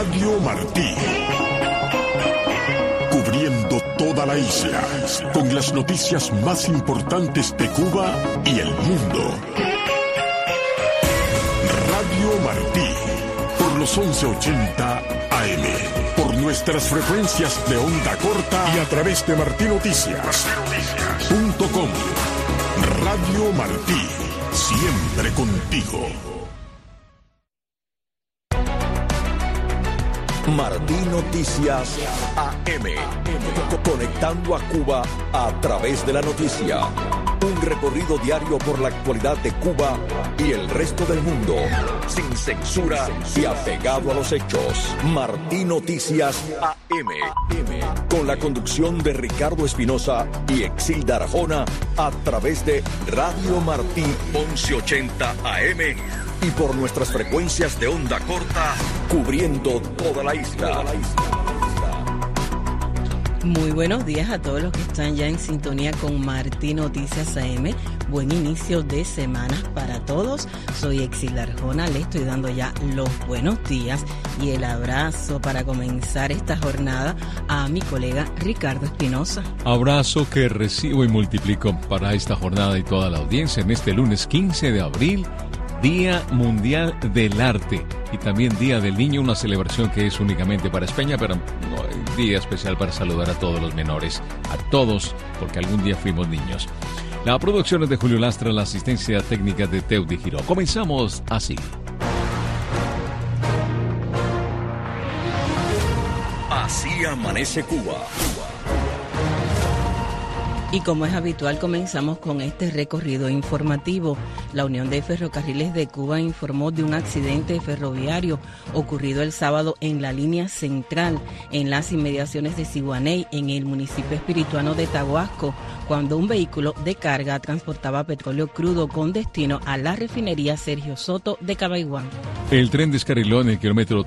Radio Martí. Cubriendo toda la isla, con las noticias más importantes de Cuba y el mundo. Radio Martí, por los 1180 AM, por nuestras frecuencias de onda corta y a través de martinoticias.com. Radio Martí, siempre contigo. Martí Noticias AM, conectando a Cuba a través de la noticia. Un recorrido diario por la actualidad de Cuba y el resto del mundo, sin censura y apegado a los hechos. Martí Noticias AM, con la conducción de Ricardo Espinosa y Exilda Arjona, a través de Radio Martí 1180 AM y por nuestras frecuencias de onda corta, cubriendo toda la isla. Muy buenos días a todos los que están ya en sintonía con Martí Noticias AM. Buen inicio de semana para todos. Soy Exilda Arjona, le estoy dando ya los buenos días y el abrazo para comenzar esta jornada a mi colega Ricardo Espinosa. Abrazo que recibo y multiplico para esta jornada y toda la audiencia en este lunes 15 de abril, Día Mundial del Arte y también Día del Niño, una celebración que es únicamente para España, pero no, día especial para saludar a todos los menores, a todos, porque algún día fuimos niños. La producción es de Julio Lastra, la asistencia técnica de Teudi Giró. Comenzamos así. Así amanece Cuba. Y como es habitual, comenzamos con este recorrido informativo. La Unión de Ferrocarriles de Cuba informó de un accidente ferroviario ocurrido el sábado en la línea central, en las inmediaciones de Siguaney, en el municipio espirituano de Tahuasco, cuando un vehículo de carga transportaba petróleo crudo con destino a la refinería Sergio Soto de Cabaiguán. El tren descarriló en el kilómetro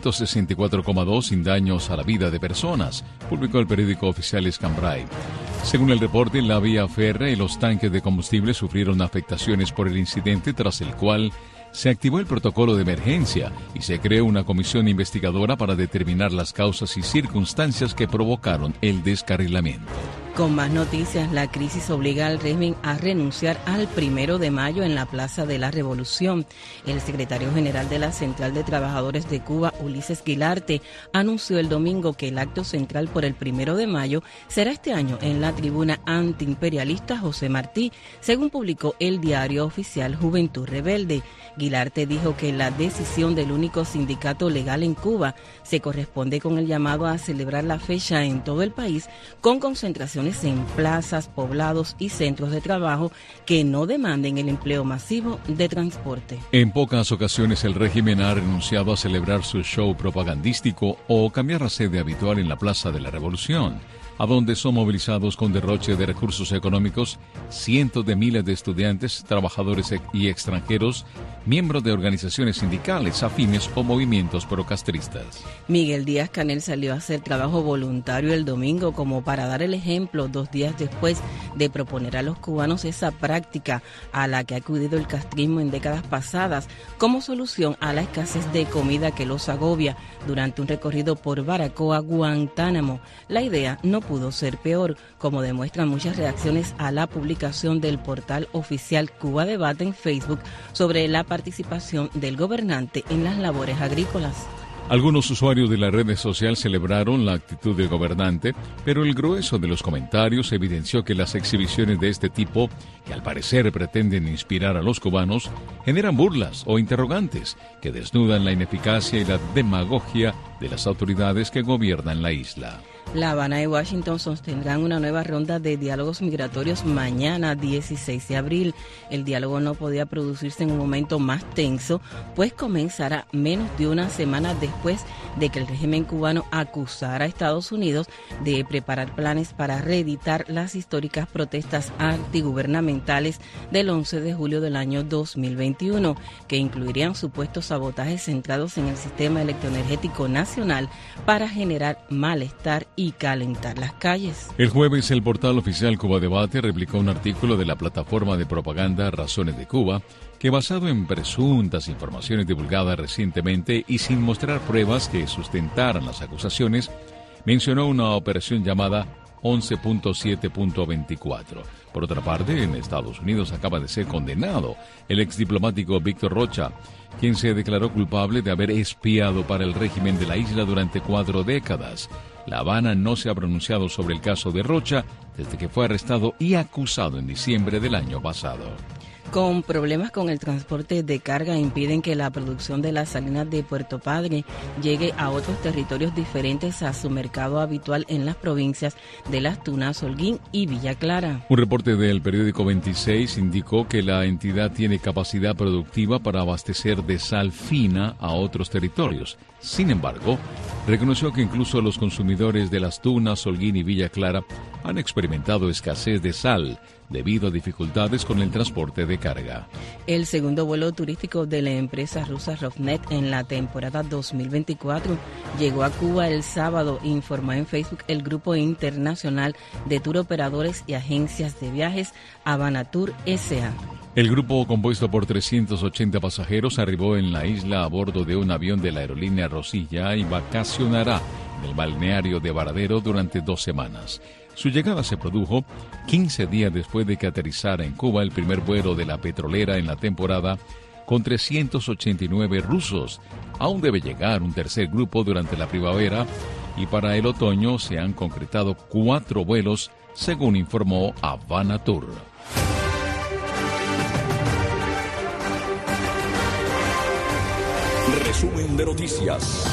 364,2 sin daños a la vida de personas, publicó el periódico oficial Escambray. Según el reporte, la vía férrea y los tanques de combustible sufrieron afectaciones por el incidente, tras el cual se activó el protocolo de emergencia y se creó una comisión investigadora para determinar las causas y circunstancias que provocaron el descarrilamiento. Con más noticias, la crisis obliga al régimen a renunciar al 1 de mayo en la Plaza de la Revolución. El secretario general de la Central de Trabajadores de Cuba, Ulises Guilarte, anunció el domingo que el acto central por el 1 de mayo será este año en la tribuna antiimperialista José Martí, según publicó el diario oficial Juventud Rebelde. Guilarte dijo que la decisión del único sindicato legal en Cuba se corresponde con el llamado a celebrar la fecha en todo el país con concentración en plazas, poblados y centros de trabajo que no demanden el empleo masivo de transporte. En pocas ocasiones el régimen ha renunciado a celebrar su show propagandístico o cambiar la sede habitual en la Plaza de la Revolución, a donde son movilizados con derroche de recursos económicos cientos de miles de estudiantes, trabajadores y extranjeros, miembros de organizaciones sindicales, afines o movimientos procastristas. Miguel Díaz-Canel salió a hacer trabajo voluntario el domingo como para dar el ejemplo 2 días después de proponer a los cubanos esa práctica a la que ha acudido el castrismo en décadas pasadas como solución a la escasez de comida que los agobia durante un recorrido por Baracoa, Guantánamo. La idea no pudo ser peor, como demuestran muchas reacciones a la publicación del portal oficial Cuba Debate en Facebook sobre la participación del gobernante en las labores agrícolas. Algunos usuarios de la red social celebraron la actitud del gobernante, pero el grueso de los comentarios evidenció que las exhibiciones de este tipo, que al parecer pretenden inspirar a los cubanos, generan burlas o interrogantes que desnudan la ineficacia y la demagogia de las autoridades que gobiernan la isla. La Habana y Washington sostendrán una nueva ronda de diálogos migratorios mañana, 16 de abril. El diálogo no podía producirse en un momento más tenso, pues comenzará menos de una semana después de que el régimen cubano acusara a Estados Unidos de preparar planes para reeditar las históricas protestas antigubernamentales del 11 de julio del año 2021, que incluirían supuestos sabotajes centrados en el sistema electroenergético nacional para generar malestar y calentar las calles. El jueves, el portal oficial Cuba Debate replicó un artículo de la plataforma de propaganda Razones de Cuba, que basado en presuntas informaciones divulgadas recientemente y sin mostrar pruebas que sustentaran las acusaciones, mencionó una operación llamada 11.7.24. Por otra parte, en Estados Unidos acaba de ser condenado el exdiplomático Víctor Rocha, quien se declaró culpable de haber espiado para el régimen de la isla durante 4 décadas. La Habana no se ha pronunciado sobre el caso de Rocha desde que fue arrestado y acusado en diciembre del año pasado. Con problemas con el transporte de carga impiden que la producción de las salinas de Puerto Padre llegue a otros territorios diferentes a su mercado habitual en las provincias de Las Tunas, Holguín y Villa Clara. Un reporte del periódico 26 indicó que la entidad tiene capacidad productiva para abastecer de sal fina a otros territorios. Sin embargo, reconoció que incluso los consumidores de Las Tunas, Holguín y Villa Clara han experimentado escasez de sal debido a dificultades con el transporte de carga. El segundo vuelo turístico de la empresa rusa Rosneft en la temporada 2024 llegó a Cuba el sábado, informó en Facebook el Grupo Internacional de Tour Operadores y Agencias de Viajes Habana Tour S.A. El grupo, compuesto por 380 pasajeros, arribó en la isla a bordo de un avión de la aerolínea Rosilla y vacacionará en el balneario de Varadero durante 2 semanas. Su llegada se produjo 15 días después de que aterrizara en Cuba el primer vuelo de la petrolera en la temporada, con 389 rusos. Aún debe llegar un tercer grupo durante la primavera y para el otoño se han concretado 4 vuelos, según informó Habana Tour. Resumen de noticias.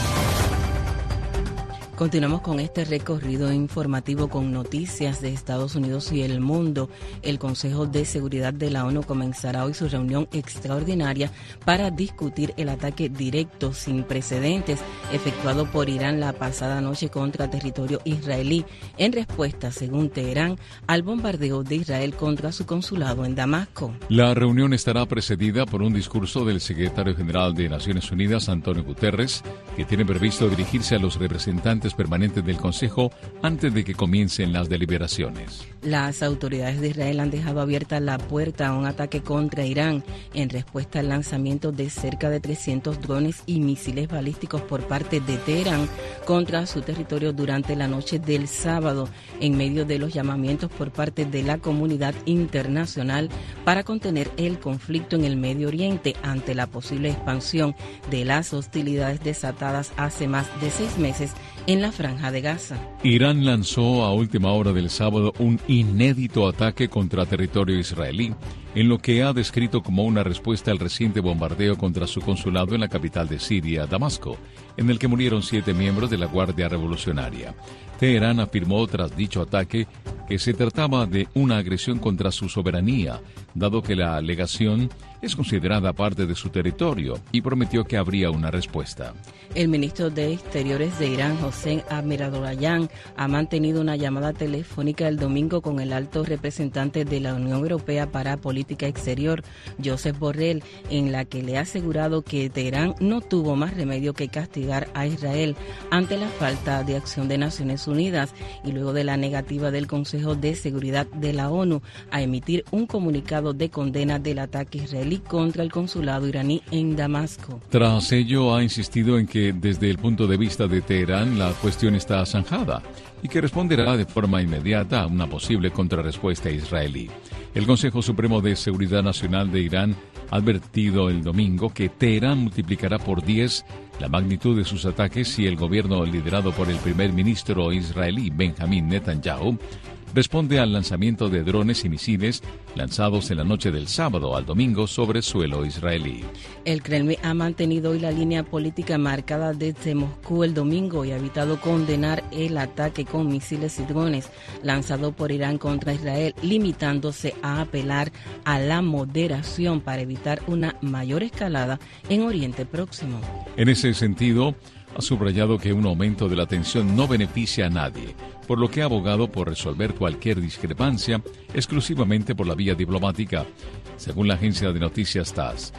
Continuamos con este recorrido informativo con noticias de Estados Unidos y el mundo. El Consejo de Seguridad de la ONU comenzará hoy su reunión extraordinaria para discutir el ataque directo sin precedentes efectuado por Irán la pasada noche contra territorio israelí, en respuesta, según Teherán, al bombardeo de Israel contra su consulado en Damasco. La reunión estará precedida por un discurso del secretario general de Naciones Unidas, Antonio Guterres, que tiene previsto dirigirse a los representantes permanentes del Consejo antes de que comiencen las deliberaciones. Las autoridades de Israel han dejado abierta la puerta a un ataque contra Irán en respuesta al lanzamiento de cerca de 300 drones y misiles balísticos por parte de Teherán contra su territorio durante la noche del sábado, en medio de los llamamientos por parte de la comunidad internacional para contener el conflicto en el Medio Oriente ante la posible expansión de las hostilidades desatadas hace más de 6 meses en la Franja de Gaza. Irán lanzó a última hora del sábado un inédito ataque contra territorio israelí, en lo que ha descrito como una respuesta al reciente bombardeo contra su consulado en la capital de Siria, Damasco, en el que murieron 7 miembros de la Guardia Revolucionaria. Teherán afirmó tras dicho ataque que se trataba de una agresión contra su soberanía, dado que la alegación es considerada parte de su territorio, y prometió que habría una respuesta. El ministro de Exteriores de Irán, Hossein Amiradolayan, ha mantenido una llamada telefónica el domingo con el alto representante de la Unión Europea para Política Exterior, Josep Borrell, en la que le ha asegurado que Teherán no tuvo más remedio que castigar a Israel ante la falta de acción de Naciones Unidas y luego de la negativa del Consejo de Seguridad de la ONU a emitir un comunicado de condena del ataque israelí contra el consulado iraní en Damasco. Tras ello, ha insistido en que desde el punto de vista de Teherán la cuestión está zanjada y que responderá de forma inmediata a una posible contrarrespuesta israelí. El Consejo Supremo de Seguridad Nacional de Irán ha advertido el domingo que Teherán multiplicará por 10 la magnitud de sus ataques si el gobierno liderado por el primer ministro israelí Benjamín Netanyahu responde al lanzamiento de drones y misiles lanzados en la noche del sábado al domingo sobre suelo israelí. El Kremlin ha mantenido hoy la línea política marcada desde Moscú el domingo y ha evitado condenar el ataque con misiles y drones lanzado por Irán contra Israel, limitándose a apelar a la moderación para evitar una mayor escalada en Oriente Próximo. En ese sentido, ha subrayado que un aumento de la tensión no beneficia a nadie, por lo que ha abogado por resolver cualquier discrepancia exclusivamente por la vía diplomática, según la agencia de noticias TASS.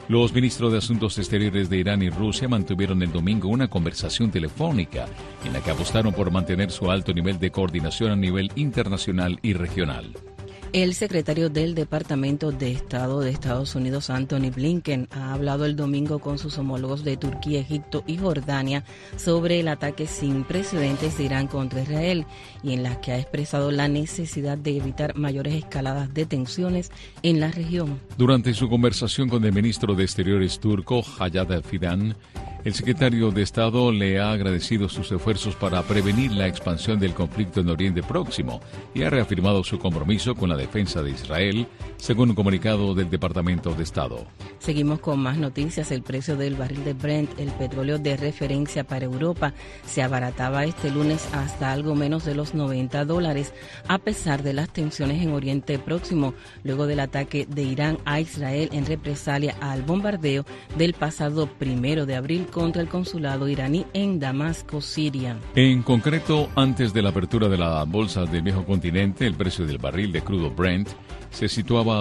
Los ministros de Asuntos Exteriores de Irán y Rusia mantuvieron el domingo una conversación telefónica en la que apostaron por mantener su alto nivel de coordinación a nivel internacional y regional. El secretario del Departamento de Estado de Estados Unidos, Antony Blinken, ha hablado el domingo con sus homólogos de Turquía, Egipto y Jordania sobre el ataque sin precedentes de Irán contra Israel y en las que ha expresado la necesidad de evitar mayores escaladas de tensiones en la región. Durante su conversación con el ministro de Exteriores turco, Haydar Fidan, el secretario de Estado le ha agradecido sus esfuerzos para prevenir la expansión del conflicto en Oriente Próximo y ha reafirmado su compromiso con la defensa de Israel, según un comunicado del Departamento de Estado. Seguimos con más noticias. El precio del barril de Brent, el petróleo de referencia para Europa, se abarataba este lunes hasta algo menos de los $90, a pesar de las tensiones en Oriente Próximo, luego del ataque de Irán a Israel en represalia al bombardeo del pasado 1 de abril contra el consulado iraní en Damasco, Siria. En concreto, antes de la apertura de la bolsa del viejo continente, el precio del barril de crudo Brent se situaba a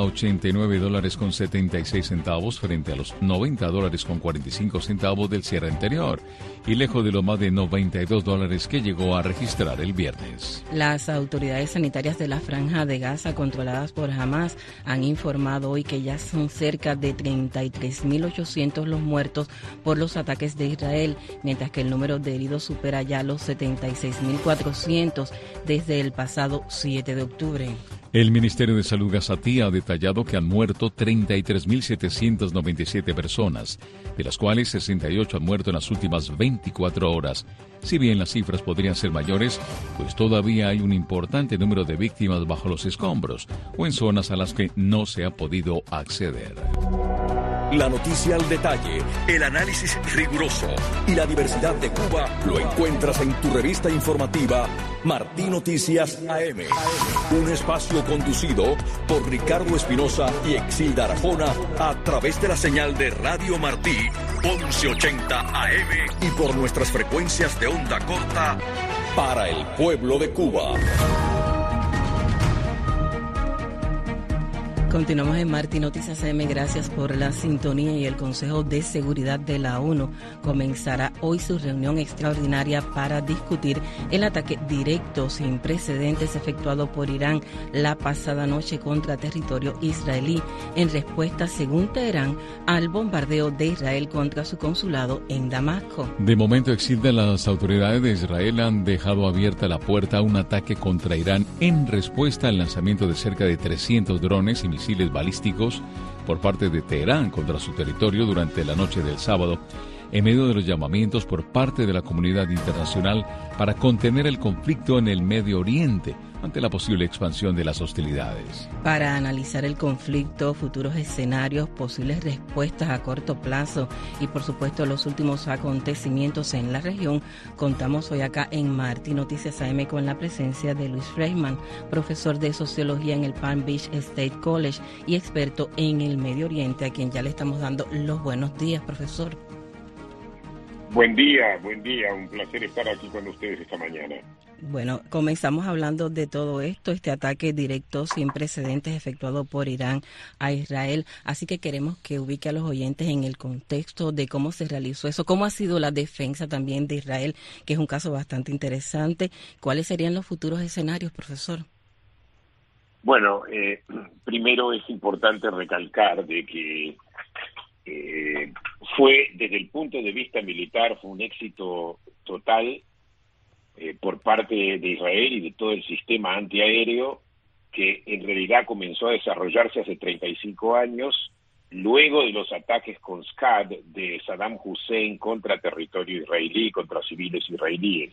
$89.76 frente a los $90.45 del cierre anterior y lejos de los más de $92 que llegó a registrar el viernes. Las autoridades sanitarias de la Franja de Gaza controladas por Hamas han informado hoy que ya son cerca de 33.800 los muertos por los ataques de Israel, mientras que el número de heridos supera ya los 76.400 desde el pasado 7 de octubre. El Ministerio de Salud gazatí ha detallado que han muerto 33.797 personas, de las cuales 68 han muerto en las últimas 24 horas. Si bien las cifras podrían ser mayores, pues todavía hay un importante número de víctimas bajo los escombros o en zonas a las que no se ha podido acceder. La noticia al detalle, el análisis riguroso y la diversidad de Cuba lo encuentras en tu revista informativa Martí Noticias AM. Un espacio conducido por Ricardo Espinosa y Exilda Arjona a través de la señal de Radio Martí 1180 AM y por nuestras frecuencias de onda corta para el pueblo de Cuba. Continuamos en Martí Noticias AM. Gracias por la sintonía. Y el Consejo de Seguridad de la ONU comenzará hoy su reunión extraordinaria para discutir el ataque directo sin precedentes efectuado por Irán la pasada noche contra territorio israelí en respuesta, según Teherán, al bombardeo de Israel contra su consulado en Damasco. De momento, Exilda, las autoridades de Israel han dejado abierta la puerta a un ataque contra Irán en respuesta al lanzamiento de cerca de 300 drones y misiles balísticos por parte de Teherán contra su territorio durante la noche del sábado, en medio de los llamamientos por parte de la comunidad internacional para contener el conflicto en el Medio Oriente ante la posible expansión de las hostilidades. Para analizar el conflicto, futuros escenarios, posibles respuestas a corto plazo y, por supuesto, los últimos acontecimientos en la región, contamos hoy acá en Martí Noticias AM con la presencia de Luis Freisman, profesor de Sociología en el Palm Beach State College y experto en el Medio Oriente, a quien ya le estamos dando los buenos días, profesor. Buen día, un placer estar aquí con ustedes esta mañana. Bueno, comenzamos hablando de todo esto, este ataque directo sin precedentes efectuado por Irán a Israel, así que queremos que ubique a los oyentes en el contexto de cómo se realizó eso, cómo ha sido la defensa también de Israel, que es un caso bastante interesante. ¿Cuáles serían los futuros escenarios, profesor? Bueno, primero es importante recalcar de que fue, desde el punto de vista militar, fue un éxito total por parte de Israel y de todo el sistema antiaéreo, que en realidad comenzó a desarrollarse hace 35 años, luego de los ataques con Scad de Saddam Hussein contra territorio israelí, contra civiles israelíes.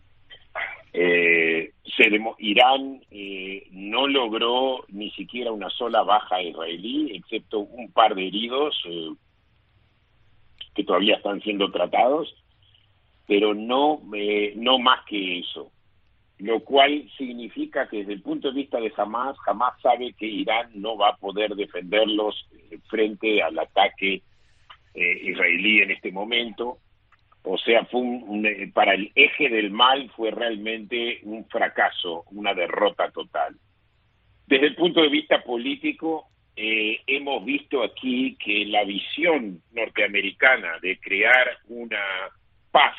Irán no logró ni siquiera una sola baja israelí, excepto un par de heridos que todavía están siendo tratados, pero no más que eso, lo cual significa que desde el punto de vista de Hamas sabe que Irán no va a poder defenderlos frente al ataque israelí en este momento. O sea, fue para el eje del mal fue realmente un fracaso, una derrota total. Desde el punto de vista político, hemos visto aquí que la visión norteamericana de crear una paz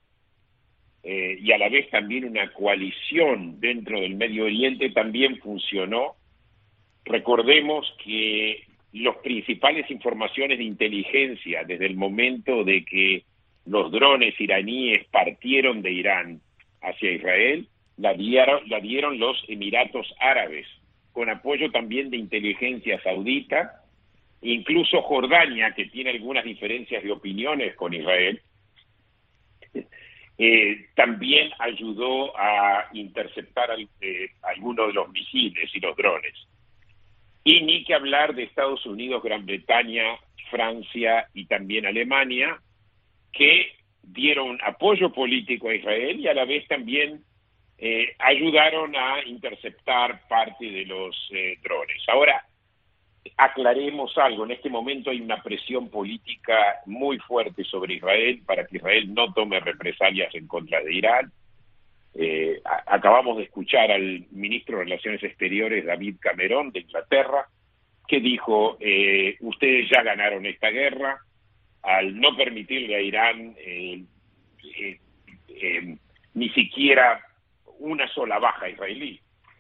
y a la vez también una coalición dentro del Medio Oriente también funcionó. Recordemos que las principales informaciones de inteligencia desde el momento de que los drones iraníes partieron de Irán hacia Israel, la dieron los Emiratos Árabes, con apoyo también de inteligencia saudita. Incluso Jordania, que tiene algunas diferencias de opiniones con Israel, también ayudó a interceptar algunos de los misiles y los drones. Y ni que hablar de Estados Unidos, Gran Bretaña, Francia y también Alemania, que dieron apoyo político a Israel y a la vez también ayudaron a interceptar parte de los drones. Ahora, aclaremos algo. En este momento hay una presión política muy fuerte sobre Israel para que Israel no tome represalias en contra de Irán. Acabamos de escuchar al ministro de Relaciones Exteriores, David Cameron, de Inglaterra, que dijo, ustedes ya ganaron esta guerra, al no permitirle a Irán ni siquiera una sola baja israelí.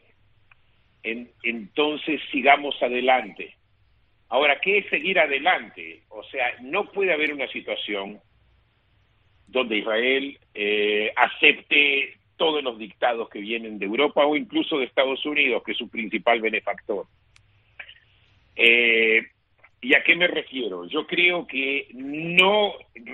Entonces sigamos adelante. Ahora, ¿qué es seguir adelante? O sea, no puede haber una situación donde Israel acepte todos los dictados que vienen de Europa o incluso de Estados Unidos, que es su principal benefactor. ¿Y a qué me refiero? Yo creo que no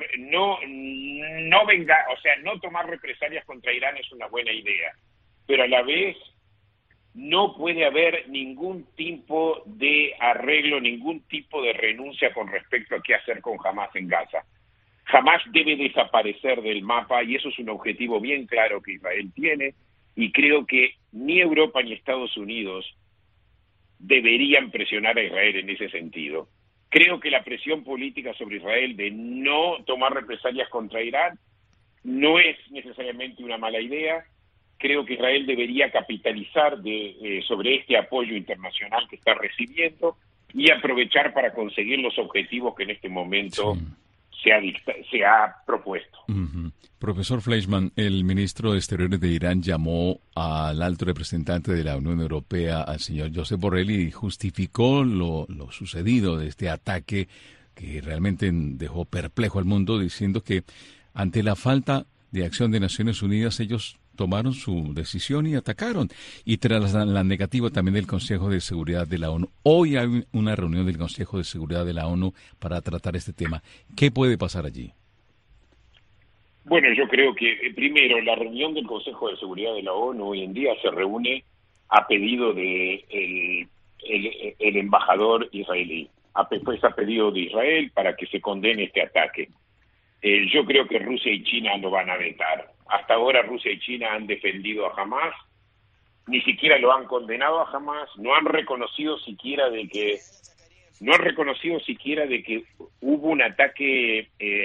tomar represalias contra Irán es una buena idea, pero a la vez no puede haber ningún tipo de arreglo, ningún tipo de renuncia con respecto a qué hacer con Hamás en Gaza. Hamás debe desaparecer del mapa y eso es un objetivo bien claro que Israel tiene, y creo que ni Europa ni Estados Unidos deberían presionar a Israel en ese sentido. Creo que la presión política sobre Israel de no tomar represalias contra Irán no es necesariamente una mala idea. Creo que Israel debería capitalizar sobre este apoyo internacional que está recibiendo y aprovechar para conseguir los objetivos que en este momento se ha propuesto. Uh-huh. Profesor Fleischman, el ministro de Exteriores de Irán llamó al alto representante de la Unión Europea, al señor Josep Borrell, y justificó lo sucedido de este ataque que realmente dejó perplejo al mundo, diciendo que ante la falta de acción de Naciones Unidas ellos tomaron su decisión y atacaron. Y tras la negativa también del Consejo de Seguridad de la ONU, hoy hay una reunión del Consejo de Seguridad de la ONU para tratar este tema. ¿Qué puede pasar allí? Bueno, yo creo que primero la reunión del Consejo de Seguridad de la ONU hoy en día se reúne a pedido de el embajador israelí. Pues a pedido de Israel para que se condene este ataque. Yo creo que Rusia y China lo van a vetar. Hasta ahora Rusia y China han defendido a Hamás, ni siquiera lo han condenado a Hamás, no han reconocido siquiera de que hubo un ataque,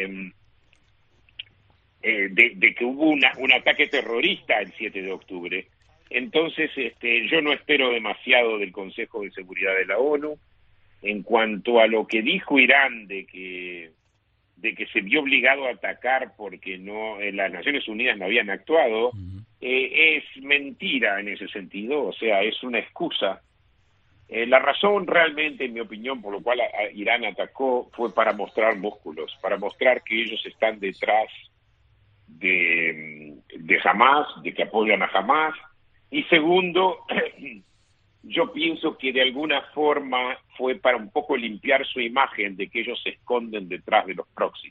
de que hubo un ataque terrorista el 7 de octubre. Entonces, yo no espero demasiado del Consejo de Seguridad de la ONU. En cuanto a lo que dijo Irán de que se vio obligado a atacar porque las Naciones Unidas no habían actuado, es mentira en ese sentido, o sea, es una excusa. La razón realmente, en mi opinión, por lo cual Irán atacó fue para mostrar músculos, para mostrar que ellos están detrás de Hamás, de que apoyan a Hamás. Y segundo, yo pienso que de alguna forma fue para un poco limpiar su imagen de que ellos se esconden detrás de los proxies.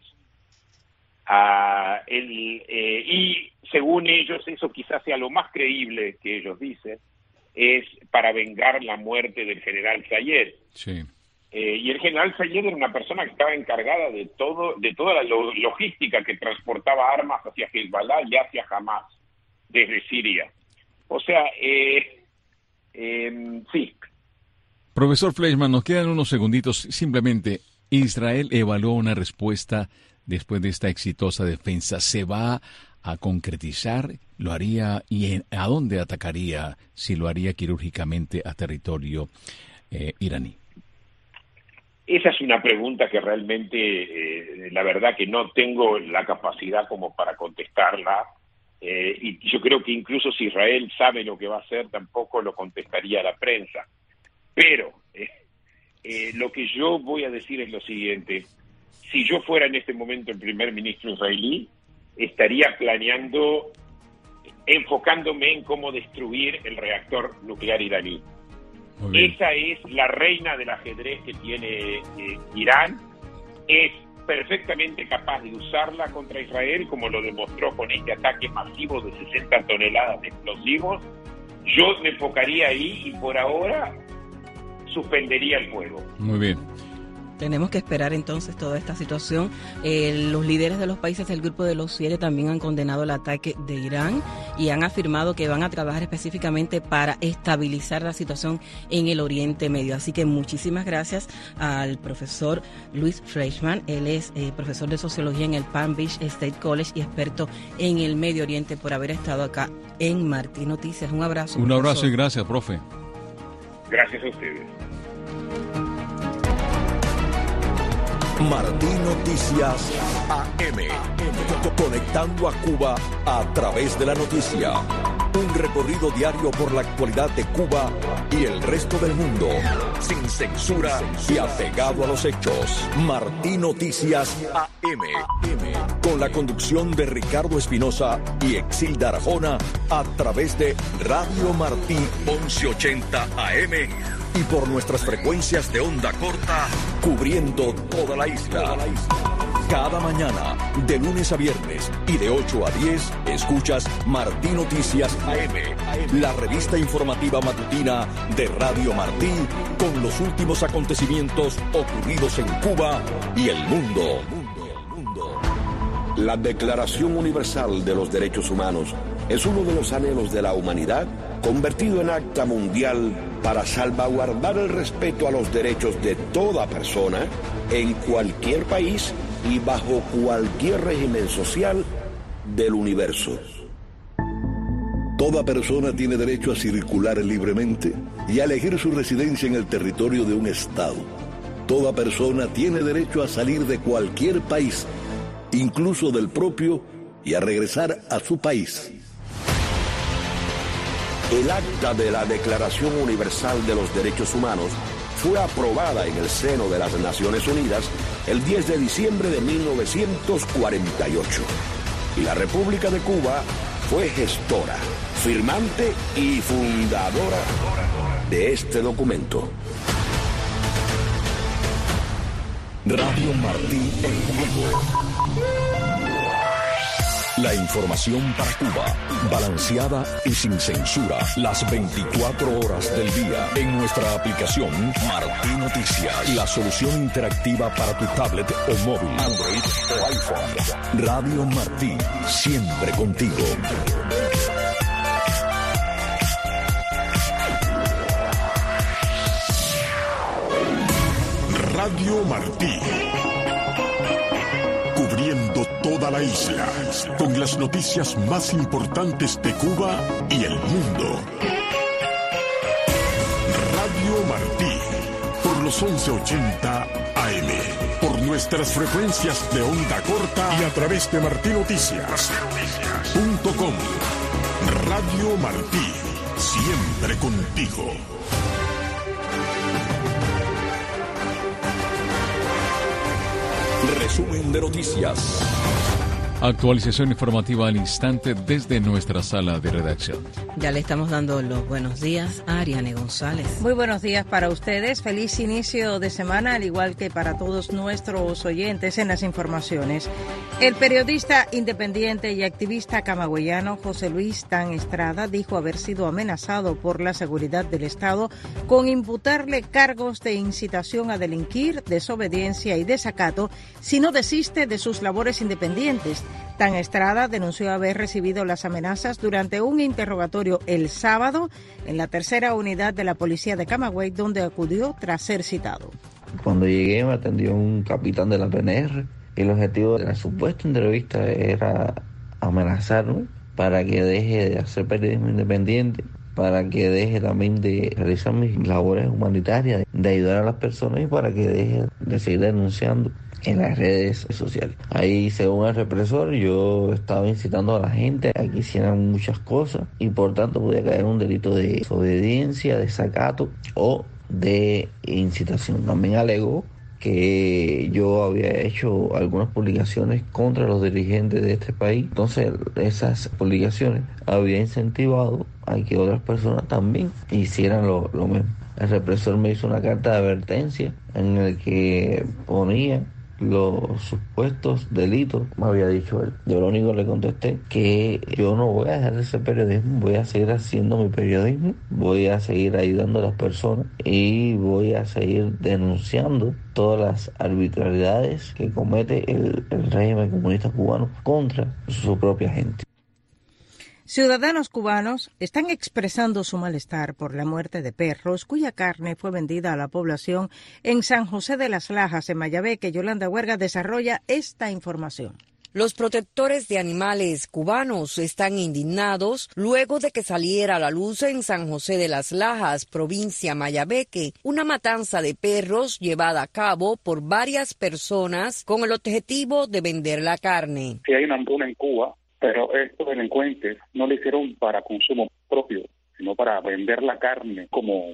Y según ellos, eso quizás sea lo más creíble que ellos dicen, es para vengar la muerte del general Sayed. Sí. Y el general Sayed era una persona que estaba encargada de toda la logística que transportaba armas hacia Hezbollah y hacia Hamás, desde Siria. O sea, sí. Profesor Fleischman, nos quedan unos segunditos. Simplemente, Israel evaluó una respuesta después de esta exitosa defensa. ¿Se va a concretizar? ¿Lo haría? ¿Y a dónde atacaría si lo haría quirúrgicamente a territorio iraní? Esa es una pregunta que realmente, la verdad que no tengo la capacidad como para contestarla, y yo creo que incluso si Israel sabe lo que va a hacer, tampoco lo contestaría a la prensa. Pero lo que yo voy a decir es lo siguiente: si yo fuera en este momento el primer ministro israelí, estaría planeando, enfocándome en cómo destruir el reactor nuclear iraní. Esa es la reina del ajedrez que tiene Irán. Es perfectamente capaz de usarla contra Israel, como lo demostró con este ataque masivo de 60 toneladas de explosivos. Yo me enfocaría ahí y por ahora suspendería el fuego. Muy bien. Tenemos que esperar entonces toda esta situación. Los líderes de los países del Grupo de los 7 también han condenado el ataque de Irán y han afirmado que van a trabajar específicamente para estabilizar la situación en el Oriente Medio. Así que muchísimas gracias al profesor Luis Fleischman. Él es profesor de Sociología en el Palm Beach State College y experto en el Medio Oriente, por haber estado acá en Martí Noticias. Un abrazo. Un abrazo y gracias, profe. Gracias a ustedes. Martí Noticias AM. Conectando a Cuba a través de la noticia. Un recorrido diario por la actualidad de Cuba y el resto del mundo. Sin censura y apegado a los hechos. Martí Noticias AM. Con la conducción de Ricardo Espinosa y Exilda Arjona a través de Radio Martí 1180 AM. Y por nuestras frecuencias de onda corta, cubriendo toda la isla. Cada mañana, de lunes a viernes y de 8 a 10, escuchas Martí Noticias AM, la revista informativa matutina de Radio Martí, con los últimos acontecimientos ocurridos en Cuba y el mundo. La Declaración Universal de los Derechos Humanos es uno de los anhelos de la humanidad, convertido en acta mundial para salvaguardar el respeto a los derechos de toda persona en cualquier país y bajo cualquier régimen social del universo. Toda persona tiene derecho a circular libremente y a elegir su residencia en el territorio de un estado. Toda persona tiene derecho a salir de cualquier país, incluso del propio, y a regresar a su país. El acta de la Declaración Universal de los Derechos Humanos fue aprobada en el seno de las Naciones Unidas el 10 de diciembre de 1948. Y la República de Cuba fue gestora, firmante y fundadora de este documento. Radio Martí en vivo. La información para Cuba, balanceada y sin censura, las 24 horas del día. En nuestra aplicación Martí Noticias, la solución interactiva para tu tablet o móvil, Android o iPhone. Radio Martí, siempre contigo. Radio Martí. Cubriendo toda la isla, con las noticias más importantes de Cuba y el mundo. Radio Martí, por los 1180 AM, por nuestras frecuencias de onda corta y a través de martinoticias.com. Radio Martí, siempre contigo. Resumen de noticias. Actualización informativa al instante desde nuestra sala de redacción. Ya le estamos dando los buenos días a Ariane González. Muy buenos días para ustedes. Feliz inicio de semana, al igual que para todos nuestros oyentes. En las informaciones, el periodista independiente y activista camagüeyano José Luis Tan Estrada dijo haber sido amenazado por la seguridad del Estado con imputarle cargos de incitación a delinquir, desobediencia y desacato si no desiste de sus labores independientes. Tan Estrada denunció haber recibido las amenazas durante un interrogatorio el sábado en la tercera unidad de la policía de Camagüey, donde acudió tras ser citado. Cuando llegué me atendió un capitán de la PNR y el objetivo de la supuesta entrevista era amenazarme para que deje de hacer periodismo independiente para que deje también de realizar mis labores humanitarias, de ayudar a las personas y para que deje de seguir denunciando en las redes sociales. Ahí, según el represor, yo estaba incitando a la gente a que hicieran muchas cosas y por tanto podía caer en un delito de desobediencia, desacato o de incitación. También alegó que yo había hecho algunas publicaciones contra los dirigentes de este país. Entonces, esas publicaciones había incentivado a que otras personas también hicieran lo mismo. El represor me hizo una carta de advertencia en el que ponía los supuestos delitos, me había dicho él. Yo lo único que le contesté que yo no voy a dejar de hacer periodismo, voy a seguir haciendo mi periodismo, voy a seguir ayudando a las personas y voy a seguir denunciando todas las arbitrariedades que comete el régimen comunista cubano contra su propia gente. Ciudadanos cubanos están expresando su malestar por la muerte de perros cuya carne fue vendida a la población en San José de las Lajas, en Mayabeque. Yolanda Huerga desarrolla esta información. Los protectores de animales cubanos están indignados luego de que saliera a la luz en San José de las Lajas, provincia Mayabeque, una matanza de perros llevada a cabo por varias personas con el objetivo de vender la carne. Si hay una hambruna en Cuba, pero estos delincuentes no lo hicieron para consumo propio, sino para vender la carne como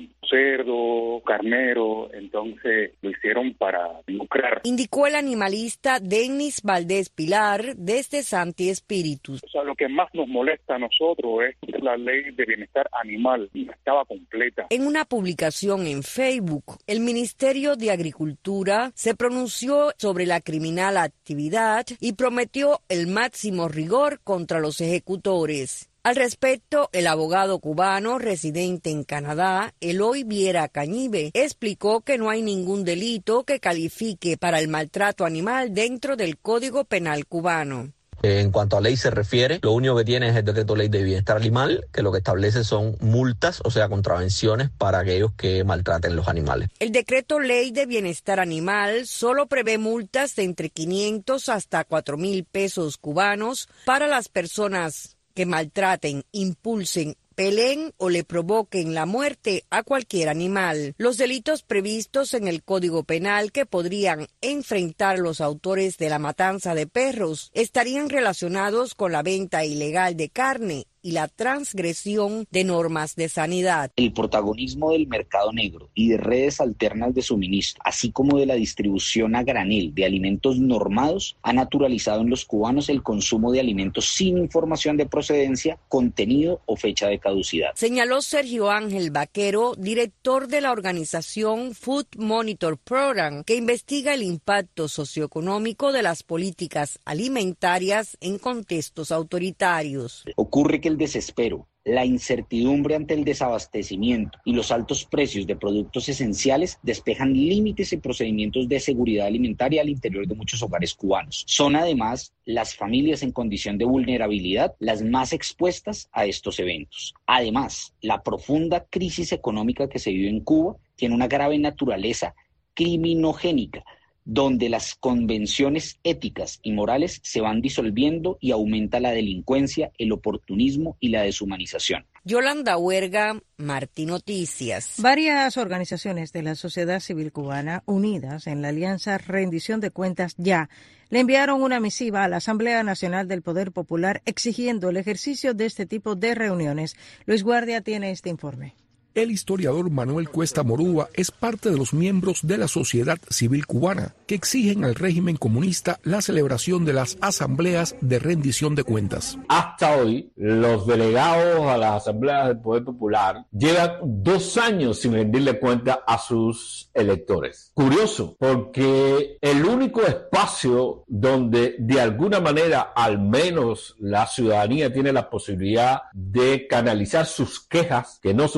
cerdo, carnero, entonces lo hicieron para lucrar. Indicó el animalista Denis Valdés Pilar desde Santi Espíritus. O sea, lo que más nos molesta a nosotros es que la ley de bienestar animal no estaba completa. En una publicación en Facebook, el Ministerio de Agricultura se pronunció sobre la criminal actividad y prometió el máximo rigor contra los ejecutores. Al respecto, el abogado cubano residente en Canadá, Eloy Viera Cañive, explicó que no hay ningún delito que califique para el maltrato animal dentro del Código Penal cubano. En cuanto a ley se refiere, lo único que tiene es el decreto ley de bienestar animal, que lo que establece son multas, o sea, contravenciones para aquellos que maltraten los animales. El decreto ley de bienestar animal solo prevé multas de entre 500 hasta 4,000 pesos cubanos para las personas que maltraten, impulsen, peleen o le provoquen la muerte a cualquier animal. Los delitos previstos en el Código Penal que podrían enfrentar los autores de la matanza de perros estarían relacionados con la venta ilegal de carne y la transgresión de normas de sanidad. El protagonismo del mercado negro y de redes alternas de suministro, así como de la distribución a granel de alimentos normados, ha naturalizado en los cubanos el consumo de alimentos sin información de procedencia, contenido o fecha de caducidad. Señaló Sergio Ángel Vaquero, director de la organización Food Monitor Program, que investiga el impacto socioeconómico de las políticas alimentarias en contextos autoritarios. Ocurre que el desespero, la incertidumbre ante el desabastecimiento y los altos precios de productos esenciales despejan límites y procedimientos de seguridad alimentaria al interior de muchos hogares cubanos. Son además las familias en condición de vulnerabilidad las más expuestas a estos eventos. Además, la profunda crisis económica que se vive en Cuba tiene una grave naturaleza criminogénica, donde las convenciones éticas y morales se van disolviendo y aumenta la delincuencia, el oportunismo y la deshumanización. Yolanda Huerga, Martí Noticias. Varias organizaciones de la sociedad civil cubana unidas en la Alianza Rendición de Cuentas Ya le enviaron una misiva a la Asamblea Nacional del Poder Popular exigiendo el ejercicio de este tipo de reuniones. Luis Guardia tiene este informe. El historiador Manuel Cuesta Morúa es parte de los miembros de la sociedad civil cubana que exigen al régimen comunista la celebración de las asambleas de rendición de cuentas. Hasta hoy, los delegados a las asambleas del Poder Popular llevan 2 años sin rendirle cuenta a sus electores. Curioso, porque el único espacio donde de alguna manera al menos la ciudadanía tiene la posibilidad de canalizar sus quejas, que no sus propuestas,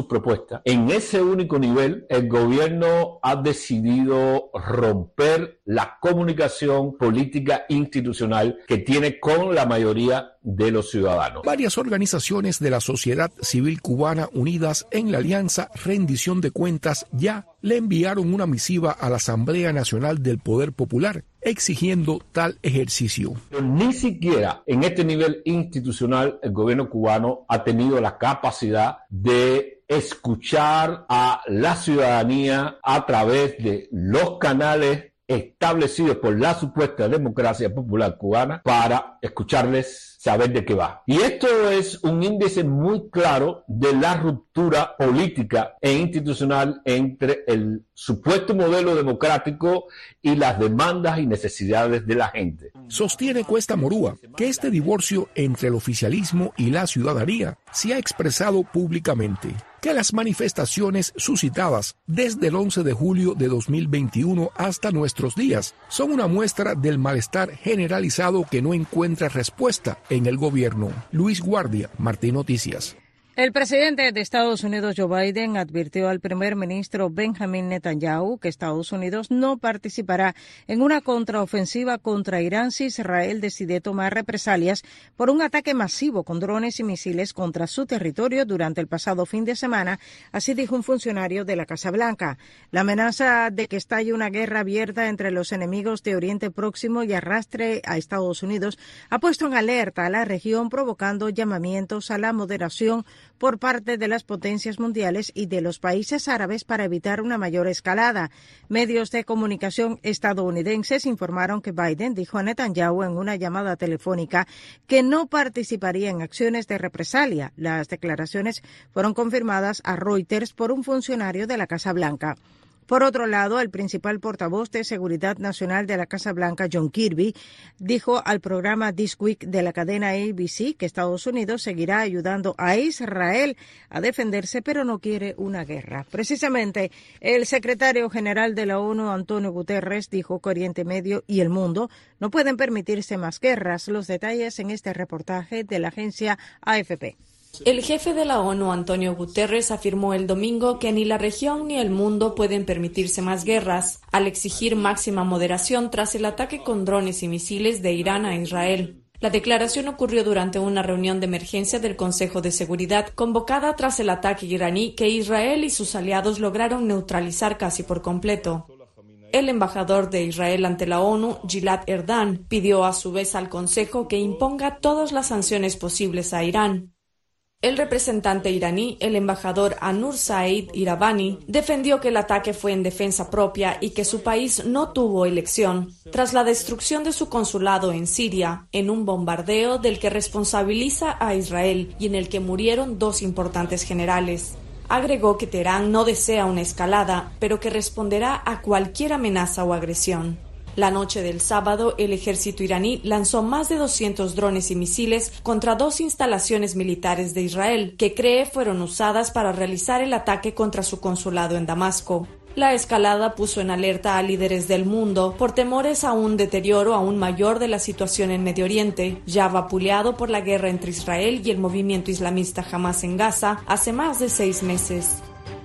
respuesta, en ese único nivel el gobierno ha decidido romper la comunicación política institucional que tiene con la mayoría de los ciudadanos. Varias organizaciones de la sociedad civil cubana unidas en la Alianza Rendición de Cuentas ya le enviaron una misiva a la Asamblea Nacional del Poder Popular exigiendo tal ejercicio. Pero ni siquiera en este nivel institucional el gobierno cubano ha tenido la capacidad de escuchar a la ciudadanía a través de los canales establecidos por la supuesta democracia popular cubana para escucharles, saber de qué va. Y esto es un índice muy claro de la ruptura política e institucional entre el supuesto modelo democrático y las demandas y necesidades de la gente. Sostiene Cuesta Morúa que este divorcio entre el oficialismo y la ciudadanía se ha expresado públicamente, que las manifestaciones suscitadas desde el 11 de julio de 2021 hasta nuestros días son una muestra del malestar generalizado que no encuentra respuesta en el gobierno. Luis Guardia, Martín Noticias. El presidente de Estados Unidos, Joe Biden, advirtió al primer ministro Benjamin Netanyahu que Estados Unidos no participará en una contraofensiva contra Irán si Israel decide tomar represalias por un ataque masivo con drones y misiles contra su territorio durante el pasado fin de semana, así dijo un funcionario de la Casa Blanca. La amenaza de que estalle una guerra abierta entre los enemigos de Oriente Próximo y arrastre a Estados Unidos ha puesto en alerta a la región, provocando llamamientos a la moderación por parte de las potencias mundiales y de los países árabes para evitar una mayor escalada. Medios de comunicación estadounidenses informaron que Biden dijo a Netanyahu en una llamada telefónica que no participaría en acciones de represalia. Las declaraciones fueron confirmadas a Reuters por un funcionario de la Casa Blanca. Por otro lado, el principal portavoz de Seguridad Nacional de la Casa Blanca, John Kirby, dijo al programa This Week de la cadena ABC que Estados Unidos seguirá ayudando a Israel a defenderse, pero no quiere una guerra. Precisamente, el secretario general de la ONU, Antonio Guterres, dijo que Oriente Medio y el mundo no pueden permitirse más guerras. Los detalles en este reportaje de la agencia AFP. El jefe de la ONU, Antonio Guterres, afirmó el domingo que ni la región ni el mundo pueden permitirse más guerras, al exigir máxima moderación tras el ataque con drones y misiles de Irán a Israel. La declaración ocurrió durante una reunión de emergencia del Consejo de Seguridad convocada tras el ataque iraní que Israel y sus aliados lograron neutralizar casi por completo. El embajador de Israel ante la ONU, Gilad Erdan, pidió a su vez al Consejo que imponga todas las sanciones posibles a Irán. El representante iraní, el embajador Anur Said Iravani, defendió que el ataque fue en defensa propia y que su país no tuvo elección, tras la destrucción de su consulado en Siria, en un bombardeo del que responsabiliza a Israel y en el que murieron 2 importantes generales. Agregó que Teherán no desea una escalada, pero que responderá a cualquier amenaza o agresión. La noche del sábado, el ejército iraní lanzó más de 200 drones y misiles contra 2 instalaciones militares de Israel, que cree fueron usadas para realizar el ataque contra su consulado en Damasco. La escalada puso en alerta a líderes del mundo por temores a un deterioro aún mayor de la situación en Medio Oriente, ya vapuleado por la guerra entre Israel y el movimiento islamista Hamas en Gaza hace más de 6 meses.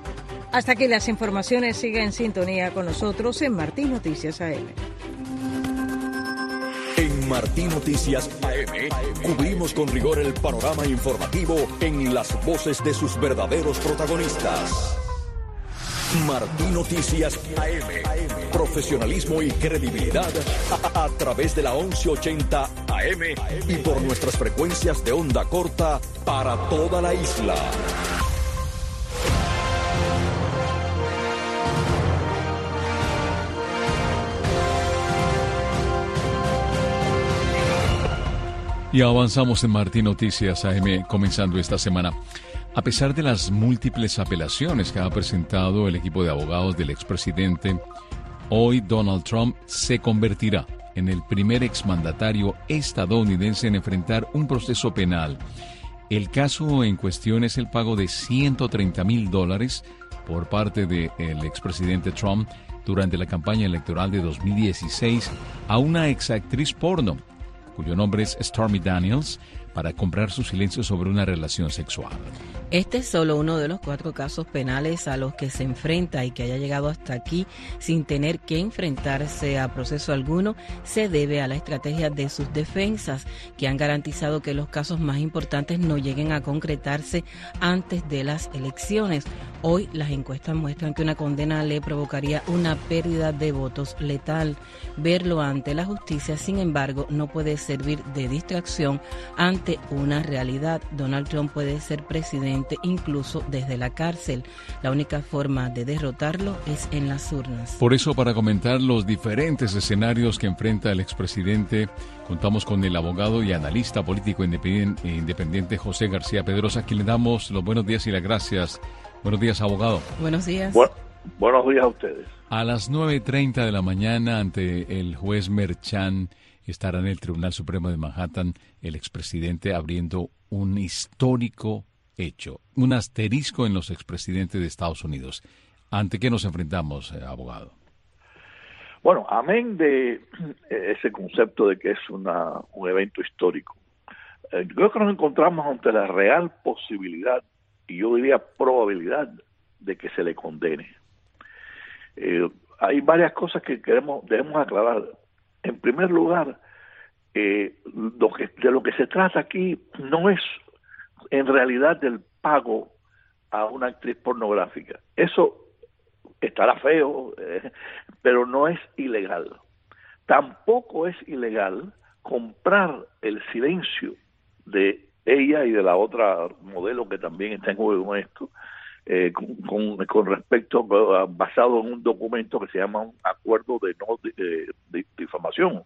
Hasta aquí las informaciones. Siga en sintonía con nosotros en Martín Noticias AM. En Martín Noticias AM cubrimos con rigor el panorama informativo en las voces de sus verdaderos protagonistas. Martín Noticias AM. Profesionalismo y credibilidad a través de la 1180 AM y por nuestras frecuencias de onda corta para toda la isla. Y avanzamos en Martín Noticias AM comenzando esta semana. A pesar de las múltiples apelaciones que ha presentado el equipo de abogados del expresidente, hoy Donald Trump se convertirá en el primer exmandatario estadounidense en enfrentar un proceso penal. El caso en cuestión es el pago de $130,000 por parte del expresidente Trump durante la campaña electoral de 2016 a una exactriz porno, cuyo nombre es Stormy Daniels, para comprar su silencio sobre una relación sexual. Este es solo uno de los 4 casos penales a los que se enfrenta, y que haya llegado hasta aquí sin tener que enfrentarse a proceso alguno se debe a la estrategia de sus defensas, que han garantizado que los casos más importantes no lleguen a concretarse antes de las elecciones. Hoy las encuestas muestran que una condena le provocaría una pérdida de votos letal. Verlo ante la justicia, sin embargo, no puede servir de distracción ante una realidad. Donald Trump puede ser presidente incluso desde la cárcel. La única forma de derrotarlo es en las urnas. Por eso, para comentar los diferentes escenarios que enfrenta el expresidente, contamos con el abogado y analista político independiente José García Pedrosa, a quien le damos los buenos días y las gracias. Buenos días, abogado. Buenos días. Buenos días a ustedes. A las 9:30 de la mañana, ante el juez Merchan, estará en el Tribunal Supremo de Manhattan el expresidente abriendo un histórico hecho, un asterisco en los expresidentes de Estados Unidos. ¿Ante qué nos enfrentamos, abogado? Bueno, amén de ese concepto de que es un evento histórico, creo que nos encontramos ante la real posibilidad, y yo diría probabilidad, de que se le condene. Hay varias cosas que debemos aclarar. En primer lugar, de lo que se trata aquí no es en realidad del pago a una actriz pornográfica. Eso estará feo, pero no es ilegal. Tampoco es ilegal comprar el silencio de ella y de la otra modelo que también está en juego en esto, con respecto, basado en un documento que se llama un acuerdo de no difamación.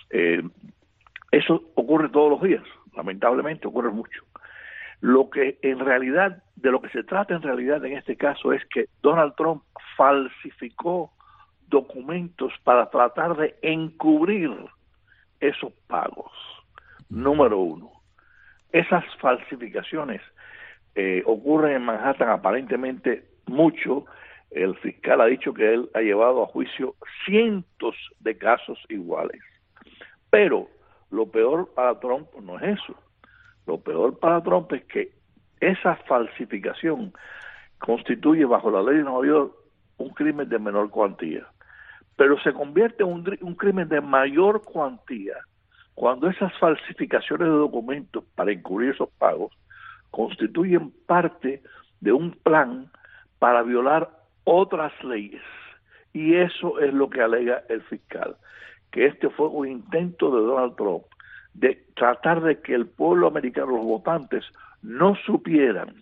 Eso ocurre todos los días, lamentablemente ocurre mucho. Lo que en realidad, de lo que se trata en realidad en este caso, es que Donald Trump falsificó documentos para tratar de encubrir esos pagos. Número uno. Esas falsificaciones ocurren en Manhattan aparentemente mucho. El fiscal ha dicho que él ha llevado a juicio cientos de casos iguales. Pero lo peor para Trump no es eso. Lo peor para Trump es que esa falsificación constituye, bajo la ley de Nueva York, un crimen de menor cuantía. Pero se convierte en un crimen de mayor cuantía cuando esas falsificaciones de documentos para encubrir esos pagos constituyen parte de un plan para violar otras leyes. Y eso es lo que alega el fiscal, que este fue un intento de Donald Trump de tratar de que el pueblo americano, los votantes, no supieran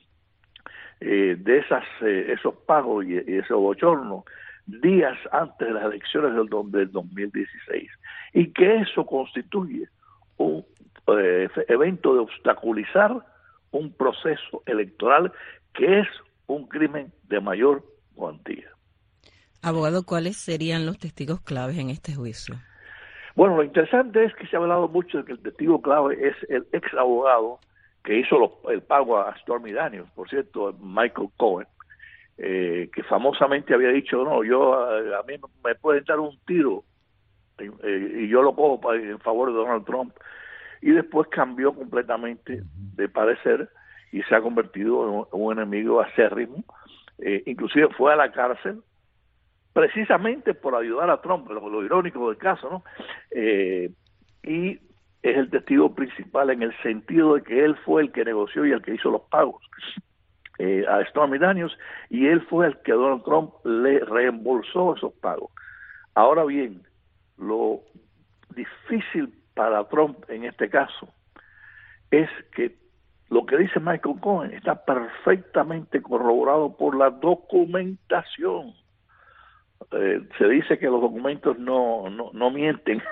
de esos pagos y ese bochorno días antes de las elecciones del 2016, y que eso constituye un evento de obstaculizar un proceso electoral que es un crimen de mayor cuantía. Abogado, ¿cuáles serían los testigos claves en este juicio? Bueno, lo interesante es que se ha hablado mucho de que el testigo clave es el ex abogado que hizo el pago a Stormy Daniels, por cierto, Michael Cohen, que famosamente había dicho, no, a mí me pueden dar un tiro y yo lo cojo en favor de Donald Trump, y después cambió completamente de parecer y se ha convertido en un enemigo acérrimo. Inclusive fue a la cárcel precisamente por ayudar a Trump, lo irónico del caso, ¿no? Y es el testigo principal en el sentido de que él fue el que negoció y el que hizo los pagos a Stormy Daniels, y él fue el que a Donald Trump le reembolsó esos pagos. Ahora bien, lo difícil para Trump en este caso es que lo que dice Michael Cohen está perfectamente corroborado por la documentación. Se dice que los documentos no mienten.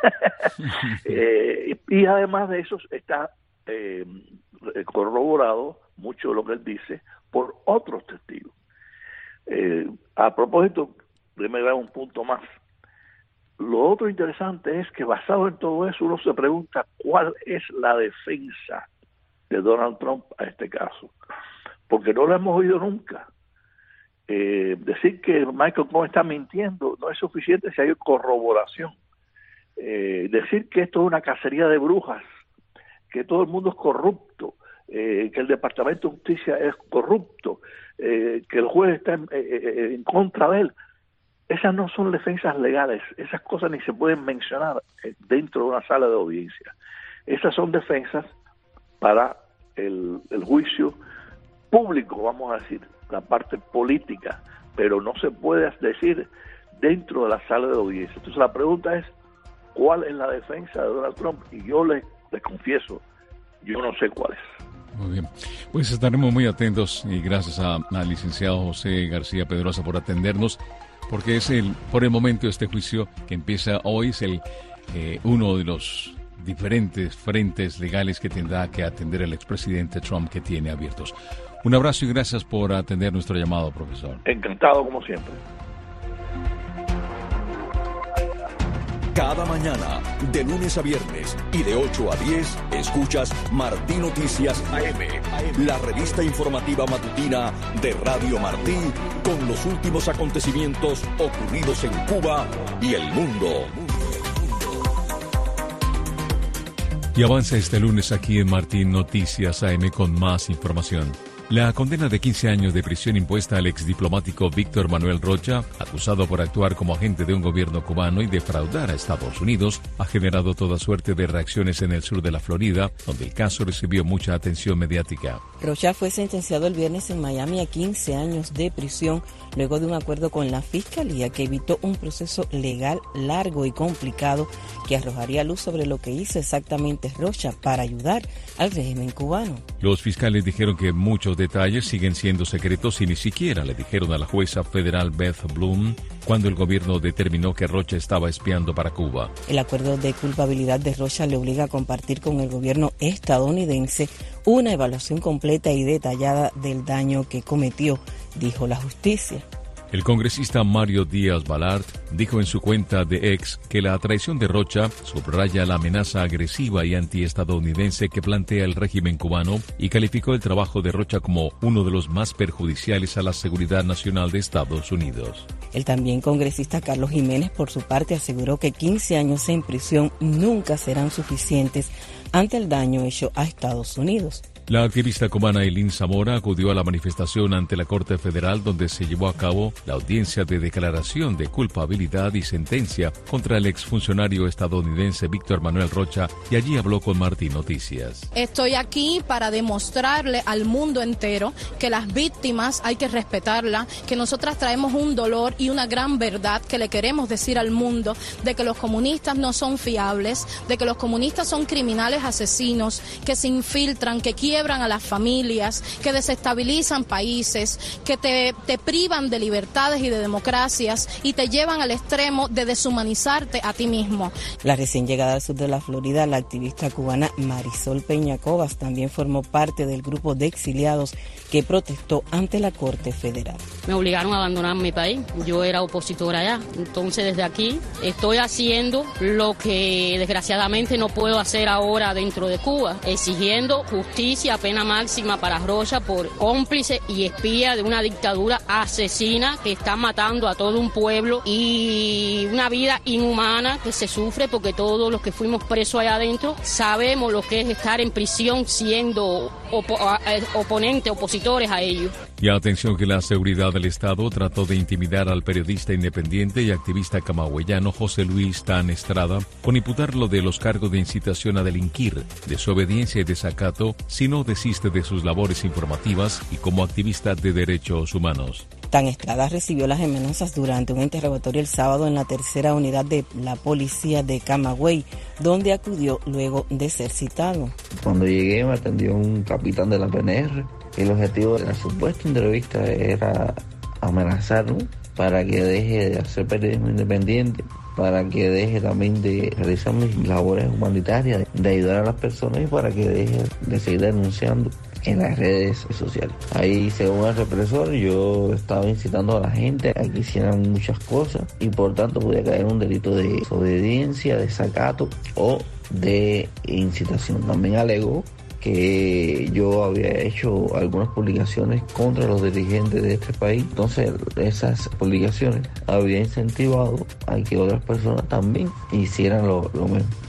Y además de eso está corroborado mucho de lo que él dice por otros testigos. A propósito, déjame dar un punto más. Lo otro interesante es que, basado en todo eso, uno se pregunta cuál es la defensa de Donald Trump a este caso, porque no lo hemos oído nunca. Decir que Michael Cohen está mintiendo no es suficiente si hay corroboración. Decir que esto es una cacería de brujas, que todo el mundo es corrupto, que el Departamento de Justicia es corrupto, que el juez está en contra de él. Esas no son defensas legales, esas cosas ni se pueden mencionar dentro de una sala de audiencia. Esas son defensas para el juicio público, vamos a decir, la parte política, pero no se puede decir dentro de la sala de audiencia. Entonces la pregunta es, ¿cuál es la defensa de Donald Trump? Y yo les confieso, yo no sé cuál es. Muy bien, pues estaremos muy atentos y gracias al licenciado José García Pedrosa por atendernos, porque es por el momento este juicio que empieza hoy, es uno de los diferentes frentes legales que tendrá que atender el expresidente Trump que tiene abiertos. Un abrazo y gracias por atender nuestro llamado, profesor. Encantado como siempre. Cada mañana, de lunes a viernes y de 8 a 10, escuchas Martí Noticias AM, la revista informativa matutina de Radio Martí, con los últimos acontecimientos ocurridos en Cuba y el mundo. Y avanza este lunes aquí en Martí Noticias AM con más información. La condena de 15 años de prisión impuesta al exdiplomático Víctor Manuel Rocha, acusado por actuar como agente de un gobierno cubano y defraudar a Estados Unidos, ha generado toda suerte de reacciones en el sur de la Florida, donde el caso recibió mucha atención mediática. Rocha fue sentenciado el viernes en Miami a 15 años de prisión, luego de un acuerdo con la Fiscalía que evitó un proceso legal largo y complicado que arrojaría luz sobre lo que hizo exactamente Rocha para ayudar al régimen cubano. Los fiscales dijeron que muchos detalles siguen siendo secretos y ni siquiera le dijeron a la jueza federal Beth Bloom cuando el gobierno determinó que Rocha estaba espiando para Cuba. El acuerdo de culpabilidad de Rocha le obliga a compartir con el gobierno estadounidense una evaluación completa y detallada del daño que cometió, dijo la justicia. El congresista Mario Díaz-Balart dijo en su cuenta de X que la traición de Rocha subraya la amenaza agresiva y antiestadounidense que plantea el régimen cubano y calificó el trabajo de Rocha como uno de los más perjudiciales a la seguridad nacional de Estados Unidos. El también congresista Carlos Jiménez, por su parte, aseguró que 15 años en prisión nunca serán suficientes ante el daño hecho a Estados Unidos. La activista cubana Eileen Zamora acudió a la manifestación ante la Corte Federal donde se llevó a cabo la audiencia de declaración de culpabilidad y sentencia contra el exfuncionario estadounidense Víctor Manuel Rocha y allí habló con Martí Noticias. Estoy aquí para demostrarle al mundo entero que las víctimas hay que respetarlas, que nosotras traemos un dolor y una gran verdad que le queremos decir al mundo de que los comunistas no son fiables, de que los comunistas son criminales asesinos, que se infiltran, que quiebran a las familias, que desestabilizan países, que te privan de libertades y de democracias y te llevan al extremo de deshumanizarte a ti mismo. La recién llegada al sur de la Florida, la activista cubana Marisol Peñacobas también formó parte del grupo de exiliados que protestó ante la Corte Federal. Me obligaron a abandonar mi país, yo era opositora allá, entonces desde aquí estoy haciendo lo que desgraciadamente no puedo hacer ahora dentro de Cuba, exigiendo justicia, pena máxima para Rocha por cómplice y espía de una dictadura asesina que está matando a todo un pueblo y una vida inhumana que se sufre porque todos los que fuimos presos allá adentro sabemos lo que es estar en prisión siendo opositores a ellos. Y atención que la seguridad del Estado trató de intimidar al periodista independiente y activista camagüeyano José Luis Tan Estrada con imputarlo de los cargos de incitación a delinquir, desobediencia y desacato si no desiste de sus labores informativas y como activista de derechos humanos. Tan Estrada recibió las amenazas durante un interrogatorio el sábado en la tercera unidad de la policía de Camagüey, donde acudió luego de ser citado. Cuando llegué me atendió un capitán de la PNR. El objetivo de la supuesta entrevista era amenazarlo para que deje de hacer periodismo independiente, para que deje también de realizar mis labores humanitarias, de ayudar a las personas y para que deje de seguir denunciando en las redes sociales. Ahí, según el represor, yo estaba incitando a la gente a que hicieran muchas cosas y por tanto podía caer un delito de desobediencia, desacato o de incitación. También alegó que yo había hecho algunas publicaciones contra los dirigentes de este país. Entonces, esas publicaciones había incentivado a que otras personas también hicieran lo mismo.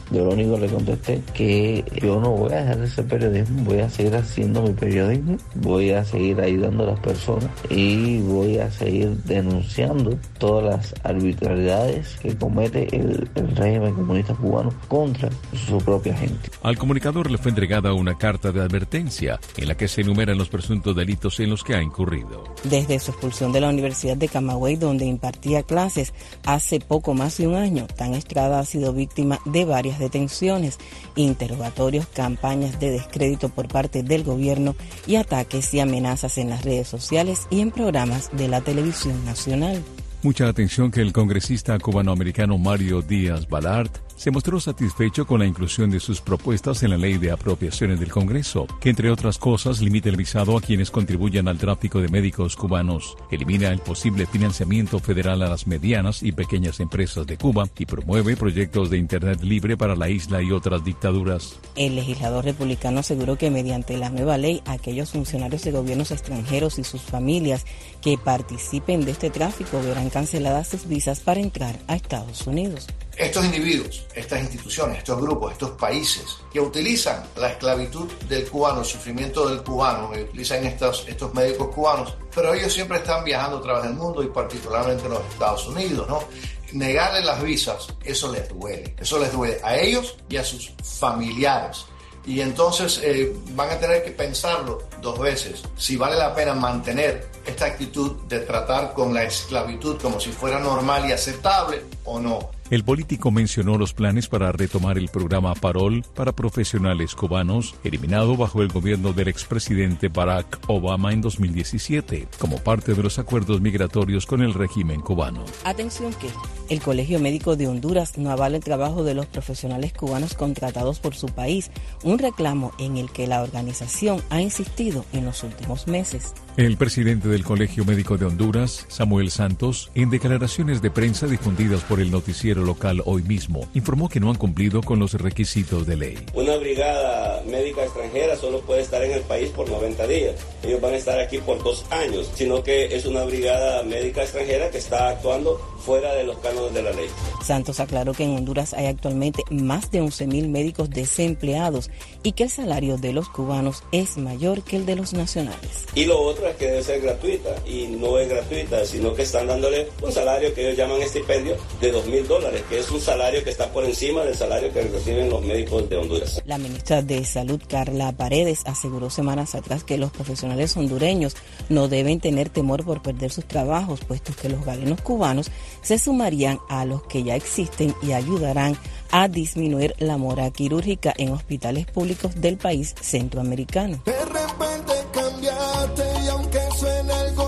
Yo lo único que le contesté que yo no voy a dejar de hacer periodismo, voy a seguir haciendo mi periodismo, voy a seguir ayudando a las personas y voy a seguir denunciando todas las arbitrariedades que comete el régimen comunista cubano contra su propia gente. Al comunicador le fue entregada una carta de advertencia en la que se enumeran los presuntos delitos en los que ha incurrido. Desde su expulsión de la Universidad de Camagüey, donde impartía clases hace poco más de un año, Tan Estrada ha sido víctima de varias detenciones, interrogatorios, campañas de descrédito por parte del gobierno y ataques y amenazas en las redes sociales y en programas de la televisión nacional. Mucha atención que el congresista cubanoamericano Mario Díaz Balart se mostró satisfecho con la inclusión de sus propuestas en la Ley de Apropiaciones del Congreso, que entre otras cosas limita el visado a quienes contribuyan al tráfico de médicos cubanos, elimina el posible financiamiento federal a las medianas y pequeñas empresas de Cuba y promueve proyectos de Internet libre para la isla y otras dictaduras. El legislador republicano aseguró que mediante la nueva ley, aquellos funcionarios de gobiernos extranjeros y sus familias que participen de este tráfico verán canceladas sus visas para entrar a Estados Unidos. Estos individuos, estas instituciones, estos grupos, estos países que utilizan la esclavitud del cubano, el sufrimiento del cubano, que utilizan estos médicos cubanos, pero ellos siempre están viajando a través del mundo y particularmente en los Estados Unidos, ¿no? Negarles las visas, eso les duele a ellos y a sus familiares. Y entonces van a tener que pensarlo dos veces, si vale la pena mantener esta actitud de tratar con la esclavitud como si fuera normal y aceptable o no. El político mencionó los planes para retomar el programa Parol para profesionales cubanos, eliminado bajo el gobierno del expresidente Barack Obama en 2017, como parte de los acuerdos migratorios con el régimen cubano. Atención que el Colegio Médico de Honduras no avala el trabajo de los profesionales cubanos contratados por su país, un reclamo en el que la organización ha insistido en los últimos meses. El presidente del Colegio Médico de Honduras, Samuel Santos, en declaraciones de prensa difundidas por el noticiero local Hoy Mismo, informó que no han cumplido con los requisitos de ley. Una brigada médica extranjera solo puede estar en el país por 90 días. Ellos van a estar aquí por 2 años, sino que es una brigada médica extranjera que está actuando fuera de los cánones de la ley. Santos aclaró que en Honduras hay actualmente más de 11.000 médicos desempleados y que el salario de los cubanos es mayor que el de los nacionales. Y lo otro es que debe ser gratuita, y no es gratuita, sino que están dándole un salario que ellos llaman estipendio de $2,000, que es un salario que está por encima del salario que reciben los médicos de Honduras. La ministra de Salud, Carla Paredes, aseguró semanas atrás que los profesionales hondureños no deben tener temor por perder sus trabajos, puesto que los galenos cubanos se sumarían a los que ya existen y ayudarán a disminuir la mora quirúrgica en hospitales públicos del país centroamericano. De repente cambiaste y aunque suene algo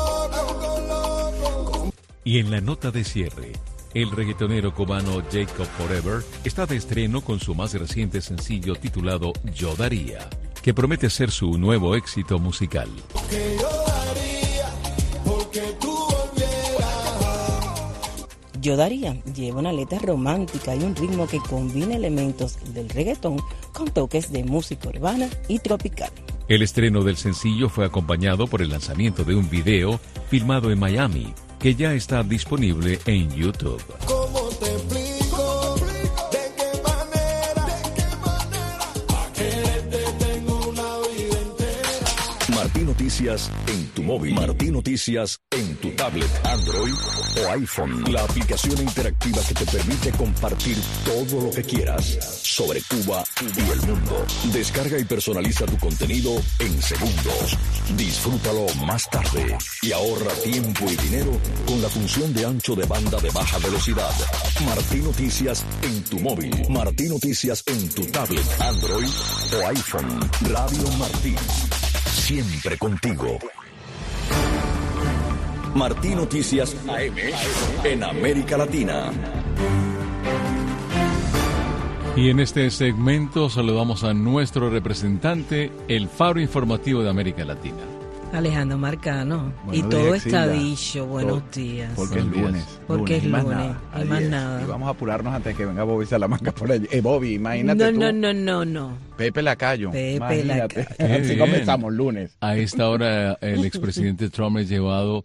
loco. Y en la nota de cierre, el reggaetonero cubano Jacob Forever está de estreno con su más reciente sencillo titulado Yo Daría, que promete ser su nuevo éxito musical. Que yo daría porque tú volvieras. Yo Daría lleva una letra romántica y un ritmo que combina elementos del reggaetón con toques de música urbana y tropical. El estreno del sencillo fue acompañado por el lanzamiento de un video filmado en Miami, que ya está disponible en YouTube. ¿Cómo te explico? ¿De qué manera? ¿A qué te tengo una vida entera? Martín Noticias en tu móvil. Martín Noticias en tu tablet, Android o iPhone. La aplicación interactiva que te permite compartir todo lo que quieras sobre Cuba y el mundo. Descarga y personaliza tu contenido en segundos. Disfrútalo más tarde y ahorra tiempo y dinero con la función de ancho de banda de baja velocidad. Martín Noticias en tu móvil. Martín Noticias en tu tablet, Android o iPhone. Radio Martín. Siempre contigo. Martín Noticias AM en América Latina. Y en este segmento saludamos a nuestro representante, el Faro Informativo de América Latina. Alejandro Marcano. Buenos y todo días, está Exilda. dicho. Buenos días. Porque es lunes. Porque es lunes. Y más nada. Y vamos a apurarnos antes de que venga Bobby Salamanca por allí. Bobby, imagínate No. Pepe Lacayo. Pepe Lacayo. Qué Así bien. comenzamos lunes. A esta hora el expresidente Trump es llevado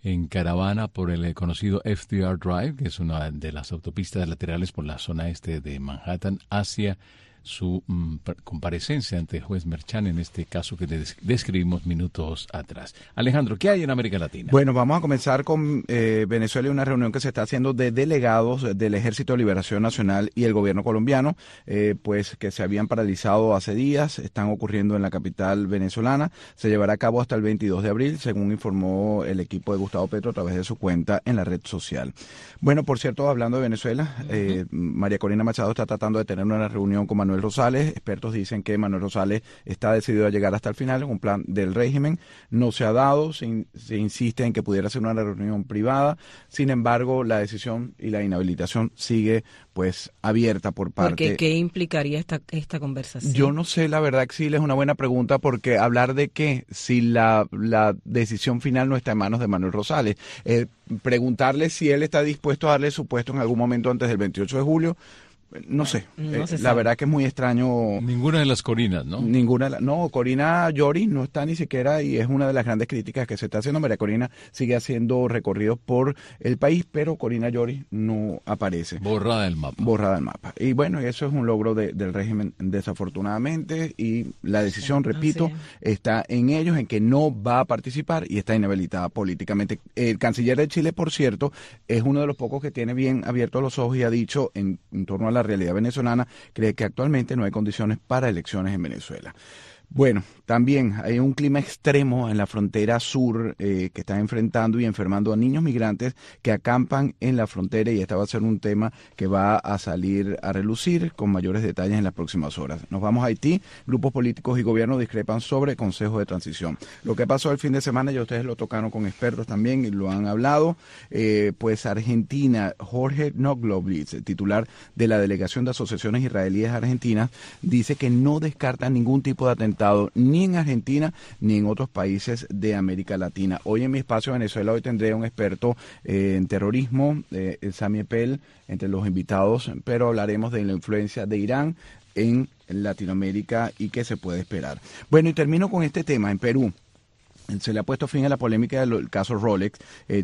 en caravana por el conocido FDR Drive, que es una de las autopistas laterales por la zona este de Manhattan, hacia su comparecencia ante el juez Merchan en este caso que describimos minutos atrás. Alejandro, ¿qué hay en América Latina? Bueno, vamos a comenzar con Venezuela y una reunión que se está haciendo de delegados del Ejército de Liberación Nacional y el gobierno colombiano, pues que se habían paralizado hace días, están ocurriendo en la capital venezolana, se llevará a cabo hasta el 22 de abril, según informó el equipo de Gustavo Petro a través de su cuenta en la red social. Bueno, por cierto, hablando de Venezuela, María Corina Machado está tratando de tener una reunión con Manuel Rosales. Expertos dicen que Manuel Rosales está decidido a llegar hasta el final en un plan del régimen. No se ha dado, se insiste en que pudiera ser una reunión privada. Sin embargo, la decisión y la inhabilitación sigue pues abierta por parte. Porque ¿qué implicaría esta conversación? Yo no sé, la verdad, Exil, es una buena pregunta, porque hablar de qué si la decisión final no está en manos de Manuel Rosales. Preguntarle si él está dispuesto a darle su puesto en algún momento antes del 28 de julio. No sé, la verdad que es muy extraño. Ninguna de las Corinas, ¿no? No, Corina Lloris no está ni siquiera, y es una de las grandes críticas que se está haciendo. María Corina sigue haciendo recorridos por el país, pero Corina Lloris no aparece. Borrada del mapa. Y bueno, eso es un logro del régimen, desafortunadamente, y la decisión, repito, está en ellos, en que no va a participar y está inhabilitada políticamente. El canciller de Chile, por cierto, es uno de los pocos que tiene bien abiertos los ojos y ha dicho en torno a la realidad venezolana, cree que actualmente no hay condiciones para elecciones en Venezuela. Bueno, también hay un clima extremo en la frontera sur que está enfrentando y enfermando a niños migrantes que acampan en la frontera, y este va a ser un tema que va a salir a relucir con mayores detalles en las próximas horas. Nos vamos a Haití. Grupos políticos y gobiernos discrepan sobre consejos de transición. Lo que pasó el fin de semana, ya ustedes lo tocaron con expertos también y lo han hablado, pues Argentina, Jorge Knoblovitz, titular de la Delegación de Asociaciones Israelíes Argentinas, dice que no descarta ningún tipo de atentado ni en Argentina ni en otros países de América Latina. Hoy en mi espacio Venezuela, hoy tendré un experto en terrorismo, Sami Eppel, entre los invitados, pero hablaremos de la influencia de Irán en Latinoamérica y qué se puede esperar. Bueno, y termino con este tema. En Perú se le ha puesto fin a la polémica del caso Rolex,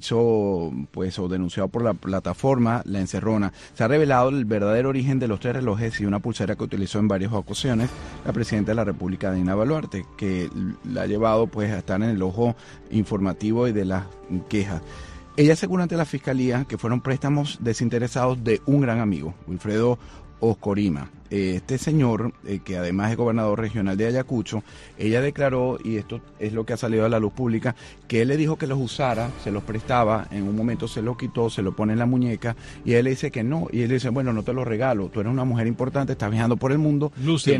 hecho pues o denunciado por la plataforma La Encerrona. Se ha revelado el verdadero origen de los 3 relojes y una pulsera que utilizó en varias ocasiones la presidenta de la República, Dina Boluarte, que la ha llevado pues a estar en el ojo informativo y de las quejas. Ella asegura ante la fiscalía que fueron préstamos desinteresados de un gran amigo, Wilfredo Oscorima. Este señor, que además es gobernador regional de Ayacucho, ella declaró, y esto es lo que ha salido a la luz pública, que él le dijo que los usara, se los prestaba, en un momento se los quitó, se lo pone en la muñeca, y él le dice que no, y él le dice, bueno, no te lo regalo, tú eres una mujer importante, estás viajando por el mundo,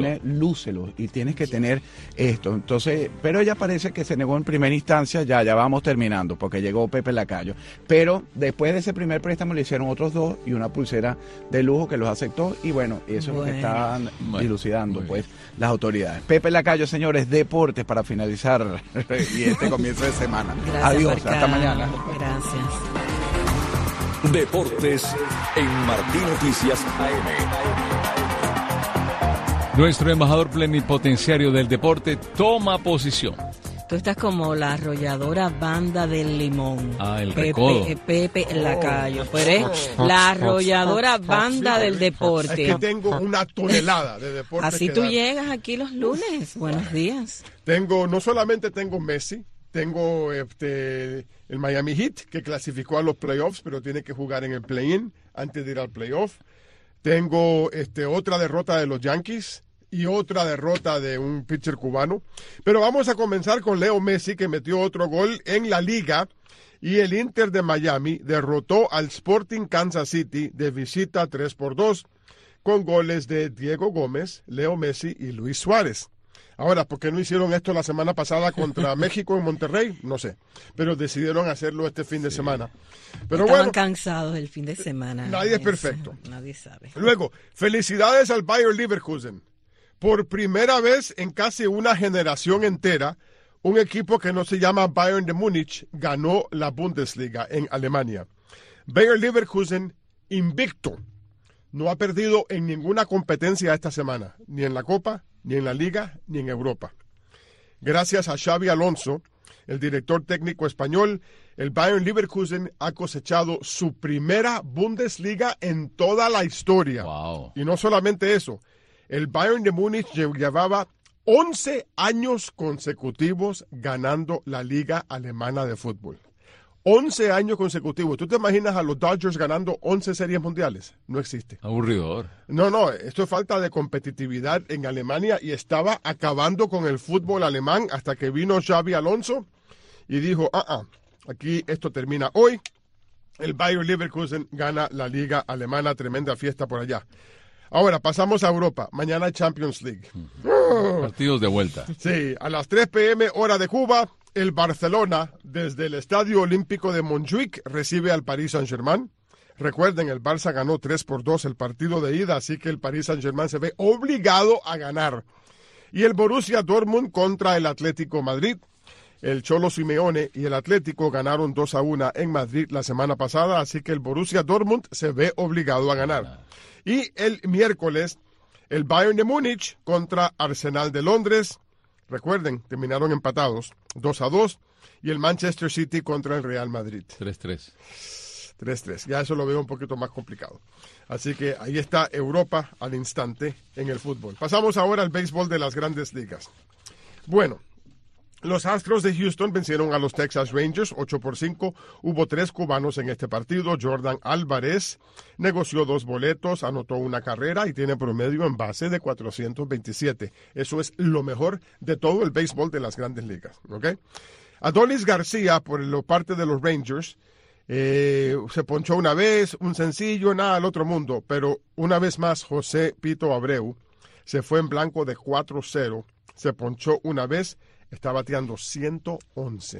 lúcelo, y tienes que tener esto. Entonces, pero ella parece que se negó en primera instancia, ya vamos terminando, porque llegó Pepe Lacayo, pero después de ese primer préstamo le hicieron otros 2 y una pulsera de lujo que los aceptó, y bueno, eso es lo que están dilucidando pues las autoridades. Pepe Lacayo, señores, deportes para finalizar y este comienzo de semana. Gracias, adiós, Marcano. hasta mañana. Gracias. Deportes en Martín Noticias AM. Nuestro embajador plenipotenciario del deporte toma posición. Tú estás como la arrolladora Banda del Limón. El recodo. Pepe Lacayo. Pero es la arrolladora Banda del deporte. Es que tengo una tonelada de deporte. Así tú llegas aquí los lunes. Buenos días. No solamente tengo Messi, tengo el Miami Heat, que clasificó a los playoffs, pero tiene que jugar en el play-in antes de ir al playoff. Tengo otra derrota de los Yankees y otra derrota de un pitcher cubano. Pero vamos a comenzar con Leo Messi, que metió otro gol en la liga, y el Inter de Miami derrotó al Sporting Kansas City de visita 3-2 con goles de Diego Gómez, Leo Messi y Luis Suárez. Ahora, ¿por qué no hicieron esto la semana pasada contra México en Monterrey? No sé, pero decidieron hacerlo este fin de semana. Pero estaban cansados el fin de semana. Nadie es perfecto. Nadie sabe. Luego, felicidades al Bayer Leverkusen. Por primera vez en casi una generación entera, un equipo que no se llama Bayern de Múnich ganó la Bundesliga en Alemania. Bayer Leverkusen invicto. No ha perdido en ninguna competencia esta semana, ni en la Copa, ni en la Liga, ni en Europa. Gracias a Xabi Alonso, el director técnico español, el Bayern Leverkusen ha cosechado su primera Bundesliga en toda la historia. Wow. Y no solamente eso, el Bayern de Múnich llevaba 11 años consecutivos ganando la liga alemana de fútbol. 11 años consecutivos. ¿Tú te imaginas a los Dodgers ganando 11 series mundiales? No existe. Aburridor. No, esto es falta de competitividad en Alemania y estaba acabando con el fútbol alemán hasta que vino Xabi Alonso y dijo, aquí esto termina hoy. El Bayer Leverkusen gana la liga alemana, tremenda fiesta por allá. Ahora pasamos a Europa. Mañana hay Champions League. Partidos de vuelta. Sí, a las 3 p.m. hora de Cuba, el Barcelona, desde el Estadio Olímpico de Montjuic, recibe al Paris Saint-Germain. Recuerden, el Barça ganó 3-2 el partido de ida, así que el Paris Saint-Germain se ve obligado a ganar. Y el Borussia Dortmund contra el Atlético Madrid. El Cholo Simeone y el Atlético ganaron 2-1 en Madrid la semana pasada, así que el Borussia Dortmund se ve obligado a ganar. Y el miércoles, el Bayern de Múnich contra Arsenal de Londres. Recuerden, terminaron empatados 2-2. Y el Manchester City contra el Real Madrid. 3-3. 3-3. Ya eso lo veo un poquito más complicado. Así que ahí está Europa al instante en el fútbol. Pasamos ahora al béisbol de las Grandes Ligas. Bueno, los Astros de Houston vencieron a los Texas Rangers 8-5. Hubo 3 cubanos en este partido. Jordan Álvarez negoció 2 boletos, anotó 1 carrera y tiene promedio en base de 427. Eso es lo mejor de todo el béisbol de las Grandes Ligas. ¿Okay? Adolis García, por la parte de los Rangers, se ponchó una vez, un sencillo, nada al otro mundo. Pero una vez más, José Pito Abreu se fue en blanco de 4-0. Se ponchó una vez. Está bateando 111.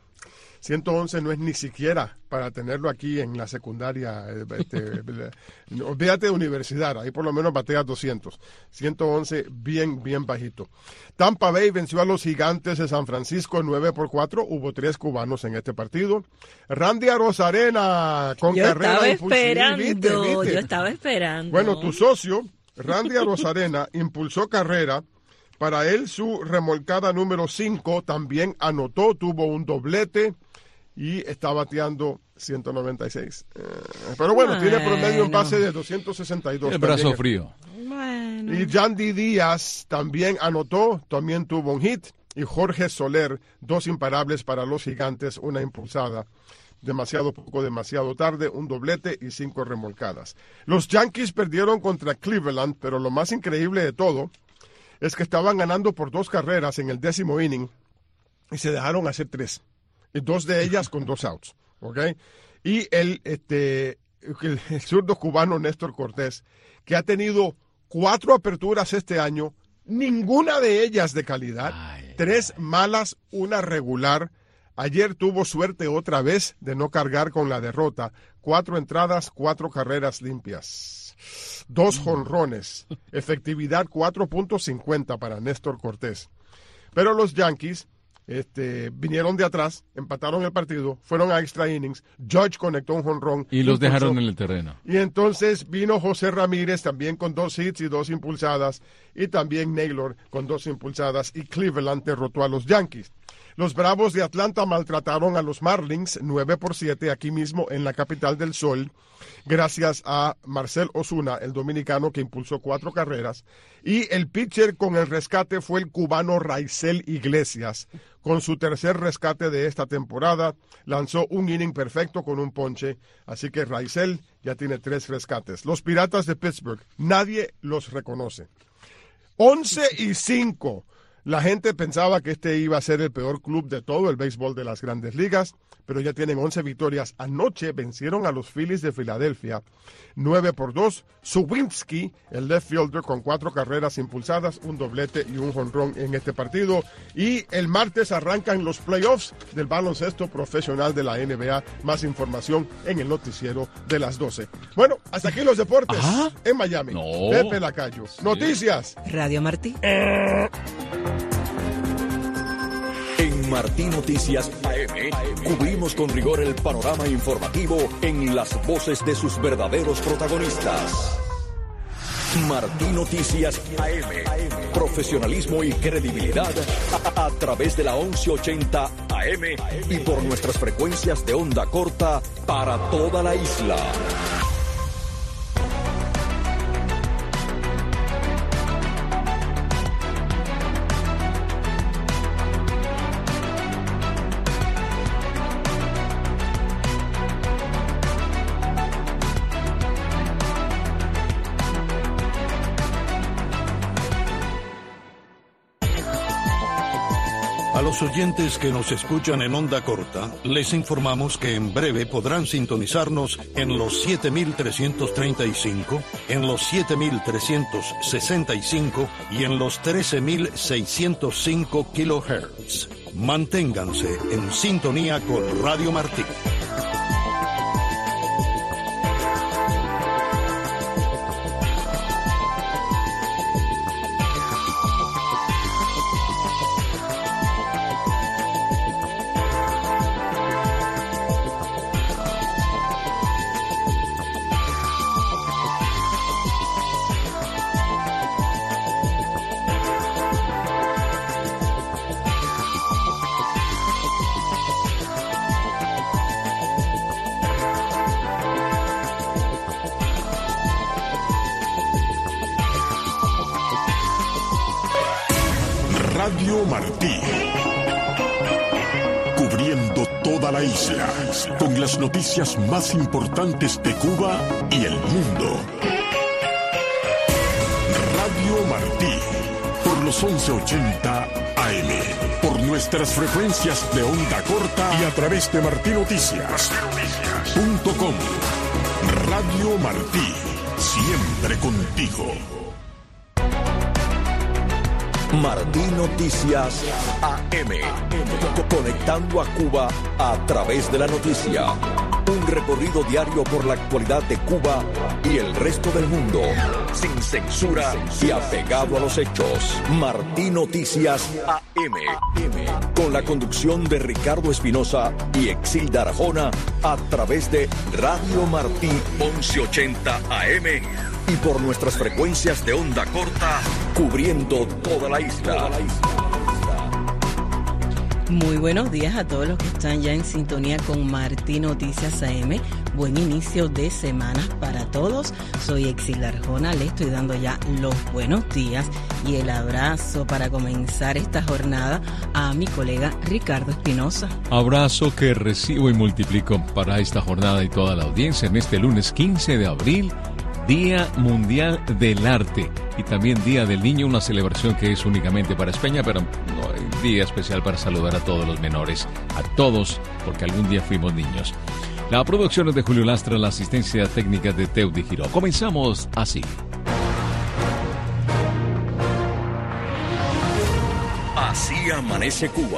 111 no es ni siquiera para tenerlo aquí en la secundaria. Olvídate de universidad, ahí por lo menos batea 200. 111 bien bajito. Tampa Bay venció a los Gigantes de San Francisco 9-4. Hubo 3 cubanos en este partido. Randy Arozarena con carrera impulsiva. Yo estaba esperando. Bueno, tu socio, Randy Arozarena, impulsó carrera. Para él, su remolcada número 5 también anotó, tuvo un doblete y está bateando 196. Pero bueno, tiene promedio en base de 262. El brazo frío. Y Yandy Díaz también anotó, también tuvo un hit. Y Jorge Soler, 2 imparables para los Gigantes, 1 impulsada. Demasiado poco, demasiado tarde, un doblete y 5 remolcadas. Los Yankees perdieron contra Cleveland, pero lo más increíble de todo es que estaban ganando por 2 carreras en el 10º inning y se dejaron hacer 3. Y 2 de ellas con 2 outs. ¿Okay? Y el zurdo cubano Néstor Cortés, que ha tenido 4 aperturas este año, ninguna de ellas de calidad, 3 malas, 1 regular. Ayer tuvo suerte otra vez de no cargar con la derrota. 4 entradas, 4 carreras limpias. 2 jonrones, efectividad 4.50 para Néstor Cortés. Pero los Yankees vinieron de atrás, empataron el partido, fueron a extra innings, Judge conectó un jonrón. Y los dejaron en el terreno. Y entonces vino José Ramírez también con 2 hits y 2 impulsadas, y también Naylor con 2 impulsadas, y Cleveland derrotó a los Yankees. Los Bravos de Atlanta maltrataron a los Marlins 9-7 aquí mismo en la capital del sol, gracias a Marcel Ozuna, el dominicano que impulsó 4 carreras. Y el pitcher con el rescate fue el cubano Raisel Iglesias. Con su tercer rescate de esta temporada, lanzó un inning perfecto con un ponche. Así que Raisel ya tiene 3 rescates. Los Piratas de Pittsburgh, nadie los reconoce. 11-5. La gente pensaba que este iba a ser el peor club de todo el béisbol de las Grandes Ligas, pero ya tienen 11 victorias. Anoche vencieron a los Phillies de Filadelfia 9-2. Suwinski, el left fielder, con 4 carreras impulsadas, un doblete y un jonrón en este partido. Y el martes arrancan los playoffs del baloncesto profesional de la NBA. Más información en el noticiero de las 12. Bueno, hasta aquí los deportes en Miami. Pepe Lacayo. Sí. Noticias. Radio Martí. En Martí Noticias AM cubrimos con rigor el panorama informativo en las voces de sus verdaderos protagonistas. Martí Noticias AM. Profesionalismo y credibilidad a través de la 1180 AM. AM y por nuestras frecuencias de onda corta para toda la isla. A los oyentes que nos escuchan en onda corta, les informamos que en breve podrán sintonizarnos en los 7.335, en los 7.365 y en los 13.605 kHz. Manténganse en sintonía con Radio Martí. Radio Martí, cubriendo toda la isla, con las noticias más importantes de Cuba y el mundo. Radio Martí, por los 1180 AM, por nuestras frecuencias de onda corta y a través de martinoticias.com. Radio Martí, siempre contigo. Martí Noticias AM, conectando a Cuba a través de la noticia. Un recorrido diario por la actualidad de Cuba y el resto del mundo, sin censura y apegado a los hechos. Martí Noticias AM, con la conducción de Ricardo Espinosa y Exilda Arjona a través de Radio Martí 1180 AM. Y por nuestras frecuencias de onda corta, cubriendo toda la isla. Muy buenos días a todos los que están ya en sintonía con Martí Noticias AM. Buen inicio de semana para todos. Soy Exilda Arjona, le estoy dando ya los buenos días y el abrazo para comenzar esta jornada a mi colega Ricardo Espinosa. Abrazo que recibo y multiplico para esta jornada y toda la audiencia en este lunes 15 de abril. Día Mundial del Arte y también Día del Niño, una celebración que es únicamente para España, pero no hay día especial para saludar a todos los menores, a todos, porque algún día fuimos niños. La producción es de Julio Lastra, la asistencia técnica de Teudi Giró. Comenzamos así. Así amanece Cuba.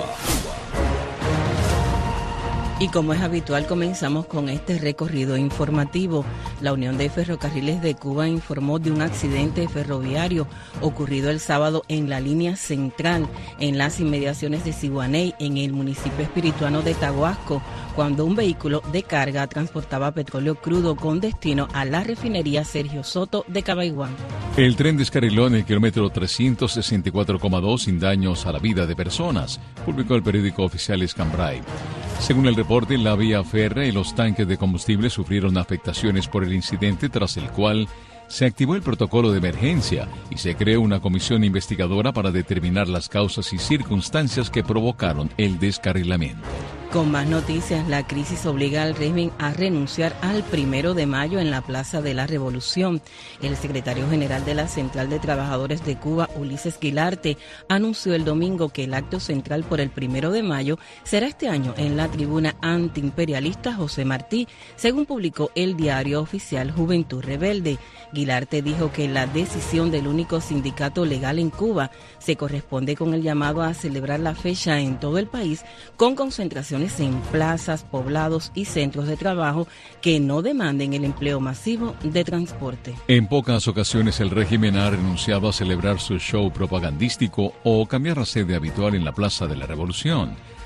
Y como es habitual, comenzamos con este recorrido informativo. La Unión de Ferrocarriles de Cuba informó de un accidente ferroviario ocurrido el sábado en la línea central, en las inmediaciones de Siguaney, en el municipio espirituano de Taguasco, cuando un vehículo de carga transportaba petróleo crudo con destino a la refinería Sergio Soto de Cabaiguán. El tren descarriló en el kilómetro 364,2 sin daños a la vida de personas, publicó el periódico oficial Escambray. Según el reporte, la vía férrea y los tanques de combustible sufrieron afectaciones por el incidente, tras el cual se activó el protocolo de emergencia y se creó una comisión investigadora para determinar las causas y circunstancias que provocaron el descarrilamiento. Con más noticias, la crisis obliga al régimen a renunciar al 1 de mayo en la Plaza de la Revolución. El secretario general de la Central de Trabajadores de Cuba, Ulises Guilarte, anunció el domingo que el acto central por el 1 de mayo será este año en la tribuna antiimperialista José Martí, según publicó el diario oficial Juventud Rebelde. Guilarte dijo que la decisión del único sindicato legal en Cuba se corresponde con el llamado a celebrar la fecha en todo el país con concentraciones en plazas, poblados y centros de trabajo que no demanden el empleo masivo de transporte. En pocas ocasiones el régimen ha renunciado a celebrar su show propagandístico o cambiar la sede habitual en la Plaza de la Revolución.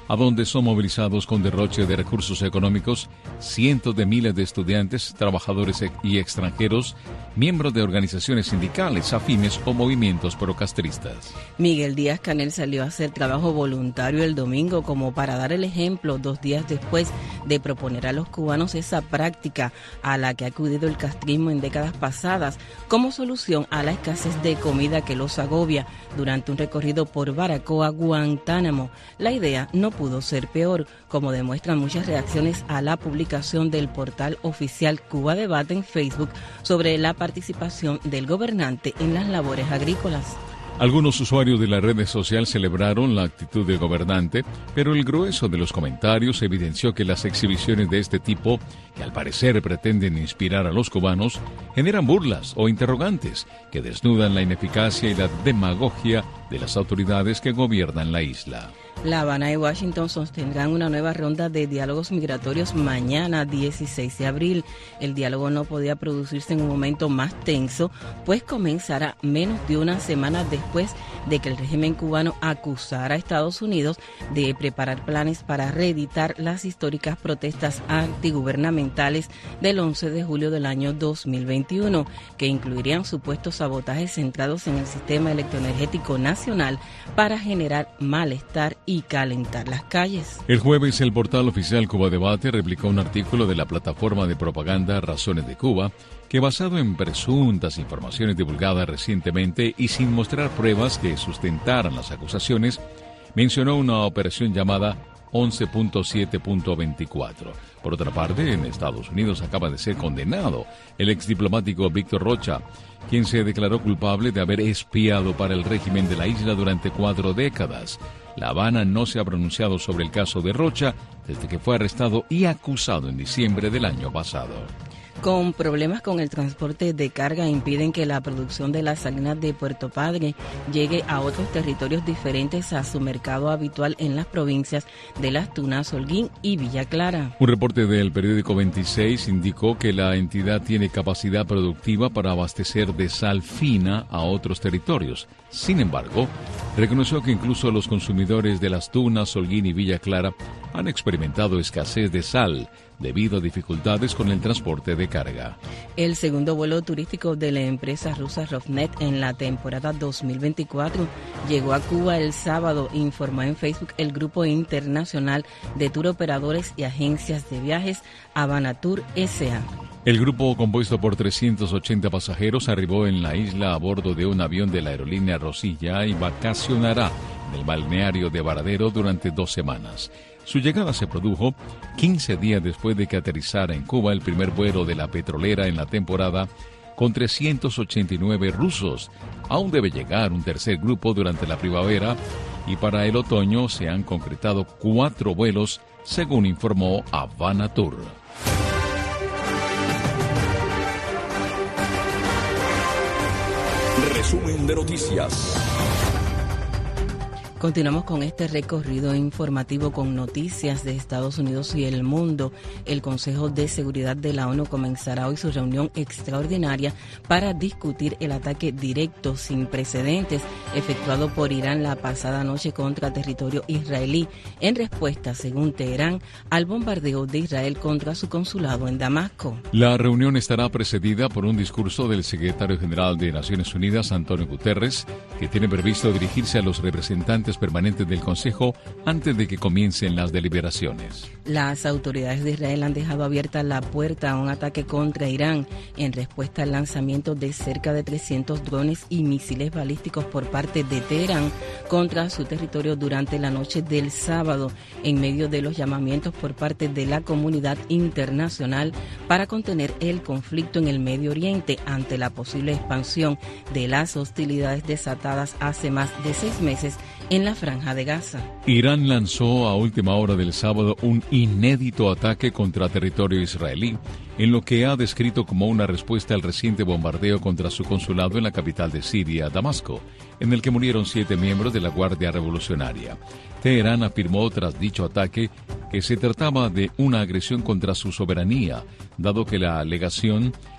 a donde son movilizados con derroche de recursos económicos cientos de miles de estudiantes, trabajadores y extranjeros, miembros de organizaciones sindicales, afines o movimientos procastristas. Miguel Díaz-Canel salió a hacer trabajo voluntario el domingo como para dar el ejemplo 2 días después de proponer a los cubanos esa práctica a la que ha acudido el castrismo en décadas pasadas como solución a la escasez de comida que los agobia durante un recorrido por Baracoa, Guantánamo. La idea no pudo ser peor, como demuestran muchas reacciones a la publicación del portal oficial Cuba Debate en Facebook sobre la participación del gobernante en las labores agrícolas. Algunos usuarios de la red social celebraron la actitud del gobernante, pero el grueso de los comentarios evidenció que las exhibiciones de este tipo, que al parecer pretenden inspirar a los cubanos, generan burlas o interrogantes que desnudan la ineficacia y la demagogia de las autoridades que gobiernan la isla. La Habana y Washington sostendrán una nueva ronda de diálogos migratorios mañana, 16 de abril. El diálogo no podía producirse en un momento más tenso, pues comenzará menos de una semana después de que el régimen cubano acusara a Estados Unidos de preparar planes para reeditar las históricas protestas antigubernamentales del 11 de julio del año 2021, que incluirían supuestos sabotajes centrados en el sistema electroenergético nacional para generar malestar y calentar las calles. El jueves, el portal oficial Cuba Debate replicó un artículo de la plataforma de propaganda Razones de Cuba, que basado en presuntas informaciones divulgadas recientemente y sin mostrar pruebas que sustentaran las acusaciones, mencionó una operación llamada 11.7.24. Por otra parte, en Estados Unidos acaba de ser condenado el exdiplomático Víctor Rocha, quien se declaró culpable de haber espiado para el régimen de la isla durante 4 décadas. La Habana no se ha pronunciado sobre el caso de Rocha desde que fue arrestado y acusado en diciembre del año pasado. Con problemas con el transporte de carga impiden que la producción de las salinas de Puerto Padre llegue a otros territorios diferentes a su mercado habitual en las provincias de Las Tunas, Holguín y Villa Clara. Un reporte del periódico 26 indicó que la entidad tiene capacidad productiva para abastecer de sal fina a otros territorios. Sin embargo, reconoció que incluso los consumidores de Las Tunas, Holguín y Villa Clara han experimentado escasez de sal debido a dificultades con el transporte de carga. El segundo vuelo turístico de la empresa rusa Rosneft en la temporada 2024 llegó a Cuba el sábado, informó en Facebook el grupo internacional de turoperadores y agencias de viajes Habana Tour S.A. El grupo, compuesto por 380 pasajeros, arribó en la isla a bordo de un avión de la aerolínea Rosilla y vacacionará en el balneario de Varadero durante 2 semanas. Su llegada se produjo 15 días después de que aterrizara en Cuba el primer vuelo de la petrolera en la temporada con 389 rusos. Aún debe llegar un tercer grupo durante la primavera y para el otoño se han concretado 4 vuelos, según informó Habana Tour. Resumen de noticias. Continuamos con este recorrido informativo con noticias de Estados Unidos y el mundo. El Consejo de Seguridad de la ONU comenzará hoy su reunión extraordinaria para discutir el ataque directo sin precedentes efectuado por Irán la pasada noche contra territorio israelí, en respuesta, según Teherán, al bombardeo de Israel contra su consulado en Damasco. La reunión estará precedida por un discurso del secretario general de Naciones Unidas, Antonio Guterres, que tiene previsto dirigirse a los representantes permanentes del Consejo antes de que comiencen las deliberaciones. Las autoridades de Israel han dejado abierta la puerta a un ataque contra Irán en respuesta al lanzamiento de cerca de 300 drones y misiles balísticos por parte de Teherán contra su territorio durante la noche del sábado, en medio de los llamamientos por parte de la comunidad internacional para contener el conflicto en el Medio Oriente ante la posible expansión de las hostilidades desatadas hace más de 6 meses en la Franja de Gaza. Irán lanzó a última hora del sábado un inédito ataque contra territorio israelí, en lo que ha descrito como una respuesta al reciente bombardeo contra su consulado en la capital de Siria, Damasco, en el que murieron 7 miembros de la Guardia Revolucionaria. Teherán afirmó tras dicho ataque que se trataba de una agresión contra su soberanía, dado que la alegación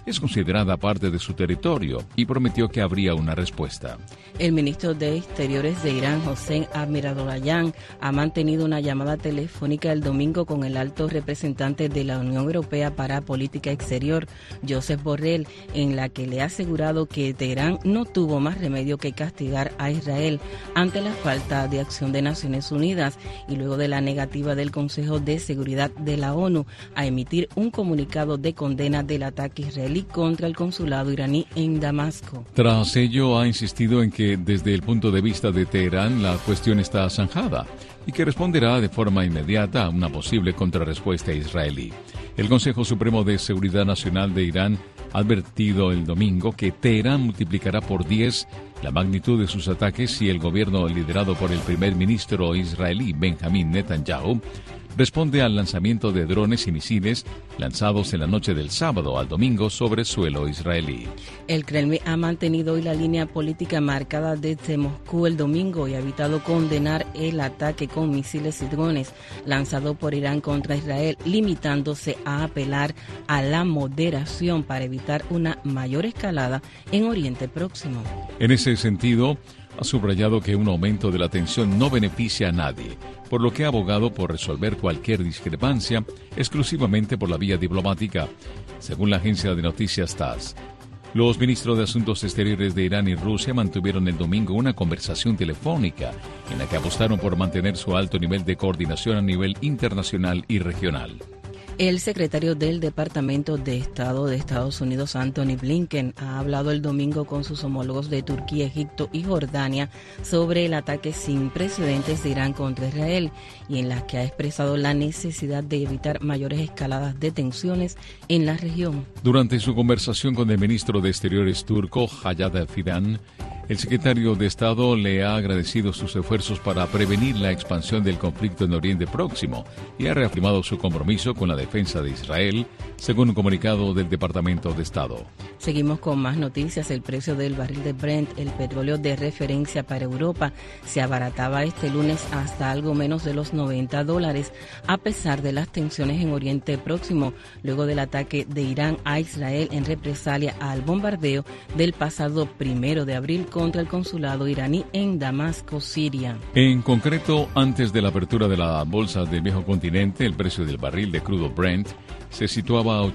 es considerada parte de su territorio y prometió que habría una respuesta. El ministro de Exteriores de Irán, Hossein Amiradolayan, ha mantenido una llamada telefónica el domingo con el alto representante de la Unión Europea para Política Exterior, Josep Borrell, en la que le ha asegurado que Teherán no tuvo más remedio que castigar a Israel ante la falta de acción de Naciones Unidas y luego de la negativa del Consejo de Seguridad de la ONU a emitir un comunicado de condena del ataque israelí contra el consulado iraní en Damasco. Tras ello, ha insistido en que desde el punto de vista de Teherán la cuestión está zanjada y que responderá de forma inmediata a una posible contrarrespuesta israelí. El Consejo Supremo de Seguridad Nacional de Irán ha advertido el domingo que Teherán multiplicará por 10 la magnitud de sus ataques si el gobierno liderado por el primer ministro israelí Benjamin Netanyahu responde al lanzamiento de drones y misiles lanzados en la noche del sábado al domingo sobre suelo israelí. El Kremlin ha mantenido hoy la línea política marcada desde Moscú el domingo y ha evitado condenar el ataque con misiles y drones lanzado por Irán contra Israel, limitándose a apelar a la moderación para evitar una mayor escalada en Oriente Próximo. En ese sentido, ha subrayado que un aumento de la tensión no beneficia a nadie, por lo que ha abogado por resolver cualquier discrepancia exclusivamente por la vía diplomática, según la agencia de noticias TASS. Los ministros de Asuntos Exteriores de Irán y Rusia mantuvieron el domingo una conversación telefónica en la que apostaron por mantener su alto nivel de coordinación a nivel internacional y regional. El secretario del Departamento de Estado de Estados Unidos, Anthony Blinken, ha hablado el domingo con sus homólogos de Turquía, Egipto y Jordania sobre el ataque sin precedentes de Irán contra Israel y en las que ha expresado la necesidad de evitar mayores escaladas de tensiones en la región. Durante su conversación con el ministro de Exteriores turco, Haydar Fidan, el secretario de Estado le ha agradecido sus esfuerzos para prevenir la expansión del conflicto en Oriente Próximo y ha reafirmado su compromiso con la defensa de Israel, según un comunicado del Departamento de Estado. Seguimos con más noticias. El precio del barril de Brent, el petróleo de referencia para Europa, se abarataba este lunes hasta algo menos de los $90, a pesar de las tensiones en Oriente Próximo, luego del ataque de Irán a Israel en represalia al bombardeo del pasado 1 de abril contra el consulado iraní en Damasco, Siria. En concreto, antes de la apertura de la bolsa del viejo continente, el precio del barril de crudo Brent se situaba a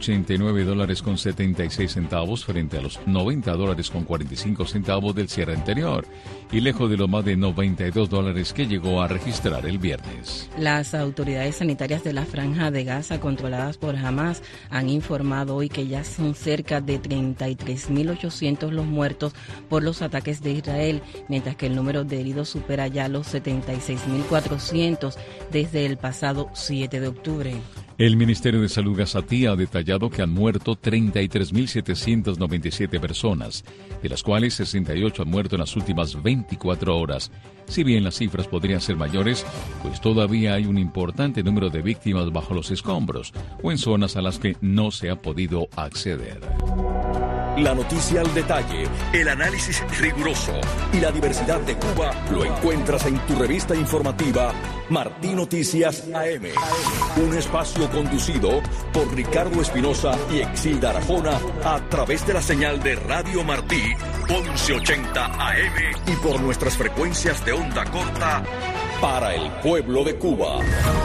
$89.76 frente a los $90.45 del cierre anterior y lejos de los más de $92 que llegó a registrar el viernes. Las autoridades sanitarias de la Franja de Gaza, controladas por Hamas, han informado hoy que ya son cerca de 33.800 los muertos por los ataques de Israel, mientras que el número de heridos supera ya los 76.400 desde el pasado 7 de octubre. El Ministerio de Salud gazatí ha detallado que han muerto 33.797 personas, de las cuales 68 han muerto en las últimas 24 horas. Si bien las cifras podrían ser mayores, pues todavía hay un importante número de víctimas bajo los escombros o en zonas a las que no se ha podido acceder. La noticia al detalle, el análisis riguroso y la diversidad de Cuba lo encuentras en tu revista informativa Martí Noticias AM. Un espacio conducido por Ricardo Espinosa y Exilda Arjona a través de la señal de Radio Martí 1180 AM y por nuestras frecuencias de onda corta para el pueblo de Cuba.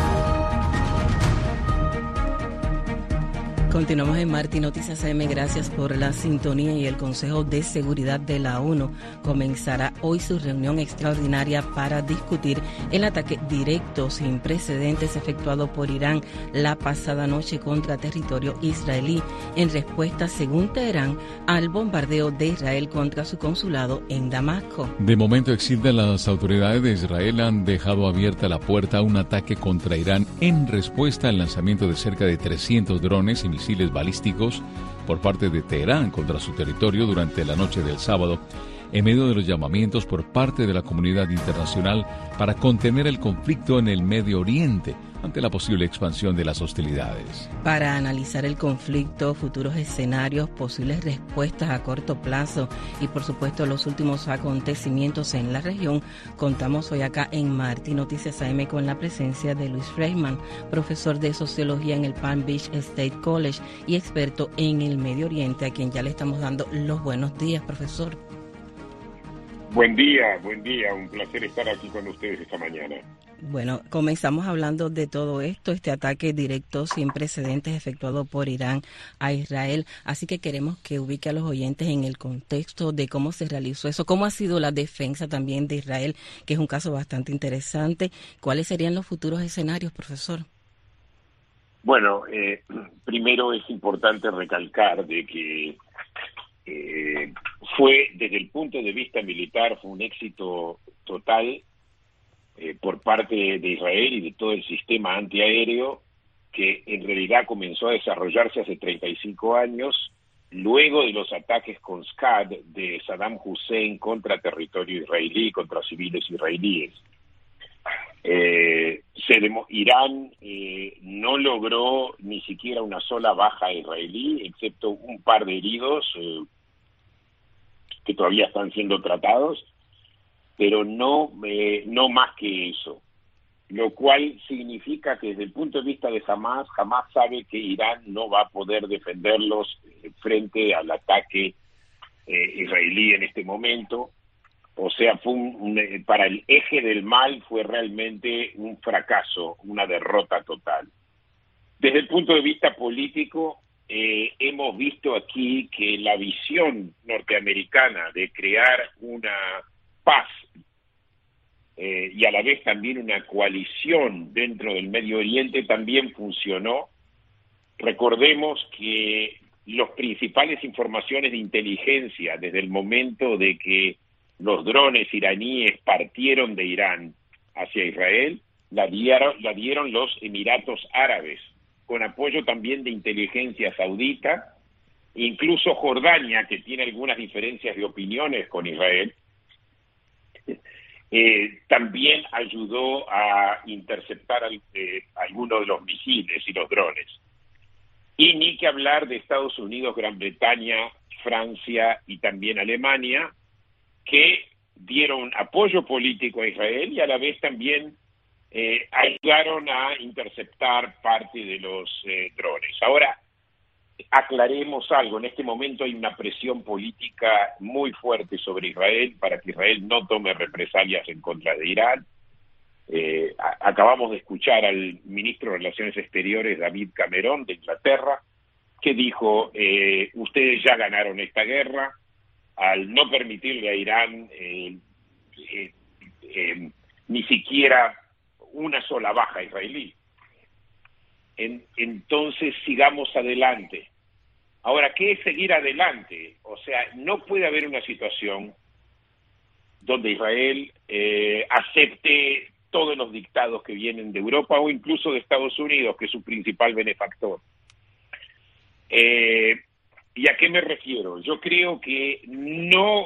Continuamos en Martí Noticias AM. Gracias por la sintonía. Y el Consejo de Seguridad de la ONU comenzará hoy su reunión extraordinaria para discutir el ataque directo sin precedentes efectuado por Irán la pasada noche contra territorio israelí en respuesta, según Teherán, al bombardeo de Israel contra su consulado en Damasco. De momento, Exilda, las autoridades de Israel han dejado abierta la puerta a un ataque contra Irán en respuesta al lanzamiento de cerca de 300 drones y misiles balísticos por parte de Teherán contra su territorio durante la noche del sábado, en medio de los llamamientos por parte de la comunidad internacional para contener el conflicto en el Medio Oriente ante la posible expansión de las hostilidades. Para analizar el conflicto, futuros escenarios, posibles respuestas a corto plazo y, por supuesto, los últimos acontecimientos en la región, contamos hoy acá en Martí Noticias AM con la presencia de Luis Freisman, profesor de Sociología en el Palm Beach State College y experto en el Medio Oriente, a quien ya le estamos dando los buenos días, profesor. Buen día, un placer estar aquí con ustedes esta mañana. Bueno, comenzamos hablando de todo esto, este ataque directo sin precedentes efectuado por Irán a Israel, así que queremos que ubique a los oyentes en el contexto de cómo se realizó eso, cómo ha sido la defensa también de Israel, que es un caso bastante interesante. ¿Cuáles serían los futuros escenarios, profesor? Bueno, primero es importante recalcar de que fue, desde el punto de vista militar, fue un éxito total por parte de Israel y de todo el sistema antiaéreo, que en realidad comenzó a desarrollarse hace 35 años, luego de los ataques con Scad de Saddam Hussein contra territorio israelí, contra civiles israelíes. Irán no logró ni siquiera una sola baja israelí, excepto un par de heridos que todavía están siendo tratados, pero no más que eso, lo cual significa que desde el punto de vista de Hamas sabe que Irán no va a poder defenderlos frente al ataque israelí en este momento. O sea, fue para el eje del mal fue realmente un fracaso, una derrota total. Desde el punto de vista político, hemos visto aquí que la visión norteamericana de crear una paz y a la vez también una coalición dentro del Medio Oriente también funcionó. Recordemos que las principales informaciones de inteligencia desde el momento de que los drones iraníes partieron de Irán hacia Israel, la dieron los Emiratos Árabes, con apoyo también de inteligencia saudita. Incluso Jordania, que tiene algunas diferencias de opiniones con Israel, también ayudó a interceptar algunos de los misiles y los drones. Y ni que hablar de Estados Unidos, Gran Bretaña, Francia y también Alemania, que dieron apoyo político a Israel y a la vez también ayudaron a interceptar parte de los drones. Ahora, aclaremos algo. En este momento hay una presión política muy fuerte sobre Israel para que Israel no tome represalias en contra de Irán. Acabamos de escuchar al ministro de Relaciones Exteriores, David Cameron, de Inglaterra, que dijo, ustedes ya ganaron esta guerra, al no permitirle a Irán ni siquiera una sola baja israelí. Entonces sigamos adelante. Ahora, ¿qué es seguir adelante? O sea, no puede haber una situación donde Israel acepte todos los dictados que vienen de Europa o incluso de Estados Unidos, que es su principal benefactor. ¿Y a qué me refiero? Yo creo que no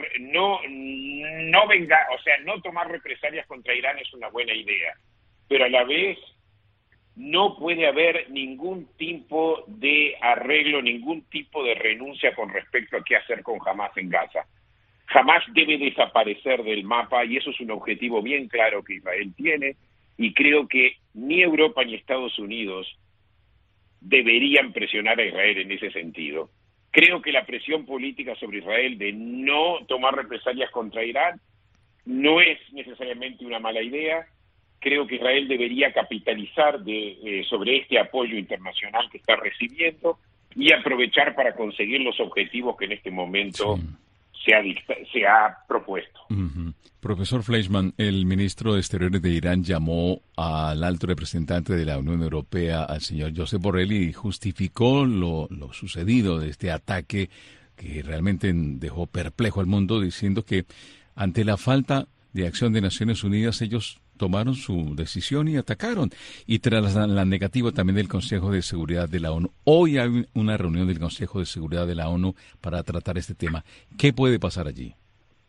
tomar represalias contra Irán es una buena idea, pero a la vez no puede haber ningún tipo de arreglo, ningún tipo de renuncia con respecto a qué hacer con Hamas en Gaza. Hamas debe desaparecer del mapa y eso es un objetivo bien claro que Israel tiene, y creo que ni Europa ni Estados Unidos deberían presionar a Israel en ese sentido. Creo que la presión política sobre Israel de no tomar represalias contra Irán no es necesariamente una mala idea. Creo que Israel debería capitalizar sobre este apoyo internacional que está recibiendo y aprovechar para conseguir los objetivos que en este momento se ha propuesto. Uh-huh. Profesor Fleischmann, el ministro de Exteriores de Irán llamó al alto representante de la Unión Europea, al señor Josep Borrell, y justificó lo sucedido de este ataque que realmente dejó perplejo al mundo, diciendo que ante la falta de acción de Naciones Unidas ellos tomaron su decisión y atacaron. Y tras la negativa también del Consejo de Seguridad de la ONU, hoy hay una reunión del Consejo de Seguridad de la ONU para tratar este tema. ¿Qué puede pasar allí?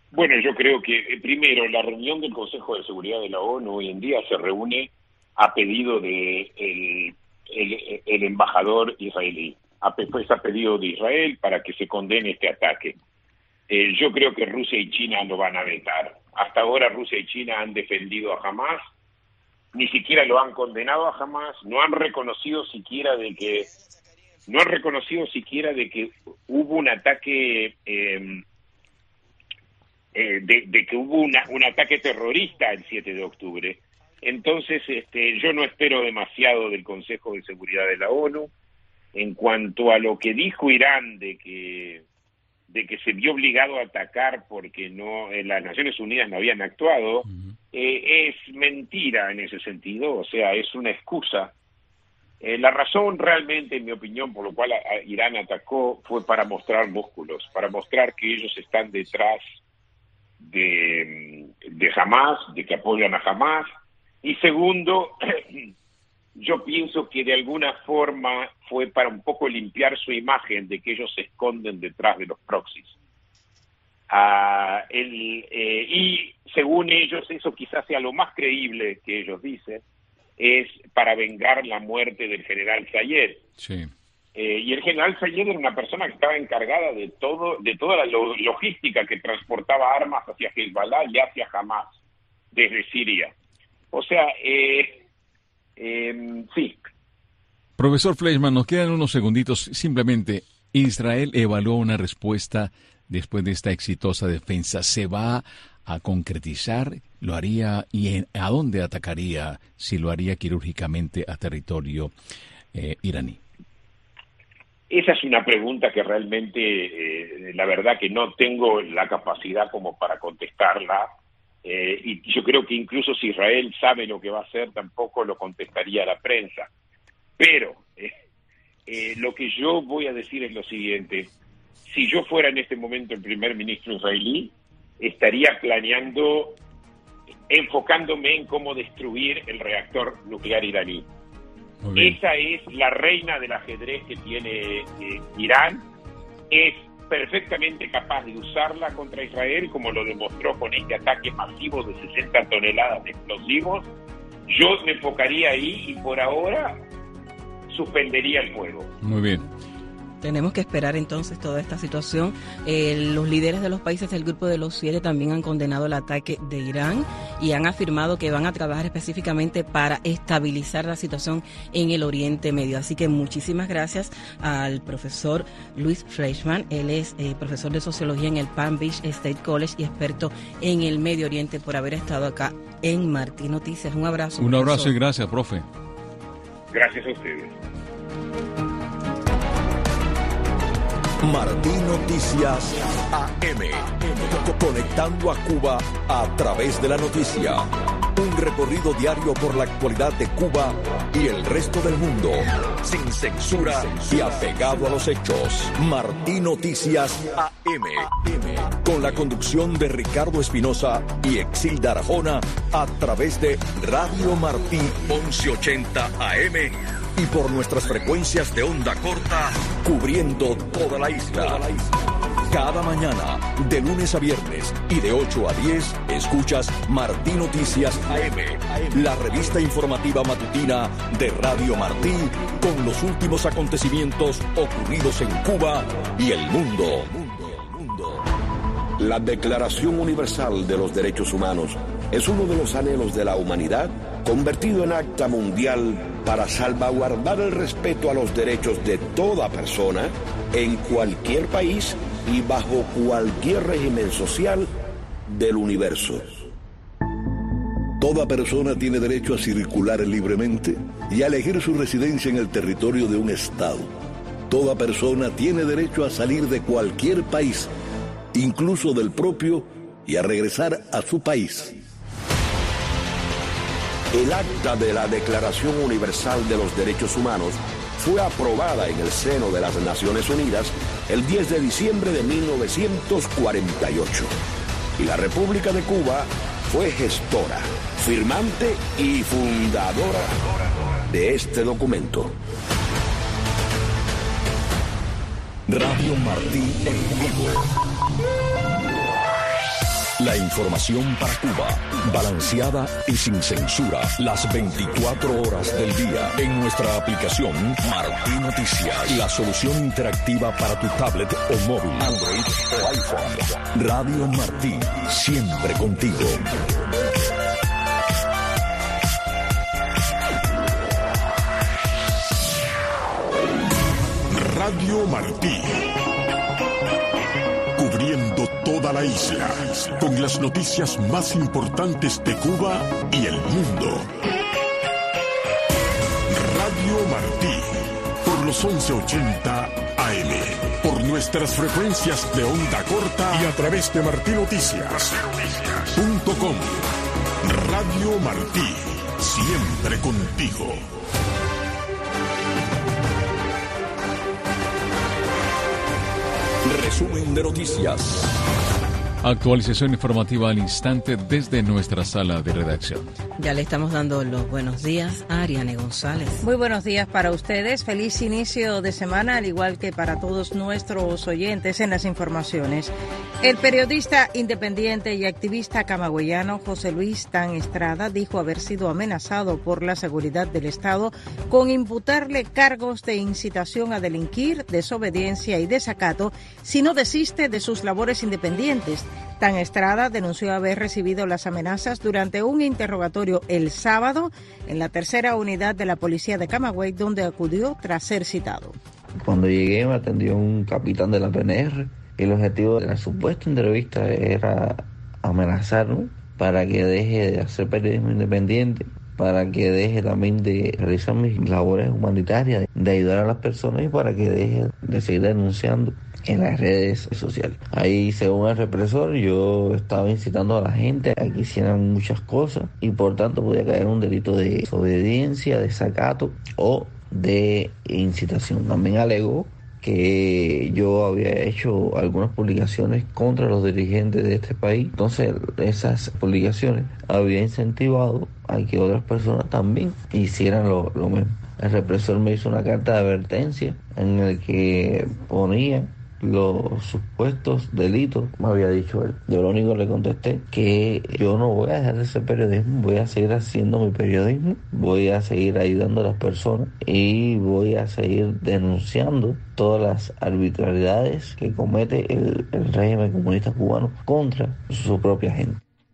Bueno, yo creo que primero la reunión del Consejo de Seguridad de la ONU hoy en día se reúne a pedido de el embajador israelí, pues a pedido de Israel para que se condene este ataque. Yo creo que Rusia y China lo van a vetar. Hasta ahora Rusia y China han defendido a Hamás, ni siquiera lo han condenado a Hamás, no han reconocido siquiera de que hubo un ataque de que hubo un ataque terrorista el 7 de octubre. Entonces, yo no espero demasiado del Consejo de Seguridad de la ONU. En cuanto a lo que dijo Irán de que se vio obligado a atacar porque las Naciones Unidas no habían actuado, es mentira en ese sentido, o sea, es una excusa. La razón realmente, en mi opinión, por lo cual Irán atacó fue para mostrar músculos, para mostrar que ellos están detrás de Hamás, de que apoyan a Hamás. Y segundo, yo pienso que de alguna forma fue para un poco limpiar su imagen de que ellos se esconden detrás de los proxies. Y según ellos, eso quizás sea lo más creíble que ellos dicen, es para vengar la muerte del general Sayed. Sí. Y el general Sayed era una persona que estaba encargada de toda la logística que transportaba armas hacia Hezbollah y hacia Hamás, desde Siria. O sea, sí. Profesor Fleischmann, nos quedan unos segunditos. Simplemente, Israel evaluó una respuesta después de esta exitosa defensa. ¿Se va a concretizar? ¿Lo haría y a dónde atacaría si lo haría quirúrgicamente a territorio iraní? Esa es una pregunta que realmente, la verdad que no tengo la capacidad como para contestarla. Y yo creo que incluso si Israel sabe lo que va a hacer, tampoco lo contestaría a la prensa. Pero lo que yo voy a decir es lo siguiente: si yo fuera en este momento el primer ministro israelí, estaría planeando, enfocándome en cómo destruir el reactor nuclear iraní. Esa es la reina del ajedrez que tiene Irán. Es perfectamente capaz de usarla contra Israel, como lo demostró con este ataque masivo de 60 toneladas de explosivos. Yo me enfocaría ahí y por ahora suspendería el fuego. Muy bien. Tenemos que esperar entonces toda esta situación. Los líderes de los países del Grupo de los 7 también han condenado el ataque de Irán y han afirmado que van a trabajar específicamente para estabilizar la situación en el Oriente Medio. Así que muchísimas gracias al profesor Luis Fleischmann. Él es profesor de Sociología en el Palm Beach State College y experto en el Medio Oriente, por haber estado acá en Martí Noticias. Un abrazo. Un abrazo y gracias, profe. Gracias a ustedes. Martí Noticias AM. Conectando a Cuba a través de la noticia. Un recorrido diario por la actualidad de Cuba y el resto del mundo. Sin censura y apegado a los hechos. Martí Noticias AM. Con la conducción de Ricardo Espinosa y Exilda Arjona a través de Radio Martí 1180 AM. Y por nuestras frecuencias de onda corta, cubriendo toda la isla. Cada mañana, de lunes a viernes y de 8 a 10, escuchas Martí Noticias AM, la revista informativa matutina de Radio Martí, con los últimos acontecimientos ocurridos en Cuba y el mundo. La Declaración Universal de los Derechos Humanos es uno de los anhelos de la humanidad, convertido en acta mundial para salvaguardar el respeto a los derechos de toda persona en cualquier país y bajo cualquier régimen social del universo. Toda persona tiene derecho a circular libremente y a elegir su residencia en el territorio de un estado. Toda persona tiene derecho a salir de cualquier país, incluso del propio, y a regresar a su país. El acta de la Declaración Universal de los Derechos Humanos fue aprobada en el seno de las Naciones Unidas el 10 de diciembre de 1948. Y la República de Cuba fue gestora, firmante y fundadora de este documento. Radio Martí en vivo. La información para Cuba, balanceada y sin censura, las 24 horas del día. En nuestra aplicación Martí Noticias, la solución interactiva para tu tablet o móvil, Android o iPhone. Radio Martí, siempre contigo. Radio Martí. Cubriendo toda la isla, con las noticias más importantes de Cuba y el mundo. Radio Martí, por los 1180 AM, por nuestras frecuencias de onda corta y a través de martinoticias.com. Radio Martí, siempre contigo. Resumen de noticias. Actualización informativa al instante desde nuestra sala de redacción. Ya le estamos dando los buenos días a Ariane González. Muy buenos días para ustedes. Feliz inicio de semana, al igual que para todos nuestros oyentes. En las informaciones, el periodista independiente y activista camagüeyano José Luis Tan Estrada dijo haber sido amenazado por la seguridad del Estado con imputarle cargos de incitación a delinquir, desobediencia y desacato si no desiste de sus labores independientes. Tan Estrada denunció haber recibido las amenazas durante un interrogatorio el sábado en la tercera unidad de la policía de Camagüey, donde acudió tras ser citado. Cuando llegué me atendió un capitán de la PNR y el objetivo de la supuesta entrevista era amenazarme para que deje de hacer periodismo independiente, para que deje también de realizar mis labores humanitarias, de ayudar a las personas y para que deje de seguir denunciando en las redes sociales. Ahí, según el represor, yo estaba incitando a la gente a que hicieran muchas cosas y por tanto podía caer un delito de desobediencia, desacato o de incitación. También alegó que yo había hecho algunas publicaciones contra los dirigentes de este país. Entonces, esas publicaciones había incentivado a que otras personas también hicieran lo mismo. El represor me hizo una carta de advertencia en el que ponía los supuestos delitos, me había dicho él. Yo lo único que le contesté que yo no voy a dejar de hacer periodismo, voy a seguir haciendo mi periodismo, voy a seguir ayudando a las personas y voy a seguir denunciando todas las arbitrariedades que comete el régimen comunista cubano contra su propia gente.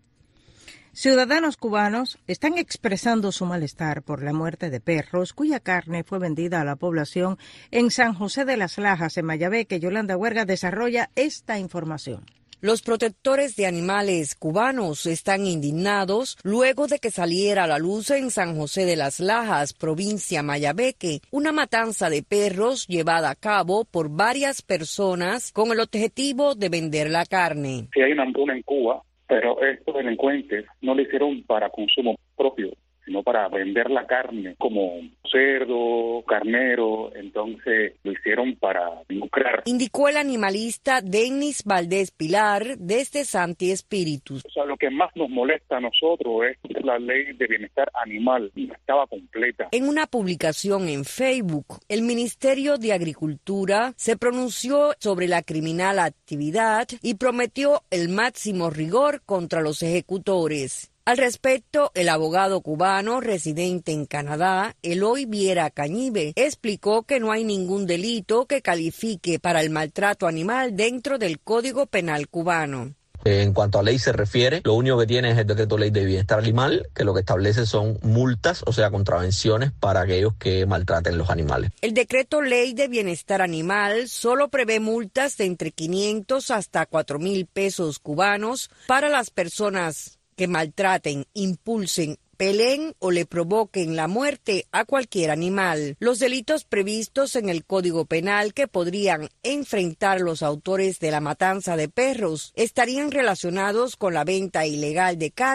Ciudadanos cubanos están expresando su malestar por la muerte de perros cuya carne fue vendida a la población en San José de las Lajas, en Mayabeque. Yolanda Huerga desarrolla esta información. Los protectores de animales cubanos están indignados luego de que saliera a la luz en San José de las Lajas, provincia Mayabeque, una matanza de perros llevada a cabo por varias personas con el objetivo de vender la carne. Si hay una hambruna en Cuba, pero estos delincuentes no lo hicieron para consumo propio, sino para vender la carne como cerdo, carnero, entonces lo hicieron para lucrar. Indicó el animalista Denis Valdés Pilar desde Santi Espíritus. O sea, lo que más nos molesta a nosotros es que la ley de bienestar animal no estaba completa. En una publicación en Facebook, el Ministerio de Agricultura se pronunció sobre la criminal actividad y prometió el máximo rigor contra los ejecutores. Al respecto, el abogado cubano residente en Canadá, Eloy Viera Cañive, explicó que no hay ningún delito que califique para el maltrato animal dentro del Código Penal cubano. En cuanto a ley se refiere, lo único que tiene es el decreto ley de bienestar animal, que lo que establece son multas, o sea, contravenciones para aquellos que maltraten los animales. El decreto ley de bienestar animal solo prevé multas de entre 500 hasta 4,000 pesos cubanos para las personas que maltraten, impulsen, peleen o le provoquen la muerte a cualquier animal. Los delitos previstos en el Código Penal que podrían enfrentar los autores de la matanza de perros estarían relacionados con la venta ilegal de carne,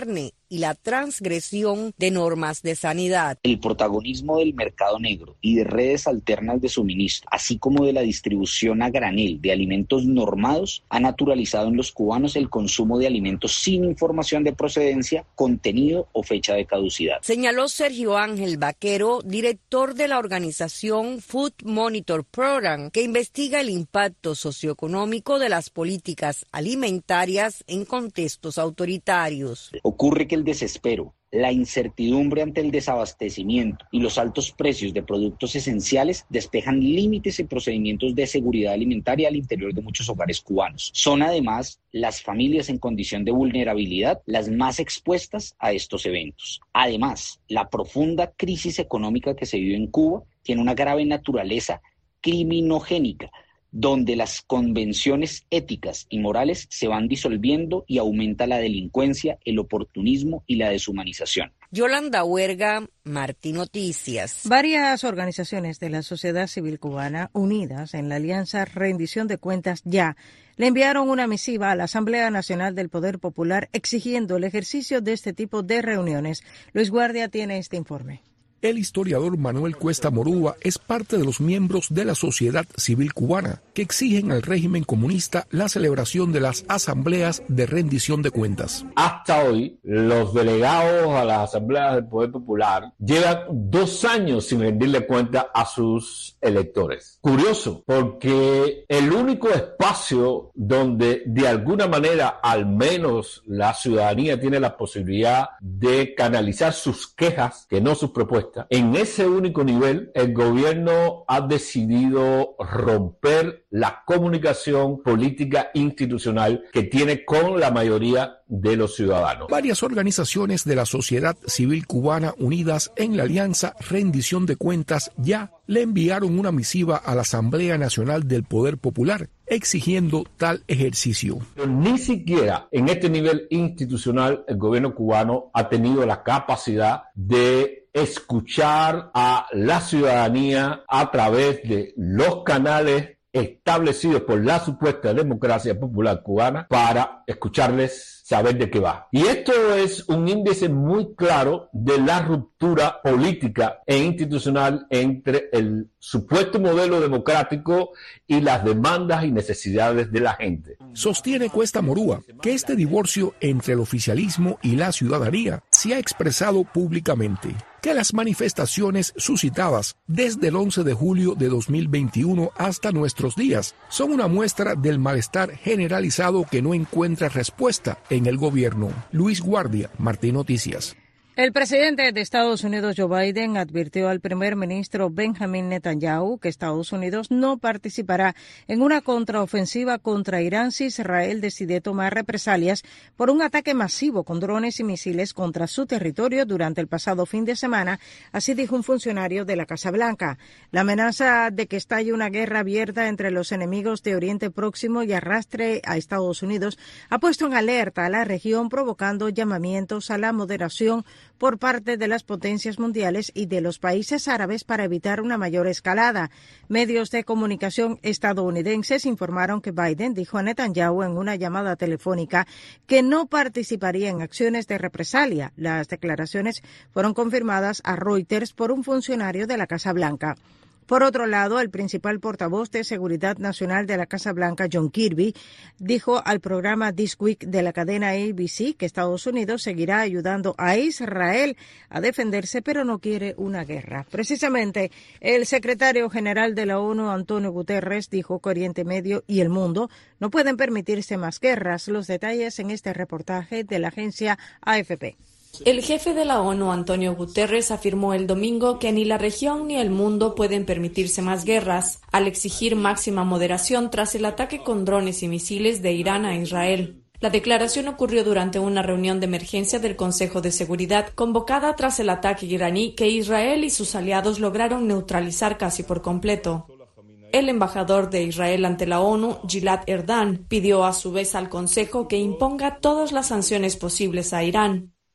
y la transgresión de normas de sanidad. El protagonismo del mercado negro y de redes alternas de suministro, así como de la distribución a granel de alimentos normados, ha naturalizado en los cubanos el consumo de alimentos sin información de procedencia, contenido o fecha de caducidad. Señaló Sergio Ángel Vaquero, director de la organización Food Monitor Program, que investiga el impacto socioeconómico de las políticas alimentarias en contextos autoritarios. Ocurre que el desespero, la incertidumbre ante el desabastecimiento y los altos precios de productos esenciales despejan límites y procedimientos de seguridad alimentaria al interior de muchos hogares cubanos. Son además las familias en condición de vulnerabilidad las más expuestas a estos eventos. Además, la profunda crisis económica que se vive en Cuba tiene una grave naturaleza criminogénica, donde las convenciones éticas y morales se van disolviendo y aumenta la delincuencia, el oportunismo y la deshumanización. Yolanda Huerga, Martí Noticias. Varias organizaciones de la sociedad civil cubana, unidas en la Alianza Rendición de Cuentas Ya, le enviaron una misiva a la Asamblea Nacional del Poder Popular exigiendo el ejercicio de este tipo de reuniones. Luis Guardia tiene este informe. El historiador Manuel Cuesta Morúa es parte de los miembros de la sociedad civil cubana que exigen al régimen comunista la celebración de las asambleas de rendición de cuentas. Hasta hoy, los delegados a las asambleas del Poder Popular llevan 2 años sin rendirle cuenta a sus electores. Curioso, porque el único espacio donde de alguna manera al menos la ciudadanía tiene la posibilidad de canalizar sus quejas, que no sus propuestas, en ese único nivel, el gobierno ha decidido romper la comunicación política institucional que tiene con la mayoría de los ciudadanos. Varias organizaciones de la sociedad civil cubana unidas en la Alianza Rendición de Cuentas Ya le enviaron una misiva a la Asamblea Nacional del Poder Popular exigiendo tal ejercicio. Pero ni siquiera en este nivel institucional el gobierno cubano ha tenido la capacidad de escuchar a la ciudadanía a través de los canales establecidos por la supuesta democracia popular cubana para escucharles, saber de qué va. Y esto es un índice muy claro de la ruptura política e institucional entre el supuesto modelo democrático y las demandas y necesidades de la gente. Sostiene Cuesta Morúa que este divorcio entre el oficialismo y la ciudadanía se ha expresado públicamente, que las manifestaciones suscitadas desde el 11 de julio de 2021 hasta nuestros días son una muestra del malestar generalizado que no encuentra respuesta en el gobierno. Luis Guardia, Martí Noticias. El presidente de Estados Unidos, Joe Biden, advirtió al primer ministro Benjamin Netanyahu que Estados Unidos no participará en una contraofensiva contra Irán si Israel decide tomar represalias por un ataque masivo con drones y misiles contra su territorio durante el pasado fin de semana, así dijo un funcionario de la Casa Blanca. La amenaza de que estalle una guerra abierta entre los enemigos de Oriente Próximo y arrastre a Estados Unidos ha puesto en alerta a la región, provocando llamamientos a la moderación por parte de las potencias mundiales y de los países árabes para evitar una mayor escalada. Medios de comunicación estadounidenses informaron que Biden dijo a Netanyahu en una llamada telefónica que no participaría en acciones de represalia. Las declaraciones fueron confirmadas a Reuters por un funcionario de la Casa Blanca. Por otro lado, el principal portavoz de Seguridad Nacional de la Casa Blanca, John Kirby, dijo al programa This Week de la cadena ABC que Estados Unidos seguirá ayudando a Israel a defenderse, pero no quiere una guerra. Precisamente, el secretario general de la ONU, Antonio Guterres, dijo que Oriente Medio y el mundo no pueden permitirse más guerras. Los detalles en este reportaje de la agencia AFP. El jefe de la ONU, Antonio Guterres, afirmó el domingo que ni la región ni el mundo pueden permitirse más guerras, al exigir máxima moderación tras el ataque con drones y misiles de Irán a Israel. La declaración ocurrió durante una reunión de emergencia del Consejo de Seguridad convocada tras el ataque iraní que Israel y sus aliados lograron neutralizar casi por completo. El embajador de Israel ante la ONU, Gilad Erdan, pidió a su vez al Consejo que imponga todas las sanciones posibles a Irán.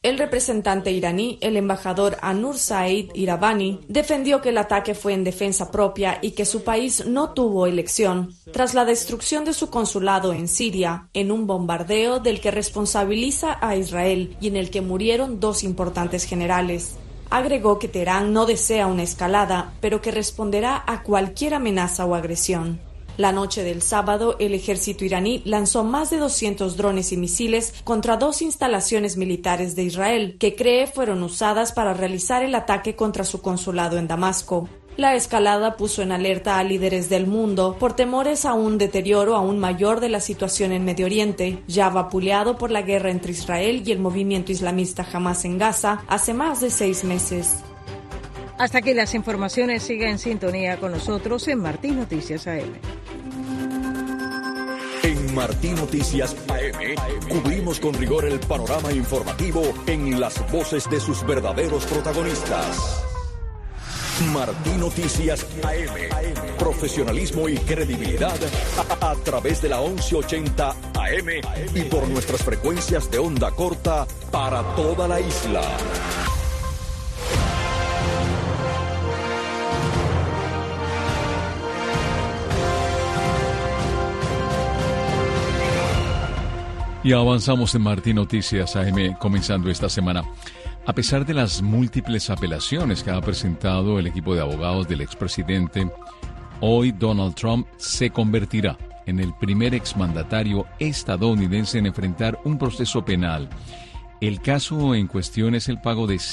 El representante iraní, el embajador Anur Said Iravani, defendió que el ataque fue en defensa propia y que su país no tuvo elección, tras la destrucción de su consulado en Siria, en un bombardeo del que responsabiliza a Israel y en el que murieron 2 importantes generales. Agregó que Teherán no desea una escalada, pero que responderá a cualquier amenaza o agresión. La noche del sábado, el ejército iraní lanzó más de 200 drones y misiles contra 2 instalaciones militares de Israel, que cree fueron usadas para realizar el ataque contra su consulado en Damasco. La escalada puso en alerta a líderes del mundo por temores a un deterioro aún mayor de la situación en Medio Oriente, ya vapuleado por la guerra entre Israel y el movimiento islamista Hamas en Gaza hace más de 6 meses. Hasta aquí las informaciones. Siga en sintonía con nosotros en Martí Noticias AM. En Martí Noticias AM cubrimos con rigor el panorama informativo en las voces de sus verdaderos protagonistas. Martí Noticias AM. Profesionalismo y credibilidad a través de la 1180 AM y por nuestras frecuencias de onda corta para toda la isla. Y avanzamos en Martí Noticias AM comenzando esta semana. A pesar de las múltiples apelaciones que ha presentado el equipo de abogados del expresidente, hoy Donald Trump se convertirá en el primer exmandatario estadounidense en enfrentar un proceso penal. El caso en cuestión es el pago de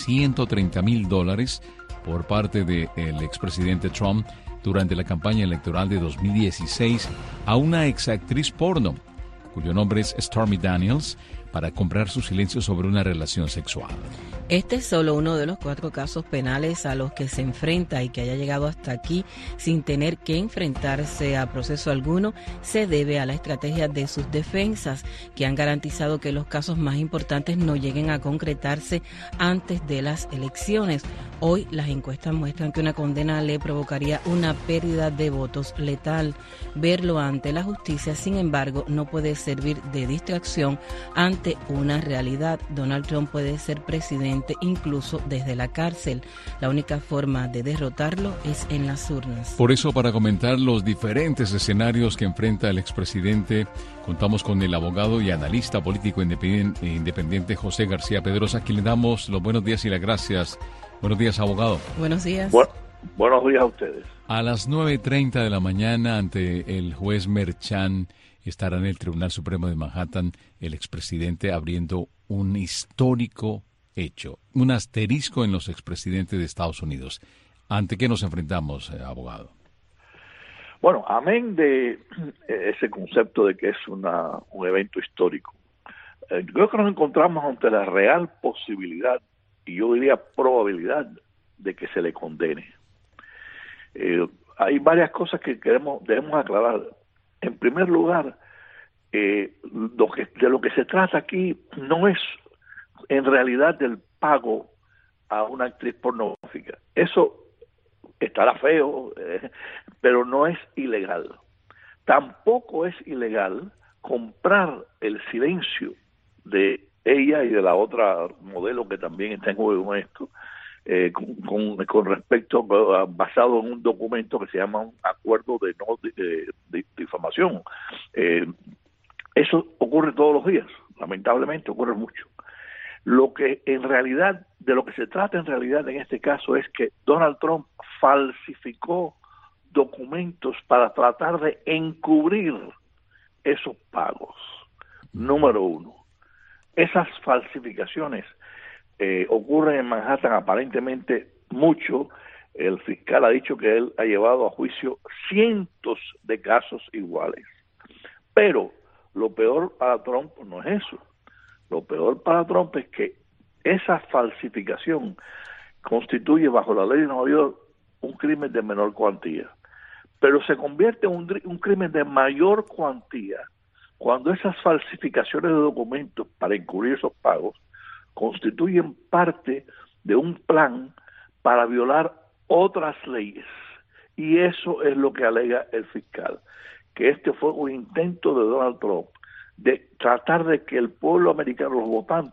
$130,000 por parte del expresidente Trump durante la campaña electoral de 2016 a una exactriz porno, cuyo nombre es Stormy Daniels, para comprar su silencio sobre una relación sexual. Este es solo uno de los 4 casos penales a los que se enfrenta, y que haya llegado hasta aquí sin tener que enfrentarse a proceso alguno se debe a la estrategia de sus defensas, que han garantizado que los casos más importantes no lleguen a concretarse antes de las elecciones. Hoy las encuestas muestran que una condena le provocaría una pérdida de votos letal. Verlo ante la justicia, sin embargo, no puede servir de distracción ante una realidad. Donald Trump puede ser presidente incluso desde la cárcel. La única forma de derrotarlo es en las urnas. Por eso, para comentar los diferentes escenarios que enfrenta el expresidente, contamos con el abogado y analista político independiente José García Pedrosa, a quien le damos los buenos días y las gracias. Buenos días, abogado. Buenos días. Buenos días a ustedes. A las 9:30 de la mañana, ante el juez Merchan, estará en el Tribunal Supremo de Manhattan el expresidente abriendo un histórico hecho, un asterisco en los expresidentes de Estados Unidos. ¿Ante qué nos enfrentamos, abogado? Bueno, amén de ese concepto de que es un evento histórico, creo que nos encontramos ante la real posibilidad, y yo diría probabilidad, de que se le condene. Hay varias cosas que debemos aclarar. En primer lugar, de lo que se trata aquí no es en realidad del pago a una actriz pornográfica. Eso estará feo, pero no es ilegal. Tampoco es ilegal comprar el silencio de ella y de la otra modelo que también está en juego en esto, con respecto, basado en un documento que se llama un acuerdo de no difamación. Eso ocurre todos los días, lamentablemente ocurre mucho. Lo que en realidad, de lo que se trata en realidad en este caso, es que Donald Trump falsificó documentos para tratar de encubrir esos pagos. Número uno. Esas falsificaciones ocurren en Manhattan aparentemente mucho. El fiscal ha dicho que él ha llevado a juicio cientos de casos iguales. Pero lo peor para Trump no es eso. Lo peor para Trump es que esa falsificación constituye, bajo la ley de Nueva York, un crimen de menor cuantía. Pero se convierte en un crimen de mayor cuantía cuando esas falsificaciones de documentos para encubrir esos pagos constituyen parte de un plan para violar otras leyes. Y eso es lo que alega el fiscal, que este fue un intento de Donald Trump de tratar de que el pueblo americano, los votantes,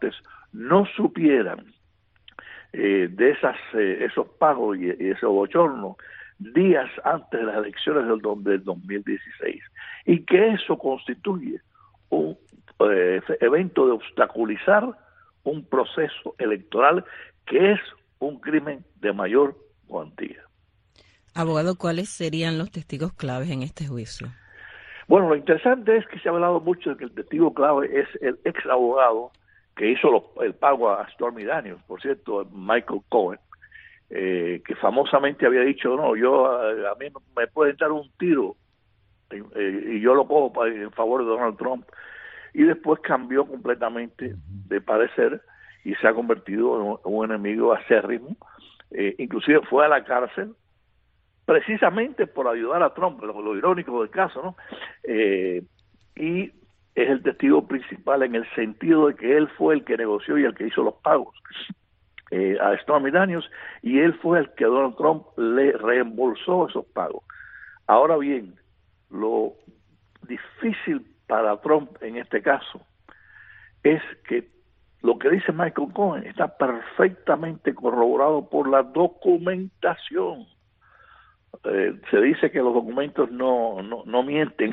no supieran de esos pagos y esos bochornos días antes de las elecciones del 2016, y que eso constituye un evento de obstaculizar un proceso electoral que es un crimen de mayor cuantía. Abogado, ¿cuáles serían los testigos claves en este juicio? Bueno, lo interesante es que se ha hablado mucho de que el testigo clave es el ex abogado que hizo el pago a Stormy Daniels, por cierto, Michael Cohen, que famosamente había dicho, no, a mí me pueden dar un tiro y yo lo cojo en favor de Donald Trump, y después cambió completamente de parecer y se ha convertido en un enemigo acérrimo, inclusive fue a la cárcel precisamente por ayudar a Trump, lo irónico del caso, ¿no? Y es el testigo principal en el sentido de que él fue el que negoció y el que hizo los pagos a Stormy Daniels, y él fue el que a Donald Trump le reembolsó esos pagos. Ahora bien, lo difícil para Trump en este caso es que lo que dice Michael Cohen está perfectamente corroborado por la documentación. Se dice que los documentos no mienten.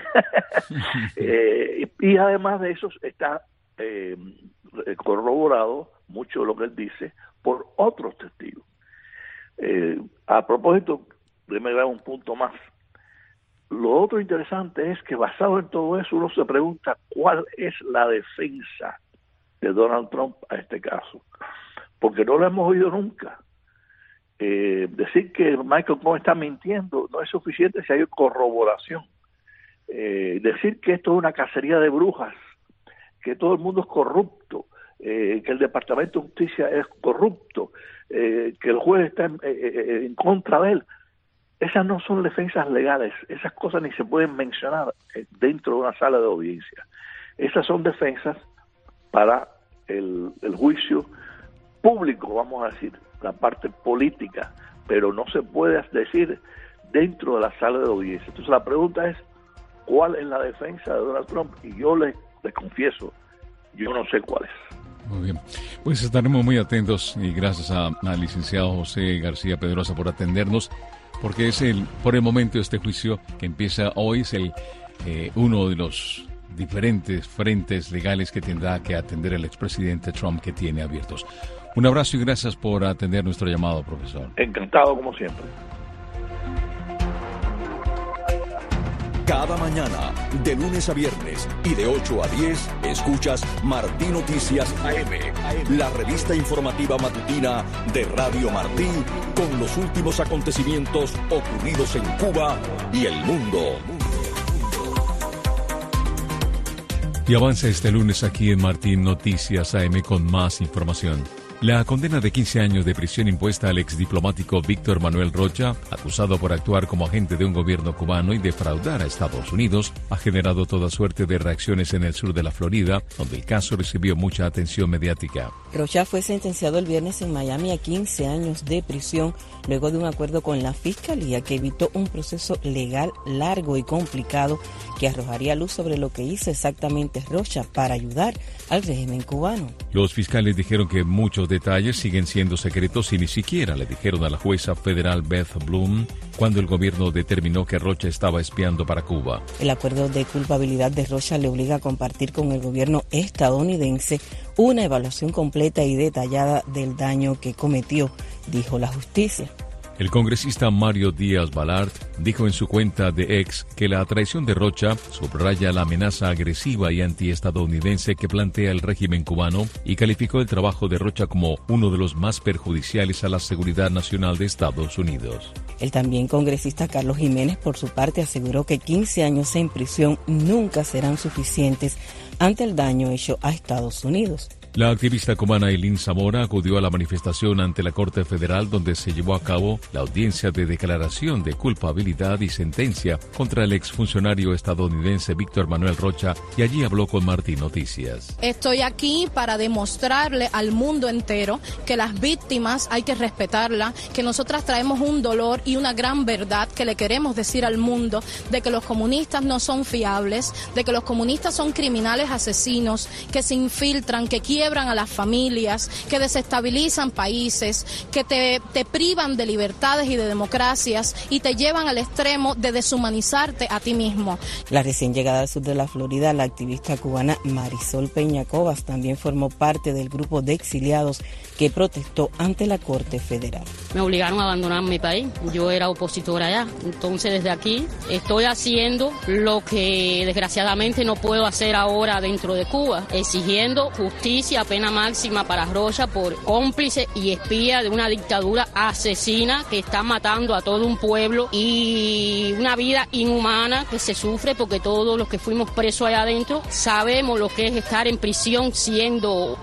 Y además de eso está corroborado mucho de lo que él dice por otros testigos. A propósito, déjame dar un punto más. Lo otro interesante es que basado en todo eso uno se pregunta cuál es la defensa de Donald Trump a este caso, porque no lo hemos oído nunca. Decir que Michael Cohen está mintiendo no es suficiente si hay corroboración. Decir que esto es una cacería de brujas, que todo el mundo es corrupto, que el Departamento de Justicia es corrupto, que el juez está en contra de él, esas no son defensas legales, esas cosas ni se pueden mencionar dentro de una sala de audiencia. Esas son defensas para el juicio público, vamos a decir, la parte política, pero no se puede decir dentro de la sala de audiencia. Entonces la pregunta es, ¿cuál es la defensa de Donald Trump? Y yo les confieso, yo no sé cuál es. Muy bien, pues estaremos muy atentos y gracias al licenciado José García Pedrosa por atendernos, porque es por el momento este juicio que empieza hoy, es uno de los diferentes frentes legales que tendrá que atender el expresidente Trump que tiene abiertos. Un abrazo y gracias por atender nuestro llamado, profesor. Encantado, como siempre. Cada mañana, de lunes a viernes y de 8 a 10, escuchas Martí Noticias AM, la revista informativa matutina de Radio Martí, con los últimos acontecimientos ocurridos en Cuba y el mundo. Y avanza este lunes aquí en Martí Noticias AM con más información. La condena de 15 años de prisión impuesta al exdiplomático Víctor Manuel Rocha, acusado por actuar como agente de un gobierno cubano y defraudar a Estados Unidos, ha generado toda suerte de reacciones en el sur de la Florida, donde el caso recibió mucha atención mediática. Rocha fue sentenciado el viernes en Miami a 15 años de prisión, luego de un acuerdo con la Fiscalía que evitó un proceso legal largo y complicado que arrojaría luz sobre lo que hizo exactamente Rocha para ayudar al régimen cubano. Los fiscales dijeron que muchos detalles siguen siendo secretos y ni siquiera le dijeron a la jueza federal Beth Bloom cuando el gobierno determinó que Rocha estaba espiando para Cuba. El acuerdo de culpabilidad de Rocha le obliga a compartir con el gobierno estadounidense una evaluación completa y detallada del daño que cometió, dijo la justicia. El congresista Mario Díaz-Balart dijo en su cuenta de X que la traición de Rocha subraya la amenaza agresiva y antiestadounidense que plantea el régimen cubano y calificó el trabajo de Rocha como uno de los más perjudiciales a la seguridad nacional de Estados Unidos. El también congresista Carlos Jiménez, por su parte, aseguró que 15 años en prisión nunca serán suficientes ante el daño hecho a Estados Unidos. La activista cubana Eileen Zamora acudió a la manifestación ante la Corte Federal donde se llevó a cabo la audiencia de declaración de culpabilidad y sentencia contra el exfuncionario estadounidense Víctor Manuel Rocha y allí habló con Martí Noticias. Estoy aquí para demostrarle al mundo entero que las víctimas hay que respetarlas, que nosotras traemos un dolor y una gran verdad que le queremos decir al mundo de que los comunistas no son fiables, de que los comunistas son criminales asesinos que se infiltran, que quieren quiebran a las familias, que desestabilizan países, que te privan de libertades y de democracias y te llevan al extremo de deshumanizarte a ti mismo. La recién llegada al sur de la Florida, la activista cubana Marisol Peña Cobas también formó parte del grupo de exiliados que protestó ante la Corte Federal. Me obligaron a abandonar mi país, yo era opositora allá, entonces desde aquí estoy haciendo lo que desgraciadamente no puedo hacer ahora dentro de Cuba, exigiendo justicia, pena máxima para Rocha por cómplice y espía de una dictadura asesina que está matando a todo un pueblo y una vida inhumana que se sufre porque todos los que fuimos presos allá adentro sabemos lo que es estar en prisión siendo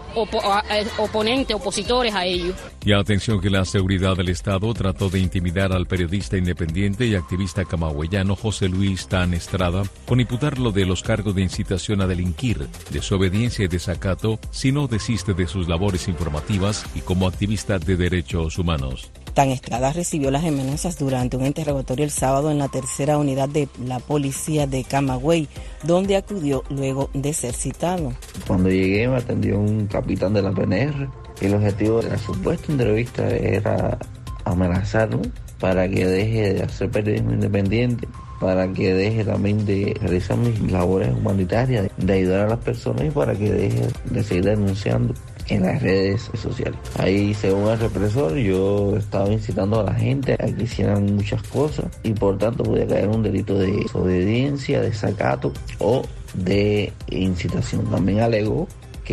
opositores a ellos. Y atención que la seguridad del Estado trató de intimidar al periodista independiente y activista camagüeyano José Luis Tan Estrada con imputarlo de los cargos de incitación a delinquir, desobediencia y desacato si no desiste de sus labores informativas y como activista de derechos humanos. Tan Estrada recibió las amenazas durante un interrogatorio el sábado en la tercera unidad de la policía de Camagüey, donde acudió luego de ser citado. Cuando llegué me atendió un capitán de la PNR y el objetivo de la supuesta entrevista era amenazarme para que deje de hacer periodismo independiente, para que deje también de realizar mis labores humanitarias, de ayudar a las personas y para que deje de seguir denunciando en las redes sociales. Ahí, según el represor, yo estaba incitando a la gente a que hicieran muchas cosas y por tanto podía caer un delito de desobediencia, desacato o de incitación. También alegó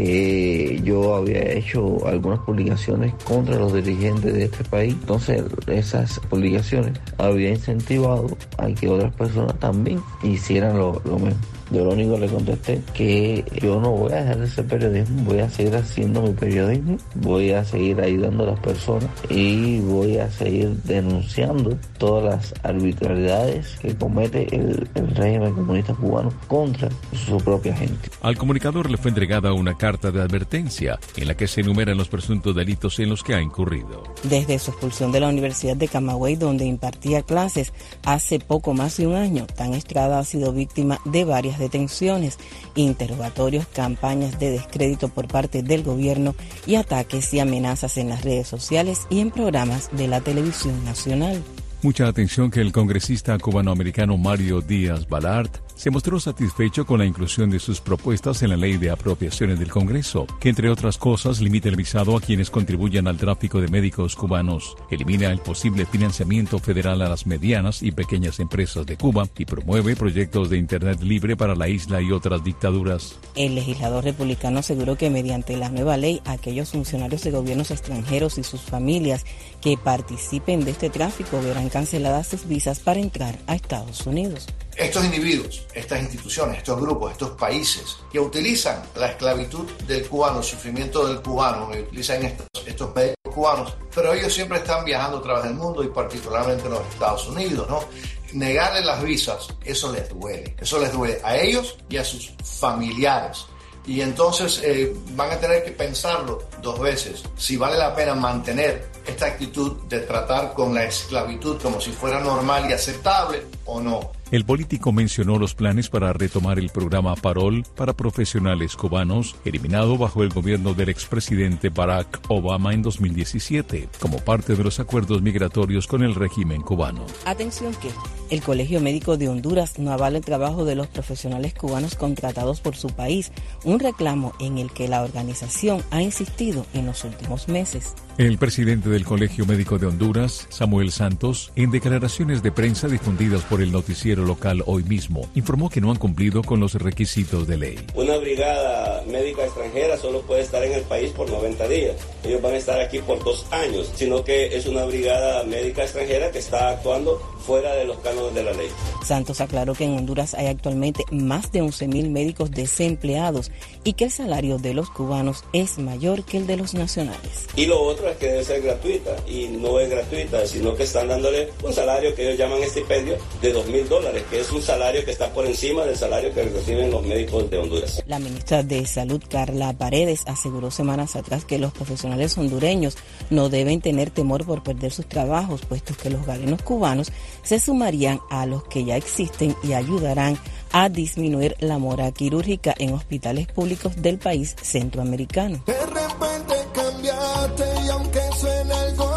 que yo había hecho algunas publicaciones contra los dirigentes de este país. Entonces, esas publicaciones había incentivado a que otras personas también hicieran lo mismo. Yo lo único que le contesté que yo no voy a dejar de hacer periodismo, voy a seguir haciendo mi periodismo, voy a seguir ayudando a las personas y voy a seguir denunciando todas las arbitrariedades que comete el régimen comunista cubano contra su propia gente. Al comunicador le fue entregada una carta de advertencia en la que se enumeran los presuntos delitos en los que ha incurrido. Desde su expulsión de la Universidad de Camagüey, donde impartía clases hace poco más de un año, Tan Estrada ha sido víctima de varias detenciones, interrogatorios, campañas de descrédito por parte del gobierno y ataques y amenazas en las redes sociales y en programas de la televisión nacional. Mucha atención que el congresista cubanoamericano Mario Díaz Balart se mostró satisfecho con la inclusión de sus propuestas en la Ley de Apropiaciones del Congreso, que entre otras cosas limita el visado a quienes contribuyan al tráfico de médicos cubanos, elimina el posible financiamiento federal a las medianas y pequeñas empresas de Cuba y promueve proyectos de Internet libre para la isla y otras dictaduras. El legislador republicano aseguró que mediante la nueva ley, aquellos funcionarios de gobiernos extranjeros y sus familias que participen de este tráfico verán canceladas sus visas para entrar a Estados Unidos. Estos individuos, estas instituciones, estos grupos, estos países que utilizan la esclavitud del cubano, el sufrimiento del cubano, utilizan estos médicos cubanos, pero ellos siempre están viajando a través del mundo y particularmente en los Estados Unidos, ¿no? Negarles las visas, eso les duele a ellos y a sus familiares. Y entonces van a tener que pensarlo dos veces, si vale la pena mantener esta actitud de tratar con la esclavitud como si fuera normal y aceptable o no. El político mencionó los planes para retomar el programa Parol para profesionales cubanos, eliminado bajo el gobierno del expresidente Barack Obama en 2017, como parte de los acuerdos migratorios con el régimen cubano. Atención que el Colegio Médico de Honduras no avala el trabajo de los profesionales cubanos contratados por su país, un reclamo en el que la organización ha insistido en los últimos meses. El presidente del Colegio Médico de Honduras, Samuel Santos, en declaraciones de prensa difundidas por el noticiero local Hoy Mismo, informó que no han cumplido con los requisitos de ley. Una brigada médica extranjera solo puede estar en el país por 90 días. Ellos van a estar aquí por 2 años, sino que es una brigada médica extranjera que está actuando fuera de los cánones de la ley. Santos aclaró que en Honduras hay actualmente más de 11.000 médicos desempleados y que el salario de los cubanos es mayor que el de los nacionales. Y lo otro es que debe ser gratuita, y no es gratuita, sino que están dándole un salario que ellos llaman estipendio de $2,000, que es un salario que está por encima del salario que reciben los médicos de Honduras. La ministra de Salud, Carla Paredes, aseguró semanas atrás que los profesionales hondureños no deben tener temor por perder sus trabajos, puesto que los galenos cubanos se sumarían a los que ya ya existen y ayudarán a disminuir la mora quirúrgica en hospitales públicos del país centroamericano. De repente cambiaste y aunque suene algo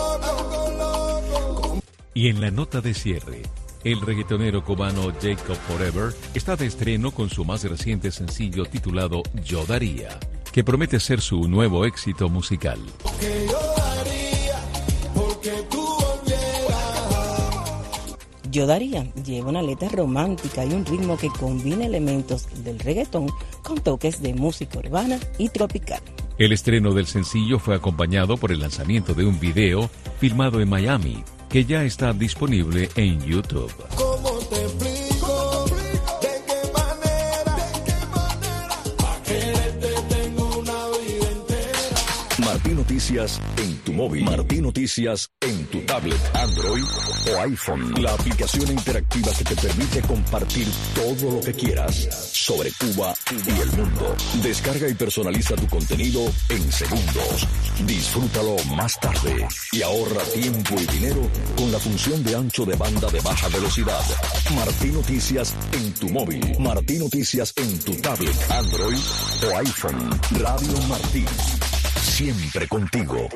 loco. Y en la nota de cierre, el reggaetonero cubano Jacob Forever está de estreno con su más reciente sencillo titulado Yo Daría, que promete ser su nuevo éxito musical. Que yo daría porque tú volvieras. Yo Daría lleva una letra romántica y un ritmo que combina elementos del reggaetón con toques de música urbana y tropical. El estreno del sencillo fue acompañado por el lanzamiento de un video filmado en Miami, que ya está disponible en YouTube. ¿Cómo te explico? ¿De qué manera? Pa' quererte tengo una vida entera. Martí Noticias en tu móvil. Martí Noticias en tu tablet, Android o iPhone. La aplicación interactiva que te permite compartir todo lo que quieras sobre Cuba y el mundo. Descarga y personaliza tu contenido en segundos. Disfrútalo más tarde y ahorra tiempo y dinero con la función de ancho de banda de baja velocidad. Martí Noticias en tu móvil. Martí Noticias en tu tablet, Android o iPhone. Radio Martí. Siempre contigo.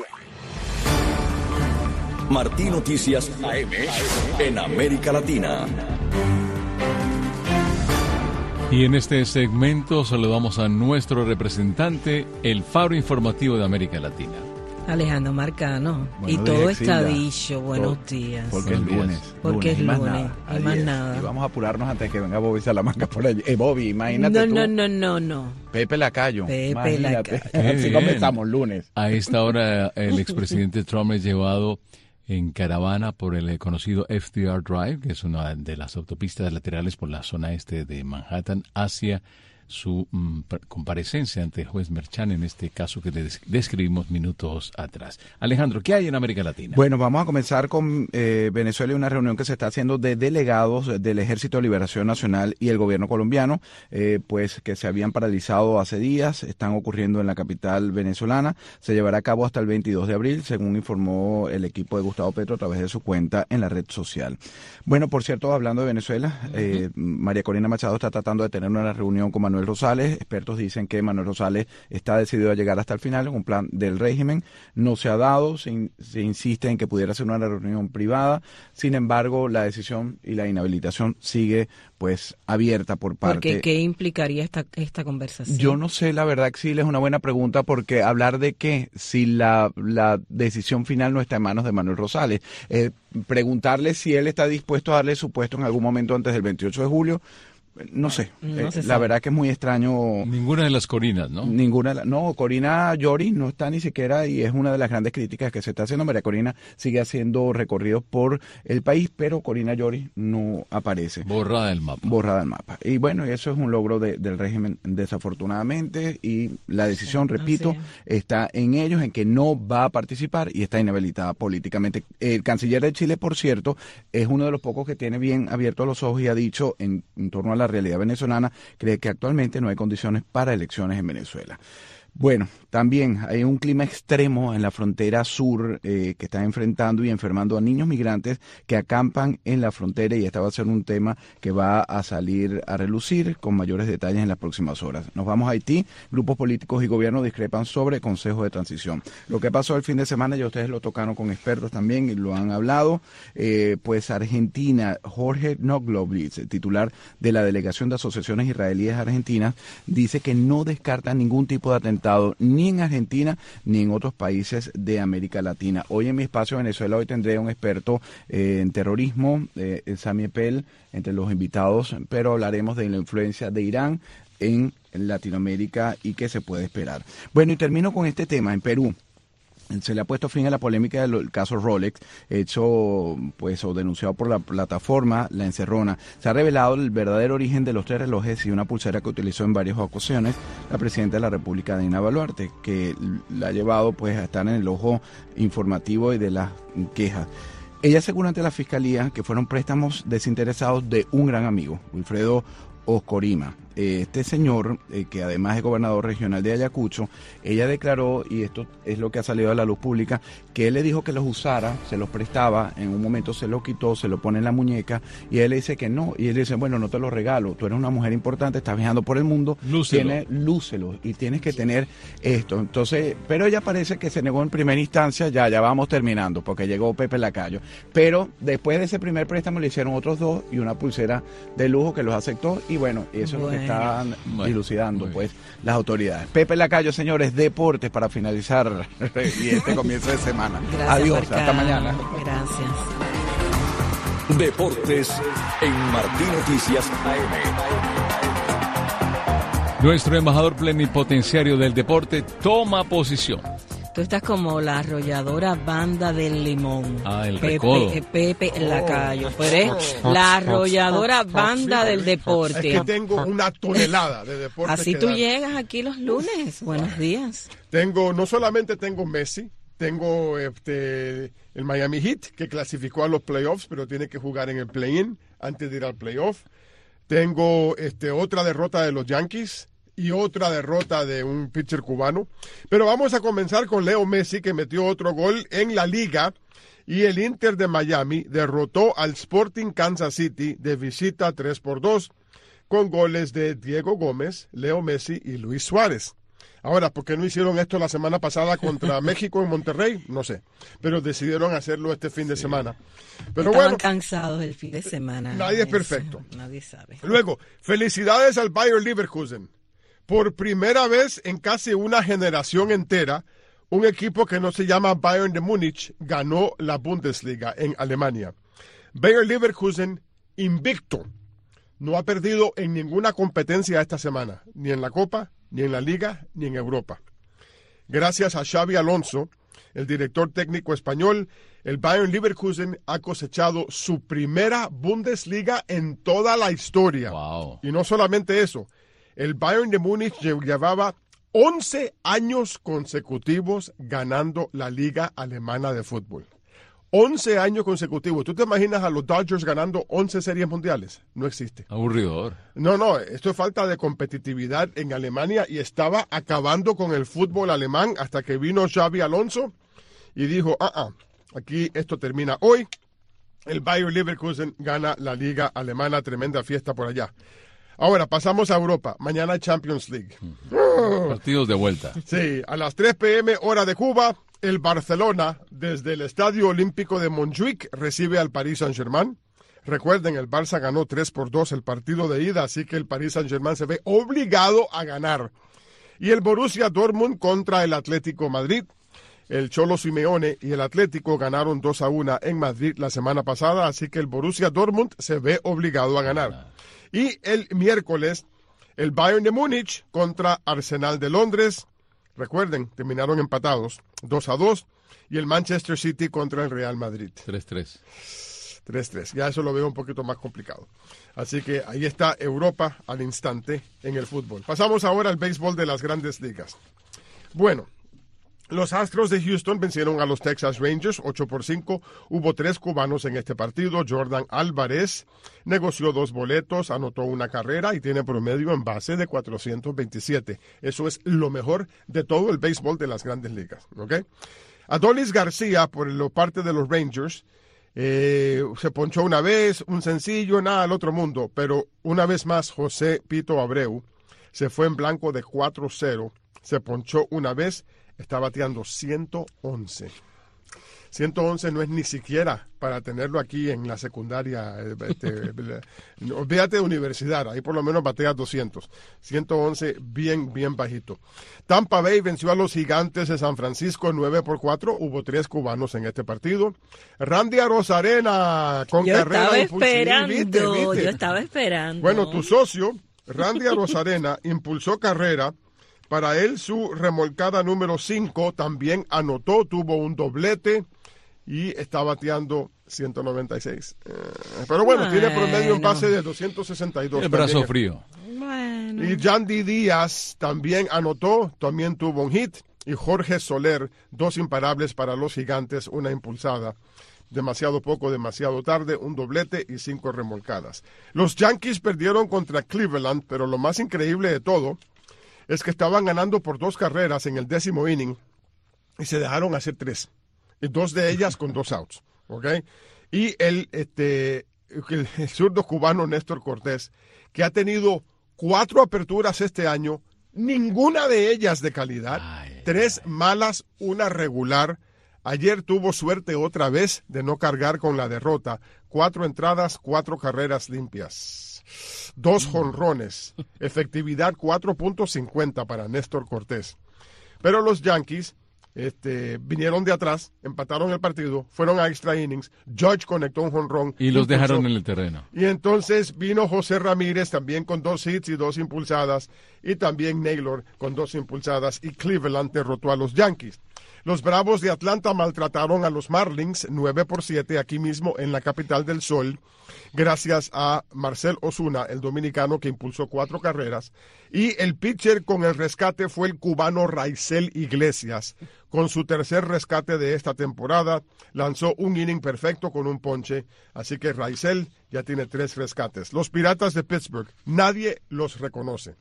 Martí Noticias AM en América Latina. Y en este segmento saludamos a nuestro representante, el Faro Informativo de América Latina. Alejandro Marcano. Y todo está dicho. Buenos días. Porque es lunes. Porque es lunes. Y más Ayer. nada. Y vamos a apurarnos antes de que venga Bobby Salamanca por allí. Bobby, imagínate tú. No. Pepe Lacayo. Pepe Lacayo. Así comenzamos lunes. A esta hora el expresidente Trump es llevado en caravana por el conocido FDR Drive, que es una de las autopistas laterales por la zona este de Manhattan, hacia su comparecencia ante el juez Merchan en este caso que describimos minutos atrás. Alejandro, ¿qué hay en América Latina? Bueno, vamos a comenzar con Venezuela y una reunión que se está haciendo de delegados del Ejército de Liberación Nacional y el gobierno colombiano, pues que se habían paralizado hace días, están ocurriendo en la capital venezolana, se llevará a cabo hasta el 22 de abril, según informó el equipo de Gustavo Petro a través de su cuenta en la red social. Bueno, por cierto, hablando de Venezuela, María Corina Machado está tratando de tener una reunión con Manuel Rosales. Expertos dicen que Manuel Rosales está decidido a llegar hasta el final en un plan del régimen. No se ha dado, se insiste en que pudiera ser una reunión privada. Sin embargo, la decisión y la inhabilitación sigue pues abierta por parte. Porque ¿qué implicaría esta conversación? Yo no sé, la verdad, Exil, es una buena pregunta, porque hablar de qué si la decisión final no está en manos de Manuel Rosales. Preguntarle si él está dispuesto a darle su puesto en algún momento antes del 28 de julio. No sé, la verdad que es muy extraño. Ninguna de las Corinas, ¿no? No, Corina Llori no está ni siquiera, y es una de las grandes críticas que se está haciendo. María Corina sigue haciendo recorridos por el país, pero Corina Llori no aparece. Borrada del mapa. Y bueno, eso es un logro del régimen, desafortunadamente, y la decisión, repito, está en ellos, en que no va a participar y está inhabilitada políticamente. El canciller de Chile, por cierto, es uno de los pocos que tiene bien abiertos los ojos y ha dicho en torno a la realidad venezolana, cree que actualmente no hay condiciones para elecciones en Venezuela. Bueno, también hay un clima extremo en la frontera sur que está enfrentando y enfermando a niños migrantes que acampan en la frontera, y este va a ser un tema que va a salir a relucir con mayores detalles en las próximas horas. Nos vamos a Haití. Grupos políticos y gobiernos discrepan sobre consejos de transición. Lo que pasó el fin de semana, ya ustedes lo tocaron con expertos también y lo han hablado, pues Argentina, Jorge Noglovitz, titular de la Delegación de Asociaciones Israelíes Argentinas, dice que no descarta ningún tipo de atentado ni en Argentina ni en otros países de América Latina. Hoy en mi espacio Venezuela, hoy tendré un experto en terrorismo, Sami Eppel, entre los invitados, pero hablaremos de la influencia de Irán en Latinoamérica y qué se puede esperar. Bueno, y termino con este tema. En Perú se le ha puesto fin a la polémica del caso Rolex, hecho pues o denunciado por la plataforma La Encerrona. Se ha revelado el verdadero origen de los 3 relojes y una pulsera que utilizó en varias ocasiones la presidenta de la República, Dina Boluarte, que la ha llevado pues a estar en el ojo informativo y de las quejas. Ella asegura ante la Fiscalía que fueron préstamos desinteresados de un gran amigo, Wilfredo Oscorima. Este señor, que además es gobernador regional de Ayacucho, ella declaró, y esto es lo que ha salido a la luz pública, que él le dijo que los usara, se los prestaba, en un momento se los quitó, se lo pone en la muñeca, y él le dice que no, y él dice, bueno, no te lo regalo, tú eres una mujer importante, estás viajando por el mundo, lúcelo, y tienes que tener esto. Entonces, pero ella parece que se negó en primera instancia, ya vamos terminando, porque llegó Pepe Lacayo, pero después de ese primer préstamo le hicieron otros 2 y una pulsera de lujo que los aceptó, y bueno, eso es lo que están dilucidando pues las autoridades. Pepe Lacayo, señores, deportes para finalizar y este comienzo de semana. Gracias, adiós, Marcano. hasta mañana. Gracias. Deportes en Martín Noticias AM. Nuestro embajador plenipotenciario del deporte toma posición. Tú estás como la arrolladora banda del limón. El recodo. Pepe Lacayo. Pero es la arrolladora banda del deporte. Es que tengo una tonelada de deporte. Así tú llegas aquí los lunes. Buenos días. No solamente tengo Messi, tengo el Miami Heat, que clasificó a los playoffs, pero tiene que jugar en el play-in antes de ir al playoff. Tengo otra derrota de los Yankees y otra derrota de un pitcher cubano. Pero vamos a comenzar con Leo Messi, que metió otro gol en la liga, y el Inter de Miami derrotó al Sporting Kansas City de visita 3-2 con goles de Diego Gómez, Leo Messi y Luis Suárez. Ahora, ¿por qué no hicieron esto la semana pasada contra México en Monterrey? No sé, pero decidieron hacerlo este fin de semana. Pero estaban cansados el fin de semana. Nadie es perfecto. Nadie sabe. Luego, felicidades al Bayer Leverkusen. Por primera vez en casi una generación entera, un equipo que no se llama Bayern de Múnich ganó la Bundesliga en Alemania. Bayer Leverkusen invicto. No ha perdido en ninguna competencia esta semana, ni en la Copa, ni en la Liga, ni en Europa. Gracias a Xabi Alonso, el director técnico español, el Bayern Leverkusen ha cosechado su primera Bundesliga en toda la historia. Wow. Y no solamente eso, el Bayern de Múnich llevaba 11 años consecutivos ganando la Liga Alemana de Fútbol. 11 años consecutivos. ¿Tú te imaginas a los Dodgers ganando 11 series mundiales? No existe. Aburridor. No, esto es falta de competitividad en Alemania y estaba acabando con el fútbol alemán hasta que vino Xabi Alonso y dijo, aquí esto termina hoy. El Bayer Leverkusen gana la Liga Alemana, tremenda fiesta por allá. Ahora pasamos a Europa. Mañana Champions League. Partidos de vuelta. Sí, a las 3 p.m. hora de Cuba, el Barcelona, desde el Estadio Olímpico de Montjuic, recibe al Paris Saint-Germain. Recuerden, el Barça ganó 3-2 el partido de ida, así que el Paris Saint-Germain se ve obligado a ganar. Y el Borussia Dortmund contra el Atlético Madrid. El Cholo Simeone y el Atlético ganaron 2-1 en Madrid la semana pasada, así que el Borussia Dortmund se ve obligado a ganar. Y el miércoles, el Bayern de Múnich contra Arsenal de Londres. Recuerden, terminaron empatados 2-2. Y el Manchester City contra el Real Madrid. 3-3. 3-3. Ya eso lo veo un poquito más complicado. Así que ahí está Europa al instante en el fútbol. Pasamos ahora al béisbol de las Grandes Ligas. Bueno, los Astros de Houston vencieron a los Texas Rangers 8-5. Hubo 3 cubanos en este partido. Jordan Álvarez negoció 2 boletos, anotó una carrera y tiene promedio en base de 427. Eso es lo mejor de todo el béisbol de las Grandes Ligas. ¿Okay? Adolis García, por la parte de los Rangers, se ponchó una vez, un sencillo, nada al otro mundo. Pero una vez más, José Pito Abreu se fue en blanco de 4-0. Se ponchó una vez. Está bateando 111. 111 no es ni siquiera para tenerlo aquí en la secundaria. Olvídate de universidad, ahí por lo menos batea 200. 111 bien bajito. Tampa Bay venció a los Gigantes de San Francisco 9-4. Hubo 3 cubanos en este partido. Randy Arozarena con carrera impulsiva. Yo estaba esperando. Bueno, tu socio, Randy Arozarena, impulsó carrera. Para él, su remolcada número 5 también anotó, tuvo un doblete y está bateando 196. Pero bueno, tiene promedio en base de 262. El brazo frío. Bueno. Y Yandy Díaz también anotó, también tuvo un hit. Y Jorge Soler, 2 imparables para los Gigantes, una impulsada. demasiado poco, demasiado tarde, un doblete y 5 remolcadas. Los Yankees perdieron contra Cleveland, pero lo más increíble de todo es que estaban ganando por 2 carreras en el 10º inning y se dejaron hacer 3, y 2 de ellas con 2 outs, ¿ok? Y el zurdo cubano Néstor Cortés, que ha tenido 4 aperturas este año, ninguna de ellas de calidad, 3 malas, 1 regular. Ayer tuvo suerte otra vez de no cargar con la derrota. 4 entradas, 4 carreras limpias, 2 jonrones, efectividad 4.50 para Néstor Cortés. Pero los Yankees vinieron de atrás, empataron el partido, fueron a extra innings, Judge conectó un jonrón. Y los dejaron en el terreno. Y entonces vino José Ramírez también con 2 hits y 2 impulsadas, y también Naylor con 2 impulsadas, y Cleveland derrotó a los Yankees. Los Bravos de Atlanta maltrataron a los Marlins 9-7 aquí mismo en la capital del sol, gracias a Marcell Ozuna, el dominicano que impulsó 4 carreras. Y el pitcher con el rescate fue el cubano Raisel Iglesias. Con su tercer rescate de esta temporada, lanzó un inning perfecto con un ponche. Así que Raisel ya tiene 3 rescates. Los Piratas de Pittsburgh, nadie los reconoce.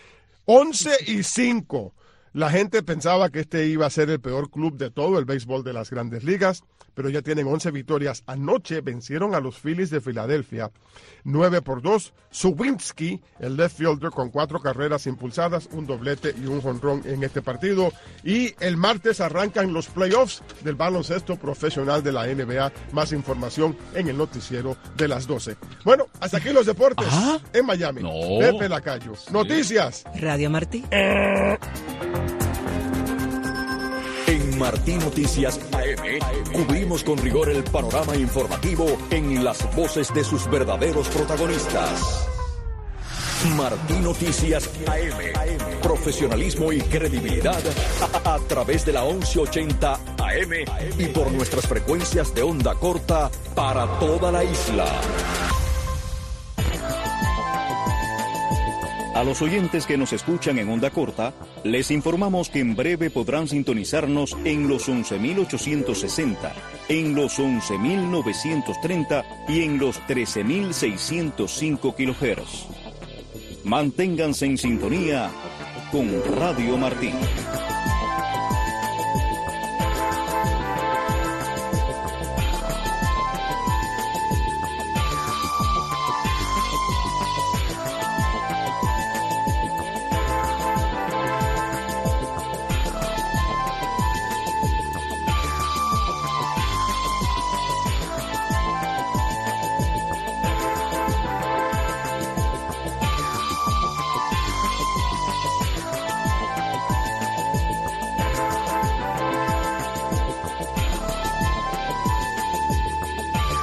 11-5. La gente pensaba que este iba a ser el peor club de todo el béisbol de las Grandes Ligas, pero ya tienen 11 victorias. Anoche vencieron a los Phillies de Filadelfia 9-2. Suwinski, el left fielder, con 4 carreras impulsadas, un doblete y un jonrón en este partido. Y el martes arrancan los playoffs del baloncesto profesional de la NBA. Más información en el noticiero de las 12. Bueno, hasta aquí los deportes en Miami. Pepe Lacayo. Sí. Noticias. Radio Martí. En Martí Noticias AM cubrimos con rigor el panorama informativo en las voces de sus verdaderos protagonistas. Martí Noticias AM. Profesionalismo y credibilidad a través de la 1180 AM y por nuestras frecuencias de onda corta para toda la isla. A los oyentes que nos escuchan en onda corta, les informamos que en breve podrán sintonizarnos en los 11.860, en los 11.930 y en los 13.605 kHz. Manténganse en sintonía con Radio Martí.